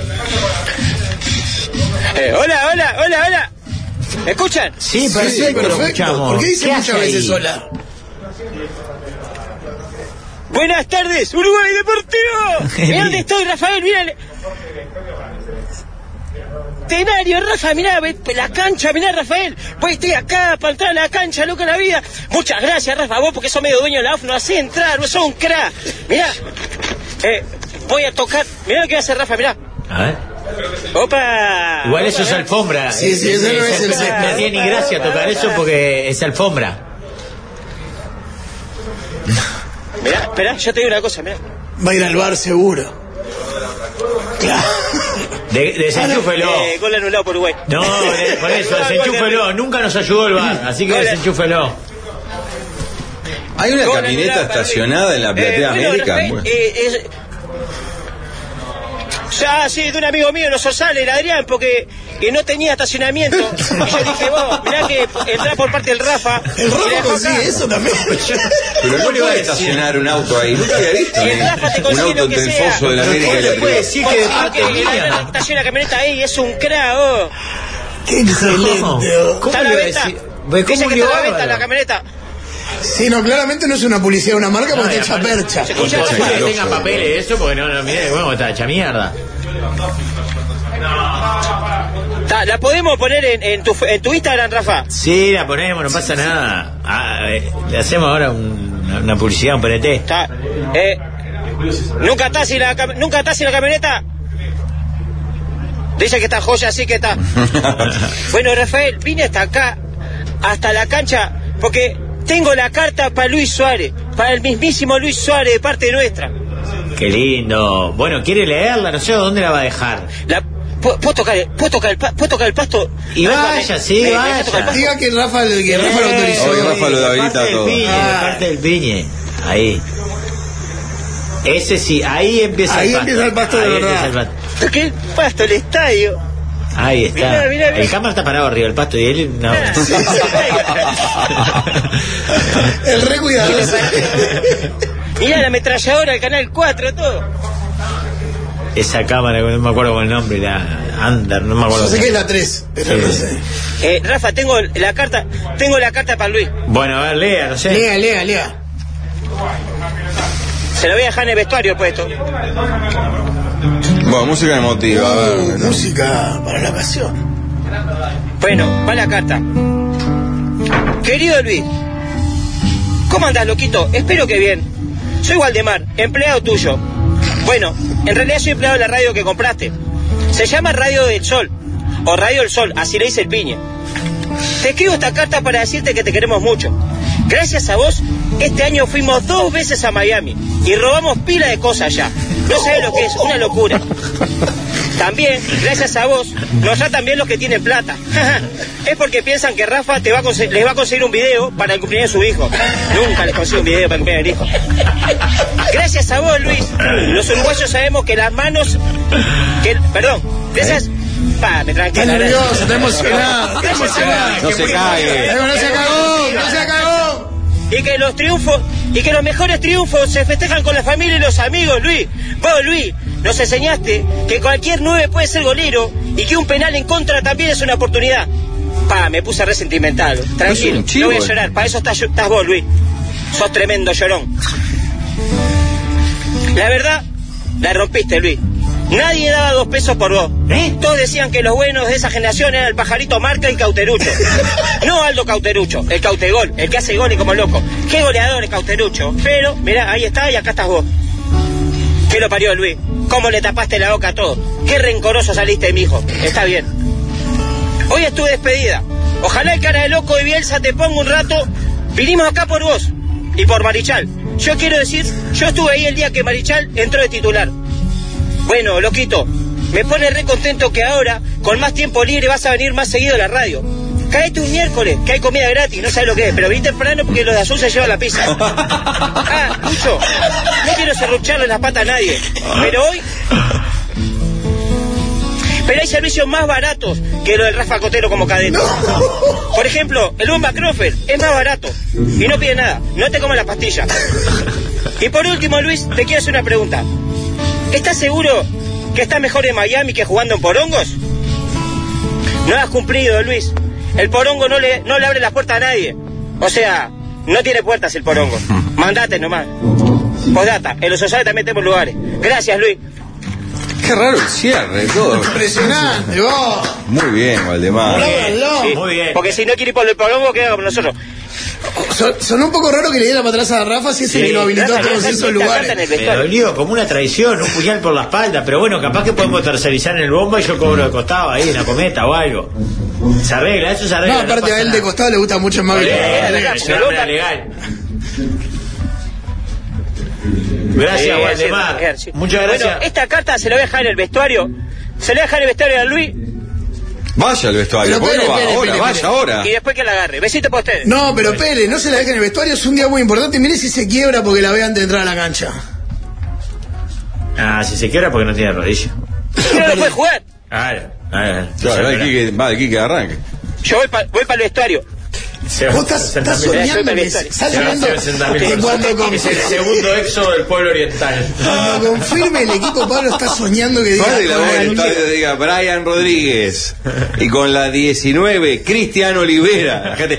está. Eh, hola, hola, hola, hola. ¿Me escuchan? Sí, perfecto, sí, perfecto. Lo escuchamos. ¿Por qué dice muchas veces ahí? Hola? Buenas tardes, Uruguay Deportivo. Mirá dónde estoy, Rafael, mirá. Centenario, Rafa, mirá la cancha, mirá, Rafael, pues estoy acá para entrar a la cancha, loca la vida. Muchas gracias, Rafa, vos porque sos medio dueño de la A F, no hacés entrar, vos sos un crack. Mirá, eh, voy a tocar, mirá lo que hace Rafa, mirá. A ver. Opa. Igual eso es alfombra. Sí, sí, eso no es el césped. No tiene ni gracia tocar eso porque es alfombra. Mirá, esperá, yo te digo una cosa, mirá. Va a ir al bar seguro. Claro. De, desenchúfelo. Eh, gol anulado por Uruguay. No, de, por eso, desenchúfelo. Nunca nos ayudó el V A R, así que desenchúfelo. Hay una camioneta estacionada en la Platea eh, bueno, América. Rafael, eh, es... Ya, sí, de un amigo mío, no sale el Adrián, porque que no tenía estacionamiento. Y yo dije, vos, mirá que entrá por parte del Rafa. El Rafa consigue eso también. Pero no le va a estacionar un auto ahí. Nunca había visto el Rafa te un auto entre el foso de la América y la puede decir que de parte de la estaciona la camioneta ahí, es un crack, oh. Qué excelente. ¿Cómo le va a decir? Dice que está a la venta la camioneta. Sí, no, claramente no es una publicidad de una marca porque no, está hecha percha. Se escucha que claro, tengan papeles eso porque no, no, mire, bueno, está hecha mierda. Ta, ¿la podemos poner en, en, tu, en tu Instagram, Rafa? Sí, la ponemos, no pasa nada. Ah, eh, le hacemos ahora un, una, una publicidad, un P N T. Ta, eh, ¿Nunca estás sin la, nunca estás sin la camioneta? Dice que está joya, así que está. Bueno, Rafael, vine hasta acá, hasta la cancha, porque tengo la carta para Luis Suárez, para el mismísimo Luis Suárez de parte nuestra. Qué lindo. Bueno, ¿quiere leerla? No sé dónde la va a dejar. La, ¿puedo, tocar, ¿puedo, tocar el, ¿Puedo tocar el pasto? Y vaya, sí, eh, vaya. Diga que Rafa, que eh, Rafa lo autorizó. Hoy Rafa lo habilita todo. Piñe, ah. De parte del Piñe. Ahí. Ese sí, ahí empieza ahí el pasto. Ahí empieza el pasto de ahí verdad. El pasto. ¿Qué el pasto? El estadio. Ahí está. Mirá, mirá, mirá. El cámara está parado arriba del pasto y él no. Sí, sí, el re cuidadoso. Mirá la ametralladora del canal cuatro, todo. Esa cámara, no me acuerdo con el nombre, la Under, no me acuerdo. Yo sé que es la tres, pero sí. No sé. Eh, Rafa, tengo la carta, tengo la carta para Luis. Bueno, a ver, lea, no sé. Lea, lea, lea. Se la voy a dejar en el vestuario puesto. Bueno, música emotiva, a ver. Uh, música para la ocasión. Bueno, va la carta. Querido Luis, ¿cómo andás, loquito? Espero que bien. Soy Waldemar, empleado tuyo. Bueno, en realidad soy empleado de la radio que compraste. Se llama Radio del Sol, o Radio del Sol, así le dice el Piñe. Te escribo esta carta para decirte que te queremos mucho. Gracias a vos, este año fuimos dos veces a Miami y robamos pila de cosas allá. No sabés lo que es, una locura. También, gracias a vos, nos tratan bien los que tienen plata. Es porque piensan que Rafa te va a les va a conseguir un video para el cumpleaños de su hijo. Nunca les consigue un video para el cumpleaños del hijo. Gracias a vos, Luis, los uruguayos sabemos que las manos... Que, perdón, de esas... Pa, me tranquila. Está nervioso, está emocionado, está emocionado. No se cague. No se cagó, no se cagó. Y que los triunfos, y que los mejores triunfos se festejan con la familia y los amigos, Luis. Vos, Luis, nos enseñaste que cualquier nueve puede ser golero y que un penal en contra también es una oportunidad. Pa, me puse re sentimental. Tranquilo, no voy a llorar. Para eso estás, estás vos, Luis. Sos tremendo llorón. La verdad, la rompiste, Luis. Nadie daba dos pesos por vos. ¿Eh? Todos decían que los buenos de esa generación eran el Pajarito Marca y Cauterucho. No Aldo Cauterucho, el Cautegol, el que hace goles como loco. Qué goleador es Cauterucho. Pero, mirá, ahí está y acá estás vos. ¿Qué lo parió, Luis? ¿Cómo le tapaste la boca a todo? Qué rencoroso saliste, mijo. Está bien. Hoy es tu despedida. Ojalá el cara de loco de Bielsa te ponga un rato. Vinimos acá por vos y por Marichal. Yo quiero decir, yo estuve ahí el día que Marichal entró de titular. Bueno, loquito, me pone re contento que ahora, con más tiempo libre, vas a venir más seguido a la radio. Caete un miércoles, que hay comida gratis, no sabes lo que es, pero vení temprano porque los de azul se llevan la pizza. Ah, Lucho, no quiero serrucharle las patas a nadie, pero hoy... Pero hay servicios más baratos que lo del Rafa Cotero como cadete. Por ejemplo, el Bomba Crawford es más barato y no pide nada, no te comes la pastilla. Y por último, Luis, te quiero hacer una pregunta. ¿Estás seguro que estás mejor en Miami que jugando en Porongos? No has cumplido, Luis. El Porongo no le, no le abre la puerta a nadie. O sea, no tiene puertas el Porongo. Mandate nomás. Postdata, en los sociales también tenemos lugares. Gracias, Luis. Qué raro el cierre, todo. Impresionante, vos. Muy bien, Valdemar. Sí, muy bien. Porque si no quiere ir por el Porongo, queda como nosotros. Son, sonó un poco raro que le diera para atrás a Rafa si es el Sí, que lo habilitó a todos esos lugares. Me dolió como una traición, un puñal por la espalda, pero bueno, capaz que podemos tercerizar en el Bomba y yo cobro de costado ahí en la Cometa o algo. Se arregla, eso se arregla. No, aparte no a él nada. de costado le gusta mucho más que legal, legal, legal. Gracias, Sí, Waldemar. sí, sí. Muchas gracias. Bueno, esta carta se la voy a dejar en el vestuario. Se la voy a dejar en el vestuario a Luis. Vaya al vestuario, ¿por qué no va Pere, ahora? Pere, Vaya Pere. ahora. Y después que la agarre. Besito para ustedes. No, pero Pérez, no se la deja en el vestuario, es un día muy importante. Mire si se quiebra porque la ve antes de entrar a la cancha. Ah, si se quiebra porque no tiene rodilla. No lo puede jugar. Claro, claro. Claro, el Quique, va, el Quique arranque. Yo voy para voy pa el vestuario. Se Vos estás, estás soñando, que, estás soñando que cuando, con- Es el segundo éxodo del pueblo oriental. cuando confirme el equipo, Pablo está soñando que diga. Más de la voz del estadio diga Brian Rodríguez. Y con la diecinueve, Cristiano Olivera. Fíjate.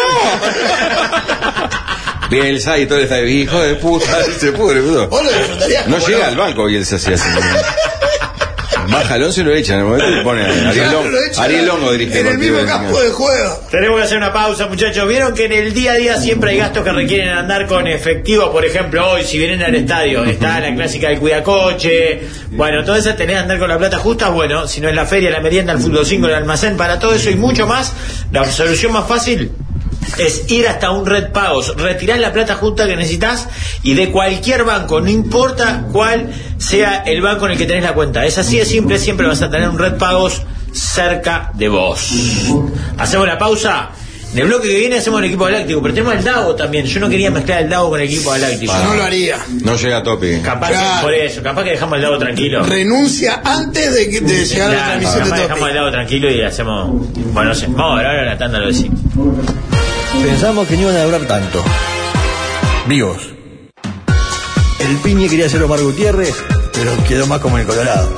¡No! Bielsa y todo el estadio. Hijo de puta, se pudre, puto. Vos lo disfrutarías No como llega no. al banco Bielsa así así. Baja Alonso y lo echan en el momento y pone a Ariel Claro, Longo. lo echan Ariel Longo dirige en el partido mismo de- campo de juego. Tenemos que hacer una pausa, muchachos. Vieron que en el día a día siempre hay gastos que requieren andar con efectivo. Por ejemplo, hoy, si vienen al estadio, está la clásica del cuidacoche. Bueno, todo eso tenés que andar con la plata justa. Bueno, si no es la feria, la merienda, el fútbol cinco, el almacén, para todo eso y mucho más, la solución más fácil es ir hasta un Red Pagos, retirar la plata justa que necesitas y de cualquier banco, no importa cuál sea el banco en el que tenés la cuenta. Es así de simple, siempre vas a tener un Red Pagos cerca de vos. Hacemos la pausa. En el bloque que viene hacemos el equipo galáctico, pero tenemos el Dago también. Yo no quería mezclar el Dago con el equipo galáctico. Yo no lo haría. No llega a tope. Capaz Claro. que por eso, capaz que dejamos el Dago tranquilo. Renuncia antes de, que- de llegar a la Claro, transmisión capaz de dejamos tope. el Dago tranquilo y hacemos. Bueno, no sé. Vamos a ver ahora la tanda, lo decimos. Pensamos que no iban a durar tanto. Vivos. El Piñe quería ser Omar Gutiérrez, pero quedó más como el Colorado.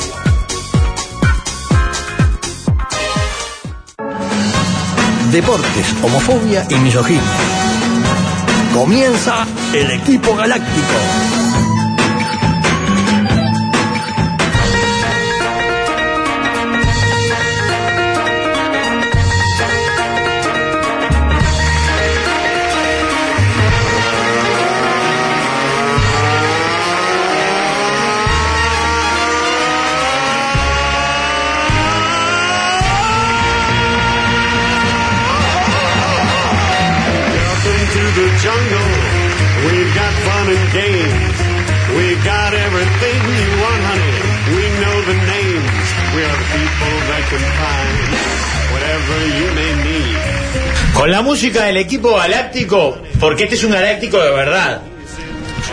Deportes, homofobia y misoginia. Comienza el equipo galáctico. Welcome to the jungle. We've got fun and games. We've got everything you want, honey. We know the names. We are the people that can find whatever you may need. Con la música del equipo galáctico, porque este es un galáctico de verdad.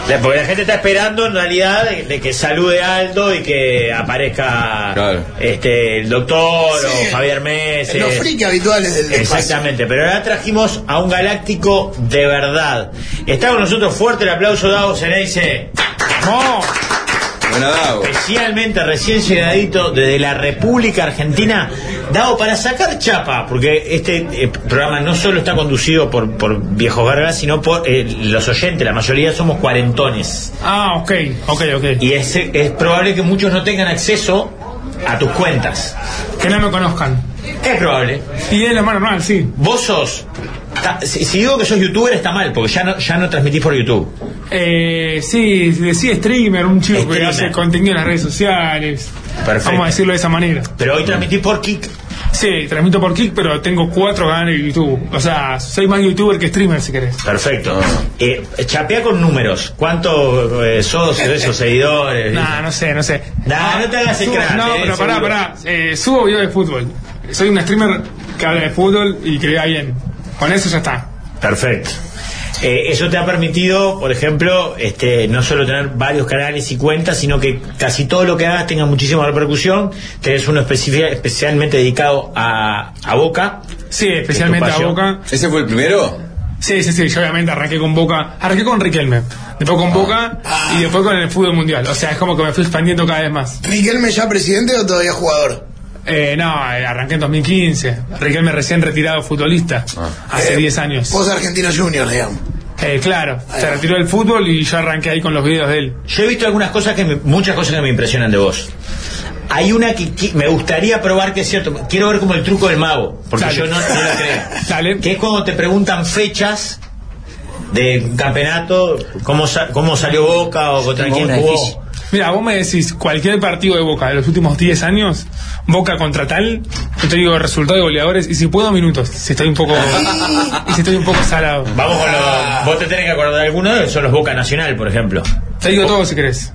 La- Porque la gente está esperando en realidad de, de que salude Aldo y que aparezca Claro. este el doctor Sí, o Javier Meses. Los friki habituales del espacio. Exactamente, pero ahora trajimos a un galáctico de verdad. Está con nosotros, fuerte el aplauso, Davo Ceneice. Buena, Davo. Especialmente recién llegadito desde la República Argentina. Davo, para sacar chapa, porque este eh, programa no solo está conducido por, por viejos vergas, sino por eh, los oyentes, la mayoría somos cuarentones. Ah, ok, ok, ok. Y es, es probable que muchos no tengan acceso a tus cuentas. Que no me conozcan. Es probable. Y es lo más normal, sí. Vos sos... ta- Si, si digo que sos youtuber está mal, porque ya no, ya no transmitís por YouTube. Eh, sí, sí, streamer, un chico que Streamer. hace contenido en las redes sociales. Perfecto. Vamos a decirlo de esa manera. Pero hoy transmitís por Kik. Sí, transmito por Kik, pero tengo cuatro canales de YouTube. O sea, soy más youtuber que streamer, si querés. Perfecto. Eh, chapea con números. ¿Cuántos eh, sos de esos seguidores? Nah, no sé, no sé. Nah, no te hagas el Subo- crack, No, eh, pero pará, seguro. pará. Eh, subo videos de fútbol. Soy un streamer que habla de fútbol y que vea bien. Con eso ya está. Perfecto. Eh, eso te ha permitido, por ejemplo, este, no solo tener varios canales y cuentas, sino que casi todo lo que hagas tenga muchísima repercusión. Tenés uno especifi- especialmente dedicado a, a Boca. Sí, especialmente ¿Es tu a pasión? Boca. ¿Ese fue el primero? Sí, sí, sí, yo obviamente arranqué con Boca, arranqué con Riquelme, después con Boca y después con el fútbol mundial, o sea, es como que me fui expandiendo cada vez más. ¿Riquelme ya presidente o todavía jugador? Eh, no, eh, arranqué en dos mil quince, Riquelme recién retirado futbolista, hace Eh, diez años. Vos argentino junior, digamos. Eh, claro, se retiró del fútbol y yo arranqué ahí con los videos de él. Yo he visto algunas cosas que me- muchas cosas que me impresionan de vos. Hay una que, que me gustaría probar que es cierto. Quiero ver como el truco del mago, porque Dale. yo no, no la creo. Dale. Que es cuando te preguntan fechas de un campeonato, cómo, sa- cómo salió Boca o contra quién Una jugó. difícil. Mira, vos me decís cualquier partido de Boca de los últimos diez años, Boca contra tal, yo te digo resultado de goleadores y si puedo minutos, si estoy un poco y si estoy un poco salado. Vamos con los. Vos te tenés que acordar de alguno de ellos, son los Boca Nacional, por ejemplo. Te digo todo si querés.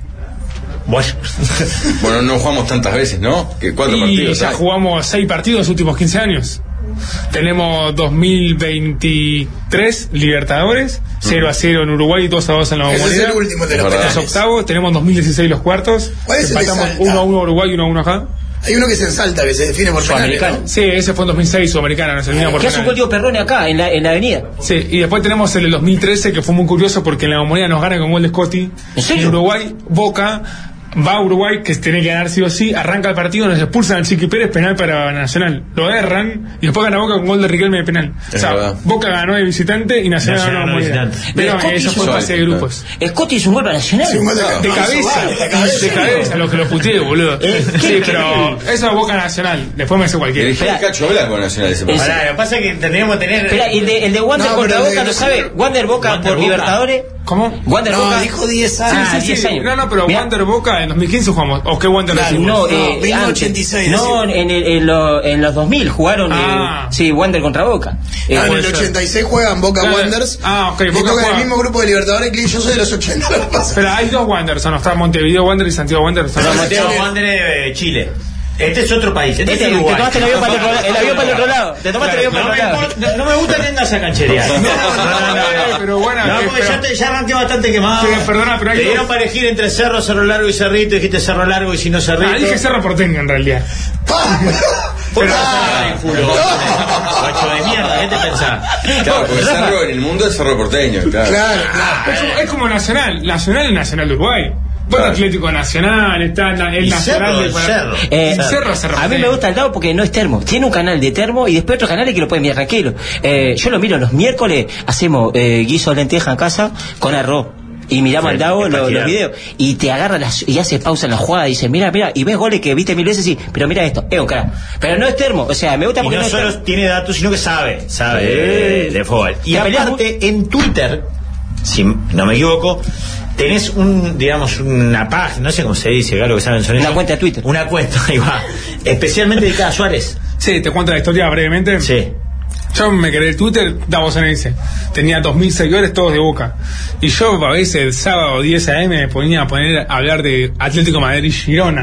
Vos. Bueno, no jugamos tantas veces, ¿no? Que cuatro Y partidos. ya hay. jugamos seis partidos los últimos quince años. Tenemos dos mil veintitrés Libertadores, cero a cero en Uruguay y dos a dos en la Ese es Bombonera. el último de los Es verdad. Los penales. octavos, tenemos dos mil dieciséis los cuartos. ¿Cuál es el que Empatamos salta? uno a uno Uruguay y uno a uno acá. Hay uno que se ensalta, que se define por penales, Sudamericano. ¿no? Sí, ese fue en dos mil seis, Sudamericana, nos elimina por ¿Qué hace un penales. Diego Perrone acá, en la, en la avenida? Sí, y después tenemos el del dos mil trece, que fue muy curioso porque en la Bombonera nos gana con gol de Scotty. ¿En serio? En Uruguay, Boca va a Uruguay, que se tiene que ganar sí o sí, arranca el partido, nos expulsan al Chiqui Pérez, penal para Nacional. Lo erran y después gana Boca con gol de Riquelme de penal. Es o sea, verdad. Boca ganó de visitante y Nacional, Nacional ganó ganó de de Bombonera. visitante. Pero Scotty eso fue hizo- fase de grupos. Scotty es un gol para Nacional. Sí, un gol de De cabeza. cabeza, De cabeza. de cabeza, lo que lo puteé, boludo. Sí, pero eso es Boca Nacional, después me hace cualquiera. Dirigí el Cacho Blanco Nacional ese Es- partido. Pará, lo que pasa es que tendríamos que tener. Espera, ¿y el de, el de Wander No, contra pero Boca de- no sabe? Wander Boca Wander por Boca. Libertadores. ¿Cómo? Wander No, Boca. dijo diez Sí, años. Ah, sí, diez sí. años. No, no, pero Mirá. Wander Boca en dos mil quince jugamos. ¿O qué Wander Claro, decimos? No, No, eh, mil novecientos ochenta y seis, antes. No, decimos. en, el- en, lo- en los dos mil jugaron. Ah. eh, sí, Wander contra Boca. Eh, Ah, en puede el ser. ochenta y seis juegan Boca Claro. Wanderers. Ah, ok, Le Boca toca juega- el mismo grupo de Libertadores que yo soy de los ochenta. Lo que pasa. Pero hay dos Wanderers, ¿no? Está Montevideo Wander y Santiago Wander. Pero No, Mateo Chile. Wander de Chile. Este es otro país. Este, Este, es te Uruguay. tomaste el avión para el otro, el avión para el otro lado. Te tomaste el avión para No el me, otro lado. importa- no me gusta que vengas a cancherear. No, no, no, no. Pero bueno, No, que- porque pero- ya, te, ya arranqué bastante quemado. Sí, perdona, pero hay te dos- dieron para elegir entre Cerro, Cerro Largo y Cerrito. Dijiste Cerro Largo y si no Cerrito. Ah, dije Cerro Porteño en realidad. ¿Por qué Pero- vas a culo? Guacho de mierda, ¿qué te pensás? Claro, porque Rafa. Cerro en el mundo es Cerro Porteño, claro. Claro, claro. Es como, es como Nacional. Nacional y Nacional de Uruguay. Bueno, Claro. Atlético Nacional, está na- el Y Nacional Cerro, de para- Cerro. Eh, Cerro, Cerro. a mí me gusta el Davo porque no es termo. Tiene un canal de termo y después otros canales que lo pueden mirar tranquilo. Eh, yo lo miro los miércoles, hacemos eh, guiso de lenteja en casa con arroz. Y miramos Sí, al Davo es lo- los partida. videos. Y te agarra las, y hace pausa en la jugada y dice, mira, mira, y ves goles que viste mil veces y, pero mira esto, es un cara. Pero no es termo, o sea, me gusta Y porque no no, es solo termo. tiene datos, sino que sabe, sabe de, de fútbol. Y Te peleas aparte, en Twitter, si no me equivoco, tenés un, digamos, una página, no sé cómo se dice, claro que saben son Una ellos. cuenta de Twitter. Una cuenta, ahí va. Especialmente dedicada a Suárez. Sí, te cuento la historia brevemente. Sí. Yo me creé el Twitter, Davos Ceneice. Tenía dos mil seguidores, todos de Boca. Y yo a veces el sábado diez a eme me ponía a poner a hablar de Atlético Madrid Girona.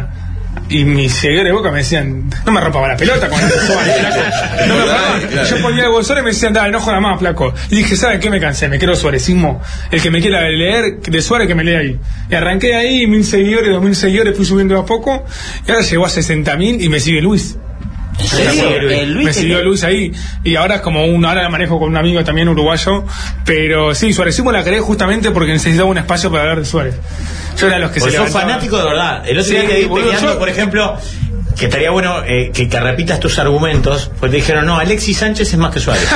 Y mis seguidores de Boca me decían, no me rompaba la pelota con el Suárez, flaco. No me rompaba. Yo ponía algo de Suárez y me decían, dale, no jodas más, flaco. Y dije, ¿sabes qué? Me cansé, me quiero suarecismo. El que me quiera leer de Suárez, que me lea ahí. Y arranqué ahí, mil seguidores, dos mil seguidores, fui subiendo a poco. Y ahora llegó a sesenta mil y me sigue Luis. ¿En serio? El Luis me siguió Luis ahí. Y ahora es como un, ahora la manejo con un amigo también uruguayo. Pero sí, Suarecismo la creé justamente porque necesitaba un espacio para hablar de Suárez. Yo era los que pues se sos fanático de verdad. El otro día sí, te vi boludo, peleando, yo... por ejemplo, que estaría bueno eh, que, que repitas tus argumentos, pues te dijeron, no, Alexis Sánchez es más que Suárez.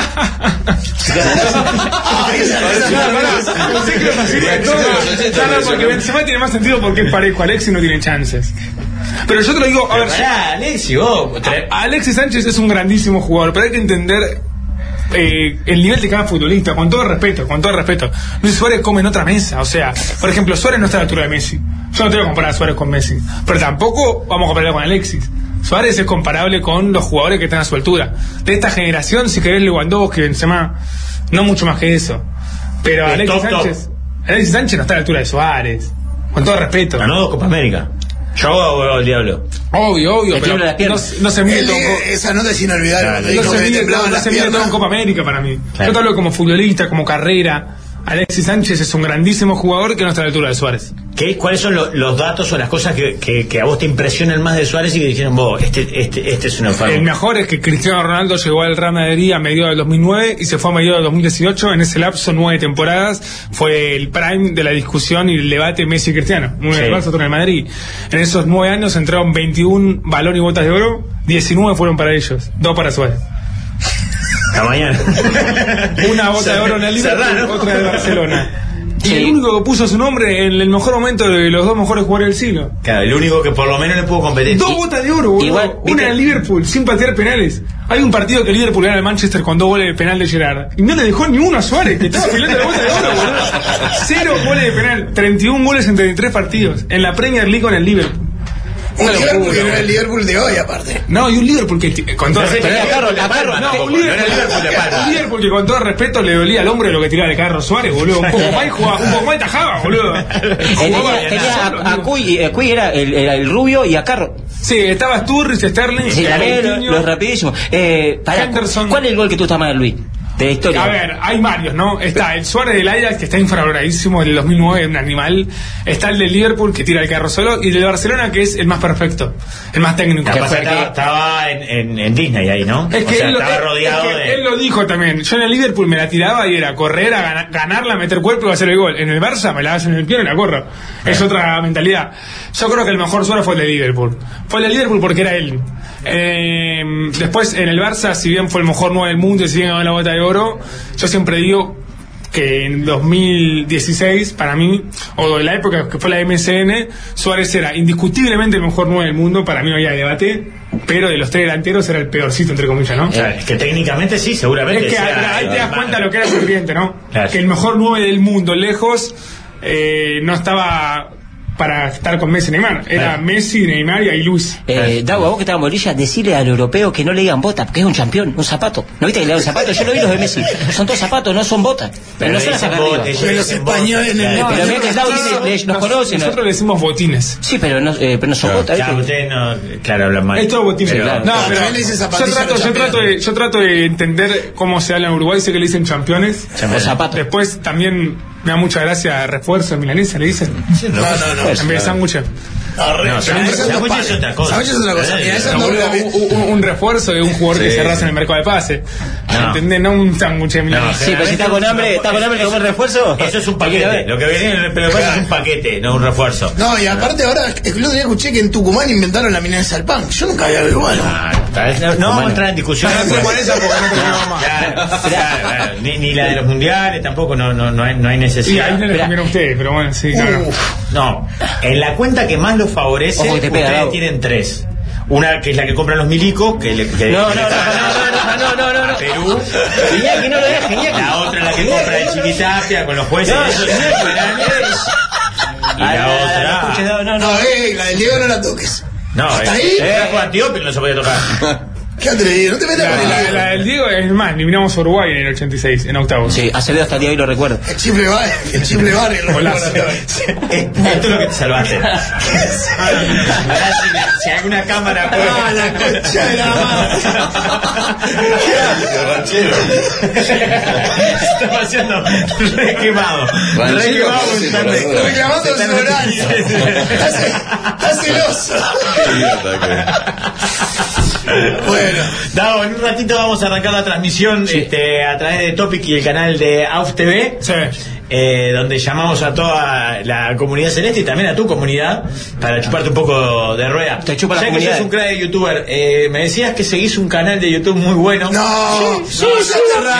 Porque Benzema tiene más sentido porque es parejo, Alexis no tiene chances. Pero yo te lo digo, a ver, pará, Alexis, vos, a, Alexis Sánchez es un grandísimo jugador, pero hay que entender eh, el nivel de cada futbolista, con todo respeto, con todo respeto. Luis Suárez come en otra mesa, o sea, por ejemplo, Suárez no está a la altura de Messi. Yo no te voy a comparar a Suárez con Messi, pero tampoco vamos a compararlo con Alexis. Suárez es comparable con los jugadores que están a su altura. De esta generación, si querés Lewandowski, Benzema, no mucho más que eso. Pero es Alexis top, Sánchez, top. Alexis Sánchez no está a la altura de Suárez. Con todo respeto. Ganó dos Copa América. Yo hago el diablo. Obvio, obvio, pero no, no se mide todo. Esa nota es inolvidable. Claro, no se mide, no, no se mide todo en Copa América para mí. Claro. Yo te hablo como futbolista, como carrera. Alexis Sánchez es un grandísimo jugador que no está a la altura de Suárez. ¿Qué, ¿Cuáles son lo, los datos o las cosas que, que, que a vos te impresionan más de Suárez y que dijeron, vos, este, este, este es un enfermo? El mejor es que Cristiano Ronaldo llegó al Real Madrid a mediados del dos mil nueve y se fue a mediados del dos mil dieciocho. En ese lapso, nueve temporadas, fue el prime de la discusión y el debate Messi-Cristiano. Uno en el Barça, otro en el Madrid. En esos nueve años entraron veintiún balón y botas de oro, diecinueve fueron para ellos, dos para Suárez. La mañana. Una bota de oro en el Liverpool, otra de Barcelona. Y sí. El único que puso su nombre en el mejor momento de los dos mejores jugadores del siglo. Claro, el único que por lo menos le pudo competir. Dos botas de oro, boludo. Igual, una en el Liverpool, sin patear penales. Hay un partido que el Liverpool gana al Manchester con dos goles de penal de Gerrard. Y no le dejó ni uno a Suárez, que estaba peleando la bota de oro, boludo. Cero goles de penal, treinta y un goles en treinta y tres partidos. En la Premier League con el Liverpool. Un Liverpool que no era el Liverpool de hoy, aparte. No, y un Liverpool que con todo respeto. No, un Liverpool que con todo respeto le dolía al hombre lo que tiraba de Carro Suárez, boludo. Un poco más y jugaba, un poco más y tajaba, boludo. Tenía, tenía a, a Cuy, a Cuy era el, el, el rubio y a Carro. Sí, estaba Sturridge, Sterling. Sí, la los, los rapidísimos. Eh, para, ¿cuál es el gol que tú estás más, Luis? De la historia. A ver, hay varios, ¿no? Está el Suárez del Ajax, que está infravaloradísimo, del dos mil nueve, un animal. Está el del Liverpool, que tira el carro solo. Y el de Barcelona, que es el más perfecto, el más técnico. Que estaba, que... estaba en, en, en Disney ahí, ¿no? Es que, o sea, él, estaba él, rodeado es que de... él lo dijo también. Yo en el Liverpool me la tiraba y era correr, a ganar, ganarla, meter cuerpo y hacer el gol. En el Barça me la das en el pie y la corro. Es otra mentalidad. Yo creo que el mejor Suárez fue el de Liverpool. Fue el de Liverpool porque era él. Eh, después en el Barça, si bien fue el mejor nueve del mundo y si bien ganó la bota de oro, yo siempre digo que en dos mil dieciséis, para mí, o en la época que fue la M S N, Suárez era indiscutiblemente el mejor nueve del mundo. Para mí no había debate, pero de los tres delanteros era el peorcito, entre comillas, ¿no? Claro, es que técnicamente sí, seguramente. Es que sea, ahí te das cuenta lo que era Sirviente, ¿no? Claro. Que el mejor nueve del mundo, lejos, eh, no estaba para estar con Messi y Neymar. Era claro. Messi, Neymar y ahí Luis. Eh, Dago, a vos que estás en Bolilla, decirle al europeo que no le digan bota, porque es un campeón, un zapato. ¿No viste que le dan zapatos? Yo lo vi los de Messi. Son todos zapatos, no son botas. Pero, pero no son las acá arriba. Pero los españoles... Claro. No, pero mira que el Dago nos conoce. Nosotros le decimos botines. Sí, pero no, eh, pero no son claro, botas. Claro, ustedes no... Claro, hablan mal. Es todo botines. Sí, claro. No, pero yo trato, yo, trato de, yo trato de entender cómo se habla en Uruguay. Sé que le dicen campeones. O zapatos. Después también... Me da mucha gracia refuerzo milanesa, le dicen. No, no, no. En vez de sándwiches. No, no, sándwich es otra cosa. Sándwich es otra cosa. Mira, eso no, un, un, un refuerzo de un jugador sí. que se raza en el mercado de pase. No. ¿Entendés? No un sándwich de milanesa. No, sí, pero si está con hambre, está con hambre que come refuerzo. Eso es un paquete. Lo que viene en el pase es un paquete, no un refuerzo. No, y aparte ahora, el otro día escuché que en Tucumán inventaron la milanesa al pan. Yo nunca había visto igual. No vamos a entrar en discusión. Ni la de los mundiales tampoco, no hay necesidad. Sí, ahí no le comieron a ustedes, pero bueno, sí, claro. No, en la cuenta que más los favorece, Ojo, ustedes pega, tienen tres. Una que es la que compran los milicos, que le que no, no, no, no, no, no, no, no, Perú. Iñaki no lo deje, Iñaki. La otra es la que compra el Chiquitapia con los jueces. No, eso, y la ah, otra. No, no, no. No, eh, la del Diego no la toques. No, ¿hasta eh, ahí? Eh, con Antioquia no se podía tocar. Qué atrevido, no te metas La, con la, el la del Diego es más, eliminamos a Uruguay en el ochenta y seis, en octavos. Sí, Acevedo hasta el día de hoy lo recuerdo. El chifle barrio, el chifle barrio. lo Hola. recuerdo. Esto es lo que te salvaste. Ahora si, si alguna cámara puede... Ah, la concha de la madre. Ranchero. Estaba haciendo re quemado. Ranchero, Re quemado. sí, están- por la duda. Reclamando están- su horario. Sí, sí. Está celoso. Qué idiota que- Bueno, Davo, en un ratito vamos a arrancar la transmisión este, a través de Topic y el canal de A U F T V, Sí. eh, donde llamamos a toda la comunidad celeste y también a tu comunidad para chuparte un poco de rueda. Te chupa la Ya que comunidad. sos un crack de youtuber, eh, me decías que seguís un canal de YouTube muy bueno. No, sí, sí, sí,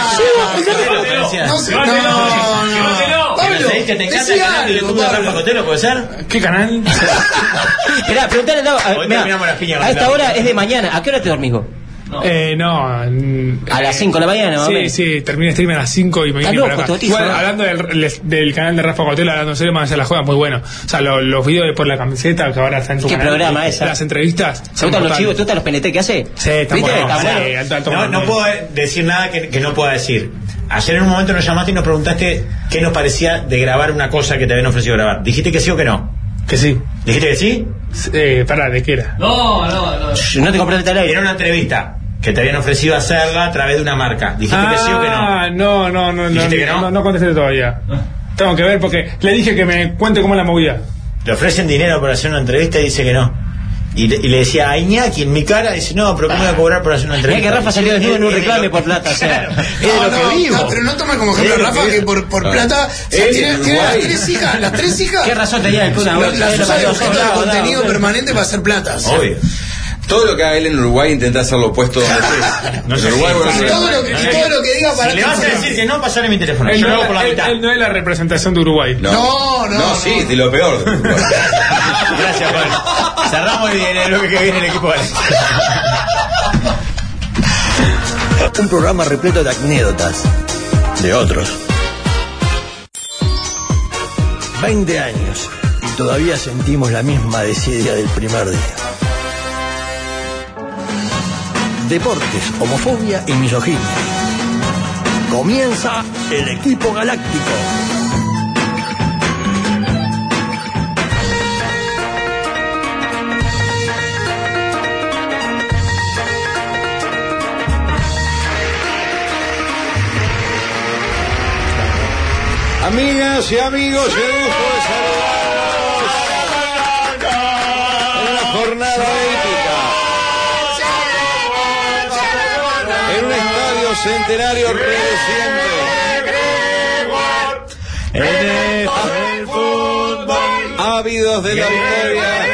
sí, no sé, no, no, no, no. ¿Me decís que te encanta decí el canal de algo, YouTube de Pablo. Rafa Cotelo, puede ser? ¿Qué canal? Esperá, preguntale a Davo, a- Hoy mirá, terminamos la piña con a esta Davo. hora es de mañana. ¿A qué hora te dormís vos? Eh, no. mm, A las cinco de la mañana, más o Sí, menos. sí, terminé el stream a las cinco y me Está vine para loco, acá. Totizo, Bueno, ¿no? hablando del, del canal de Rafa Cotelo, hablando en serio, más allá de la juega, muy bueno. O sea, lo- los videos de por la camiseta que ahora están en su ¿Qué canal, programa y esa? las entrevistas. ¿Te son gustan los mortales. chivos? ¿Te gustan los P N T que hace? Sí, está ¿Viste? bueno. Está Sí, bueno. alto, alto, No, alto. no puedo decir nada que, que no pueda decir. Ayer en un momento nos llamaste y nos preguntaste qué nos parecía de grabar una cosa que te habían ofrecido grabar. ¿Dijiste que sí o que no? Que sí. ¿Dijiste que sí? Eh, pará, ¿de qué era? No, no, no. No te compraste el aire. Era una entrevista que te habían ofrecido hacerla a través de una marca. ¿Dijiste que sí o que no? Ah, no, no, no. ¿Dijiste no, que no? no, no contesté todavía. Tengo que ver porque le dije que me cuente cómo es la movida. Le ofrecen dinero para hacer una entrevista y dice que no. Y le, y le decía a Iñaki en mi cara, dice, no, pero ¿cómo voy a cobrar por hacer una Mirá entrevista? que Rafa salió desnudo en un Es- es reclame lo- por plata, o sea. Claro, es de No, lo no, que vivo. no, pero no toma como ejemplo a Es de lo Rafa que que vivo. por, por Ah. plata. O sea, Es tiene, en tiene las Uruguay. tres hijas. Las tres hijas. ¿Qué razón tenía el Kun? Las las usa de objeto de Davo, contenido Davo. permanente para hacer plata. Obvio. Todo lo que haga él en Uruguay intenta hacer lo opuesto donde esté. No sé en Uruguay, si- bueno, Y todo lo que, y todo lo que diga para Si le vas a decir que no, pasale mi teléfono. Él Yo lo no, hago por la él- mitad. él no es la representación de Uruguay. No, No, no, no, sí, no. de lo peor de Uruguay. Gracias, Juan. Cerramos y en el bloque que viene el equipo. Un programa repleto de anécdotas de otros. veinte años y todavía sentimos la misma desidia del primer día. Deportes, homofobia y misoginia. Comienza el equipo galáctico. Amigas y amigos, el gusto de saludarlos en una jornada épica, en un estadio centenario reluciente, en el fútbol, ávidos de la victoria.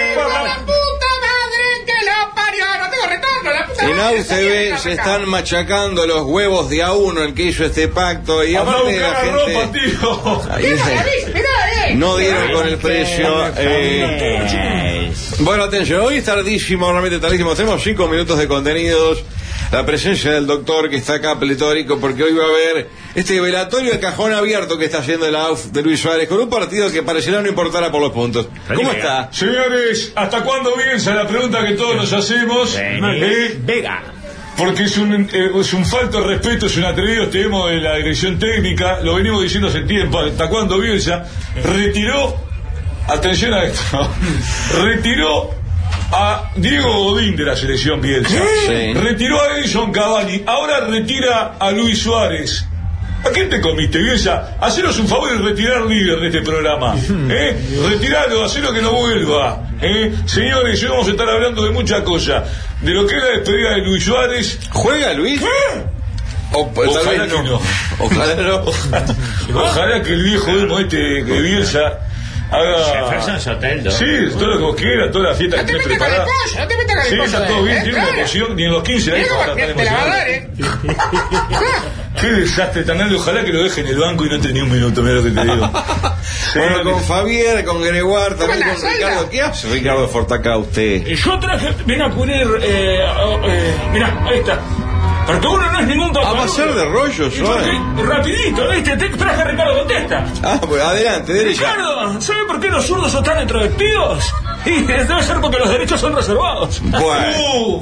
En A U T V se están machacando los huevos de a uno el que hizo este pacto y aparte de la gente ahí dice, no dieron con el precio. eh. Bueno, atención, hoy es tardísimo, realmente tardísimo. Tenemos cinco minutos de contenidos. La presencia del doctor que está acá pletórico porque hoy va a haber este velatorio de cajón abierto que está haciendo la A U F de Luis Suárez con un partido que parecerá no importará por los puntos. ¿Cómo está? Señores, ¿hasta cuándo piensa la pregunta que todos nos hacemos? ¿Eh? Vega. Porque es un, eh, es un falto de respeto, es un atrevido este demo de la dirección técnica, lo venimos diciendo hace tiempo. ¿Hasta cuándo Bielsa retiró, atención a esto, retiró a Diego Godín de la selección Bielsa, Sí. retiró a Edison Cavani, ahora retira a Luis Suárez? ¿A quién te comiste, Bielsa? Haceros un favor y retirar líder de este programa. ¿Eh? Retiralo, hacelo que no vuelva. ¿Eh? Señores, hoy vamos a estar hablando de muchas cosas. De lo que es la despedida de Luis Suárez. ¿Juega Luis? ¿Eh? O, tal Ojalá vez que no. Ojalá no. Ojalá que el viejo demo este que Bielsa haga. Jefferson Soteldo. Sí, todo lo que vos quieras, toda la fiesta que esté preparada. No te metas con el Sí, pollo, está todo eh, bien, eh, tiene una claro. emoción, ni en los quince años Diego, va a estar te la va a dar, emocionado. eh. Qué desastre tan grande, ojalá que lo deje en el banco y no entre ni un minuto, mira lo que te digo. Bueno, con Fabián, con Gregoire, también ¿Cómo con la Ricardo. salva? ¿Qué hace Ricardo Fortaca usted? Yo traje, ven a cubrir, eh, eh, mirá, ahí está. Porque uno no es ningún Ah, va a ser de rollo, Y soy. porque, rapidito, ¿viste? Te traje a Ricardo Contesta. Ah, pues adelante, derecha. Ricardo, ¿sabe por qué los zurdos son tan introvertidos? Y debe ser porque los derechos son reservados. Bueno. Uh,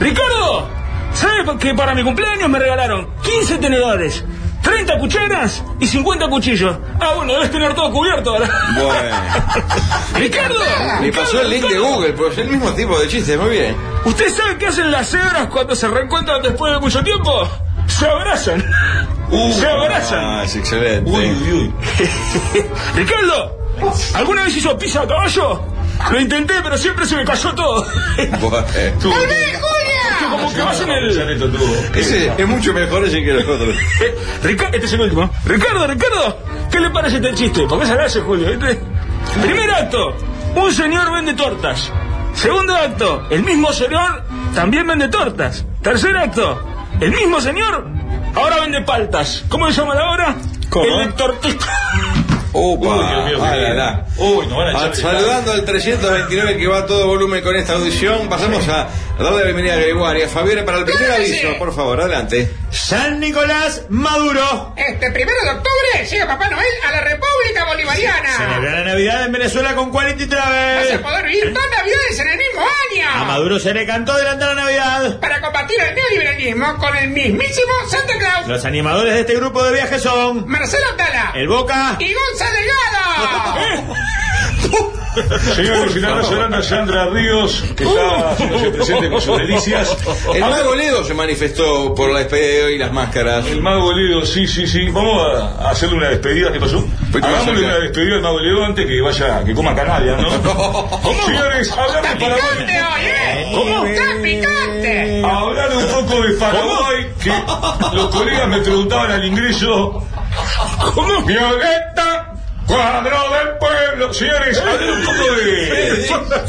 Ricardo, ¿sabes que para mi cumpleaños me regalaron quince tenedores, treinta cucharas y cincuenta cuchillos? Ah, bueno, debes tener todo cubierto ahora. Bueno. Ricardo. Me pasó el link de Google, pues es el mismo tipo de chiste, muy bien. ¿Usted sabe qué hacen las cebras cuando se reencuentran después de mucho tiempo? Se abrazan. Uh, se abrazan. Ah, es excelente. Uy, uy, uy. Ricardo, ¿alguna vez hizo pizza a caballo? Lo intenté, pero siempre se me cayó todo. Bueno. Como que vas en el... Ese es mucho mejor ese que los otros. Ricardo, este es el último. Ricardo, Ricardo, ¿qué le parece este chiste? Porque se hace, Julio. ¿Viste? Primer acto, un señor vende tortas. Segundo acto, el mismo señor también vende tortas. Tercer acto, el mismo señor ahora vende paltas. ¿Cómo se llama la obra? ¿Cómo? El tortista. Upa, Uy, Dios mío, ah, qué la, la. Uy, nos van a echar Ah, saludando al trescientos veintinueve que va a todo volumen con esta audición, pasamos a darle la bienvenida a Gregorio. Fabiola, para el primer aviso, por favor, adelante. San Nicolás Maduro. Este primero de octubre llega Papá Noel a la República Bolivariana. Celebra la Navidad en Venezuela con Quality Travel. Vas a poder vivir dos Navidades en el mismo año. A Maduro se le cantó adelantar la Navidad. Para combatir el neoliberalismo con el mismísimo Santa Claus. Los animadores de este grupo de viajes son Marcelo Tala, El Boca y Gonzalo Delgado. Señor Final Nacional, Sandra Ríos, que está haciéndose presente con sus delicias. El mago Ledo se manifestó por la despedida de hoy y las máscaras. El mago Ledo, sí, sí, sí. Vamos a hacerle una despedida. ¿Qué pasó? Hagámosle una despedida al mago Ledo antes que vaya, que coma canalla, ¿no? ¿Cómo? Señores, hablar de Paraguay. Oye, ¿Cómo? ¡Está picante! Hablar un poco de Paraguay, que los colegas me preguntaban al ingreso. ¿Cómo? Violeta, cuadro del pueblo. Señores, hablar un poco de...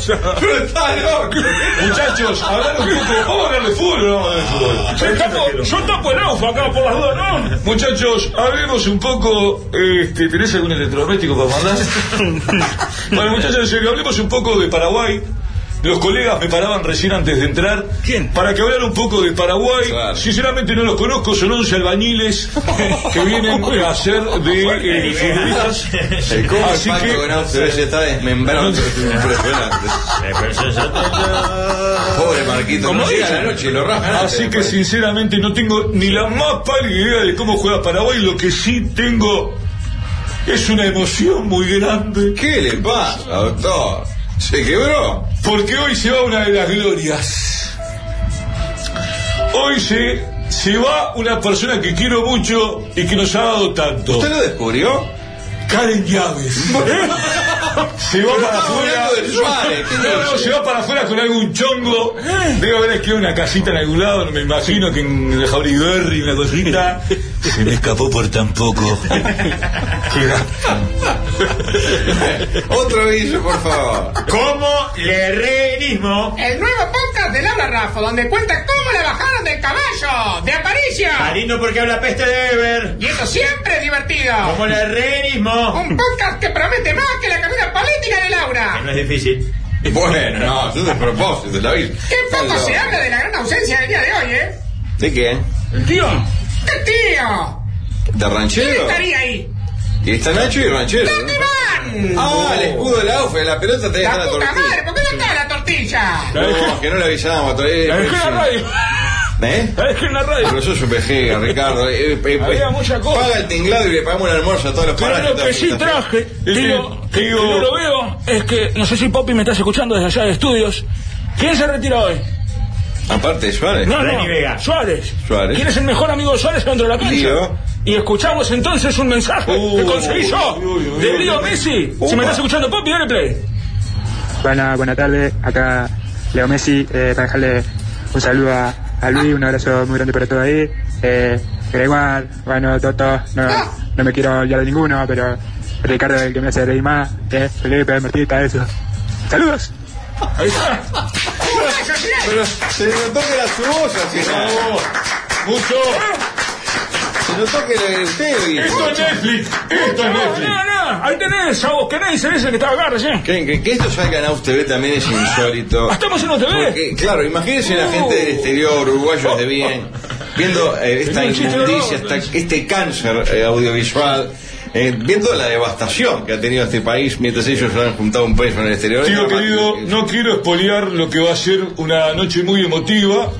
Muchachos, hablar un poco... Vamos a hablar de fútbol, no vamos a hablar de fútbol. Yo tapo, yo tapo el aufa acá por las dudas, ¿no? Muchachos, hablemos un poco. Este, ¿tenés algún electrodoméstico para mandar? Bueno, muchachos, en serio, hablemos un poco de Paraguay. Los colegas me paraban recién antes de entrar. ¿Quién? Para que hablara un poco de Paraguay. Claro. Sinceramente no los conozco, son once albañiles que vienen a hacer de eh, futbolistas. El cómo Así el pacto que- con Austria se está desmembrando. Es impresionante. Pobre Marquito, Como no llega dice. la noche y lo rajan antes, Así que después. sinceramente no tengo ni la más pálida idea de cómo juega Paraguay. Lo que sí tengo es una emoción muy grande. ¿Qué le pasa, doctor? ¿Se quebró? Porque hoy se va una de las glorias. Hoy se, se va una persona que quiero mucho y que nos ha dado tanto. ¿Usted lo descubrió? Karen Llaves. Se va Pero para estamos afuera. hablando de Suárez, ¿qué No, no, dice? se va para afuera con algún chongo. Debe haber escrito una casita en algún lado, me imagino que en el Jauriberry, una cosita. Se me escapó por tan poco. Otro aviso, por favor. como lerrenismo. El nuevo podcast del Habla Rafa, donde cuenta cómo le bajaron del caballo, de Aparicio. Marino porque habla peste de Ever. Y esto siempre es divertido. Como lerrenismo. Un podcast que promete más que la carrera política de Laura. No es difícil. Bueno, no, eso es de propósito, el aviso. Qué poco Perdón. se habla de la gran ausencia del día de hoy, ¿eh? ¿De qué? El tío. ¿Qué tío? ¿De ¿Quién ranchero? estaría ahí? Y está Nacho y ranchero. ¿Dónde van? Ah, el escudo de la A U F, la pelota te deja La la puta tortilla. madre, ¿por qué no está la tortilla? No, que no le avisábamos todavía. La dejé en la radio. ¿Eh? La dejé en la radio. Pero sos un pejega, Ricardo. Eh, eh, Había mucha cosa. Paga el tinglado y le pagamos un almuerzo a todos los Pero parásitos. lo que sí traje, tío, que tío. no lo veo, es que, no sé si Poppy me estás escuchando desde allá de estudios. ¿Quién se retira hoy? Aparte de Suárez. No, Lenny no, Vega. Suárez. Suárez. ¿Quién es el mejor amigo de Suárez dentro de la cancha? Lío. Y escuchamos entonces un mensaje Uh, que conseguí yo uy, uy, uy, de uy, Lío uy. Messi. Upa. Si me estás escuchando, Poppy, dale play. Buenas, buenas tardes, acá Leo Messi, eh, para dejarle un saludo a, a Luis, un abrazo muy grande para todos ahí. Eh, Gregoire, bueno, Toto, no, no me quiero olvidar de ninguno, pero Ricardo es el que me hace reír más, eh, Felipe, Martita, eso. ¡Saludos! Ahí está. Pero se notó que era su voz así. No, mucho. Se notó que era usted lo hizo. Esto es Netflix. Esto es No, Netflix. no, no, ahí tenés a vos, que nadie se dice que estaba acá recién. Que, que, que esto salga en A U F T V también es insólito. Ah, ¿estamos en O T V? Porque, claro, imagínense la gente del exterior, uruguayos de bien, viendo eh, esta Tenía un chiste inmundicia, nuevo. esta- este cáncer eh, audiovisual, eh, viendo la devastación que ha tenido este país mientras ellos han juntado un peso en el exterior. Tío Es querido, dramático. no quiero espolear lo que va a ser una noche muy emotiva.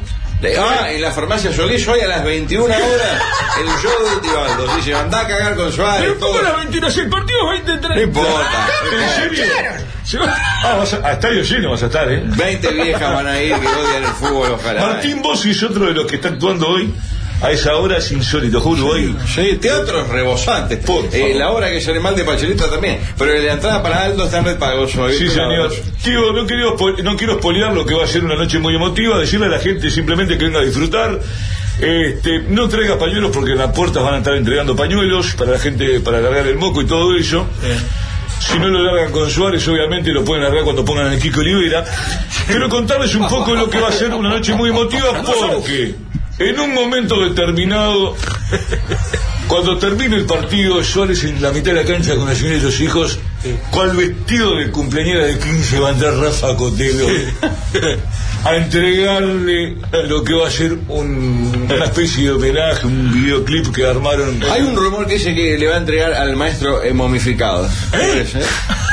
Ah, en la farmacia Solís hoy a las veintiuna horas el show de Tibaldo. Dice, andá a cagar con Suárez. Pero ¿cómo todo. las veintiuna? Si el partido es veinte treinta. No importa. ¿En serio? Se va- Ah, vas a, a estadio lleno vas a estar, ¿eh? veinte viejas van a ir que odian el fútbol, ojalá. Martín Bossi es otro de los que está actuando hoy. A esa hora es insólito, juro, hoy. Sí, teatros rebosantes. Eh, la obra que sale mal de Pachelita también. Pero la entrada para Aldo está en Red Pagos hoy. Sí, señor. Tío, no quiero, spo- no quiero spoilear lo que va a ser una noche muy emotiva. Decirle a la gente simplemente que venga a disfrutar. Este, no traiga pañuelos porque en las puertas van a estar entregando pañuelos para la gente, para largar el moco y todo eso. Si no lo largan con Suárez, obviamente lo pueden largar cuando pongan al Kiko Olivera. Quiero contarles un poco lo que va a ser una noche muy emotiva porque en un momento determinado, cuando termine el partido, Suárez en la mitad de la cancha con la señora y los hijos, cual vestido de cumpleañera de quince va a entrar Rafa Cotelo a entregarle lo que va a ser un, una especie de homenaje, un videoclip que armaron. Hay un rumor que dice que le va a entregar al maestro eh, momificado. ¿Eh? ¿Eh?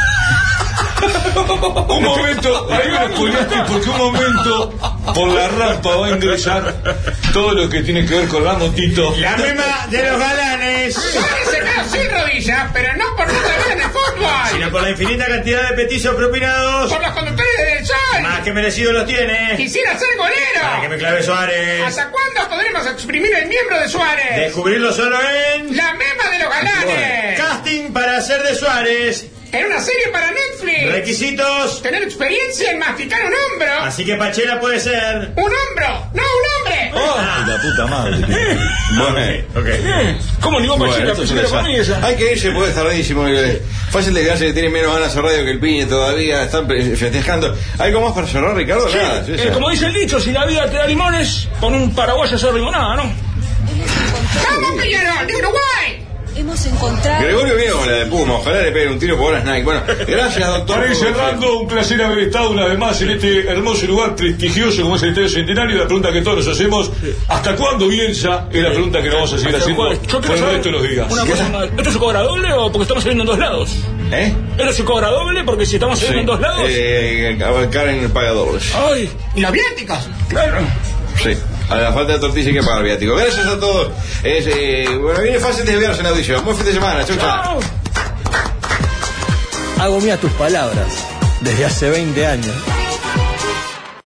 Un momento, ahí me spoileaste porque un momento por la rampa va a ingresar todo lo que tiene que ver con la motito. La mema de los galanes. Suárez se quedó sin rodillas, pero no por no traer en el fútbol. Sino por la infinita cantidad de peticios propinados. Por los conductores del Sol. Más que merecido los tiene. Quisiera ser golero. Para que me clave Suárez. ¿Hasta cuándo podremos exprimir el miembro de Suárez? Descubrirlo solo en... La mema de los galanes. Casting para hacer de Suárez. En una serie para Netflix. Requisitos. Tener experiencia en masticar un hombro. Así que Pachela puede ser... Un hombro, no un hombre. Oh, Ah. la puta madre. Bueno, Eh, ¿Cómo ni vos, bueno, Pachela? esto es Pues una para mí esa. Hay que irse porque es tardísimo. eh. Fácil de quedarse que tiene menos ganas de radio que el Piñe todavía. Están pre- festejando. ¿Algo más para cerrar, Ricardo? Sí, Nada, sí, eh, ya. como dice el dicho, si la vida te da limones, con un paraguayo hacer limonada, ¿no? ¡Vamos, Peñarol, de Uruguay! Hemos encontrado... Gregorio viene con la de Puma. Ojalá le peguen un tiro por horas Nike. Bueno, gracias, doctor. Para ir cerrando, un placer haber estado una vez más en este hermoso lugar prestigioso como es el Estadio Centenario. La pregunta que todos nos hacemos, ¿hasta cuándo Bielsa? Es la pregunta que nos vamos a seguir haciendo Yo por quiero el saber resto de los días. una cosa más. ¿Esto se cobra doble o porque estamos saliendo en dos lados? ¿Eh? ¿Esto se cobra doble porque si estamos saliendo en dos lados? Eh, Karen paga dobles. Ay, ¿Y los viáticos? claro. Sí. A la falta de tortilla hay que pagar viático. Gracias a todos. Es, eh, bueno, viene fácil de desviarse en la audición. Buen fin de semana. Chau, chau. Hago mías tus palabras desde hace veinte años.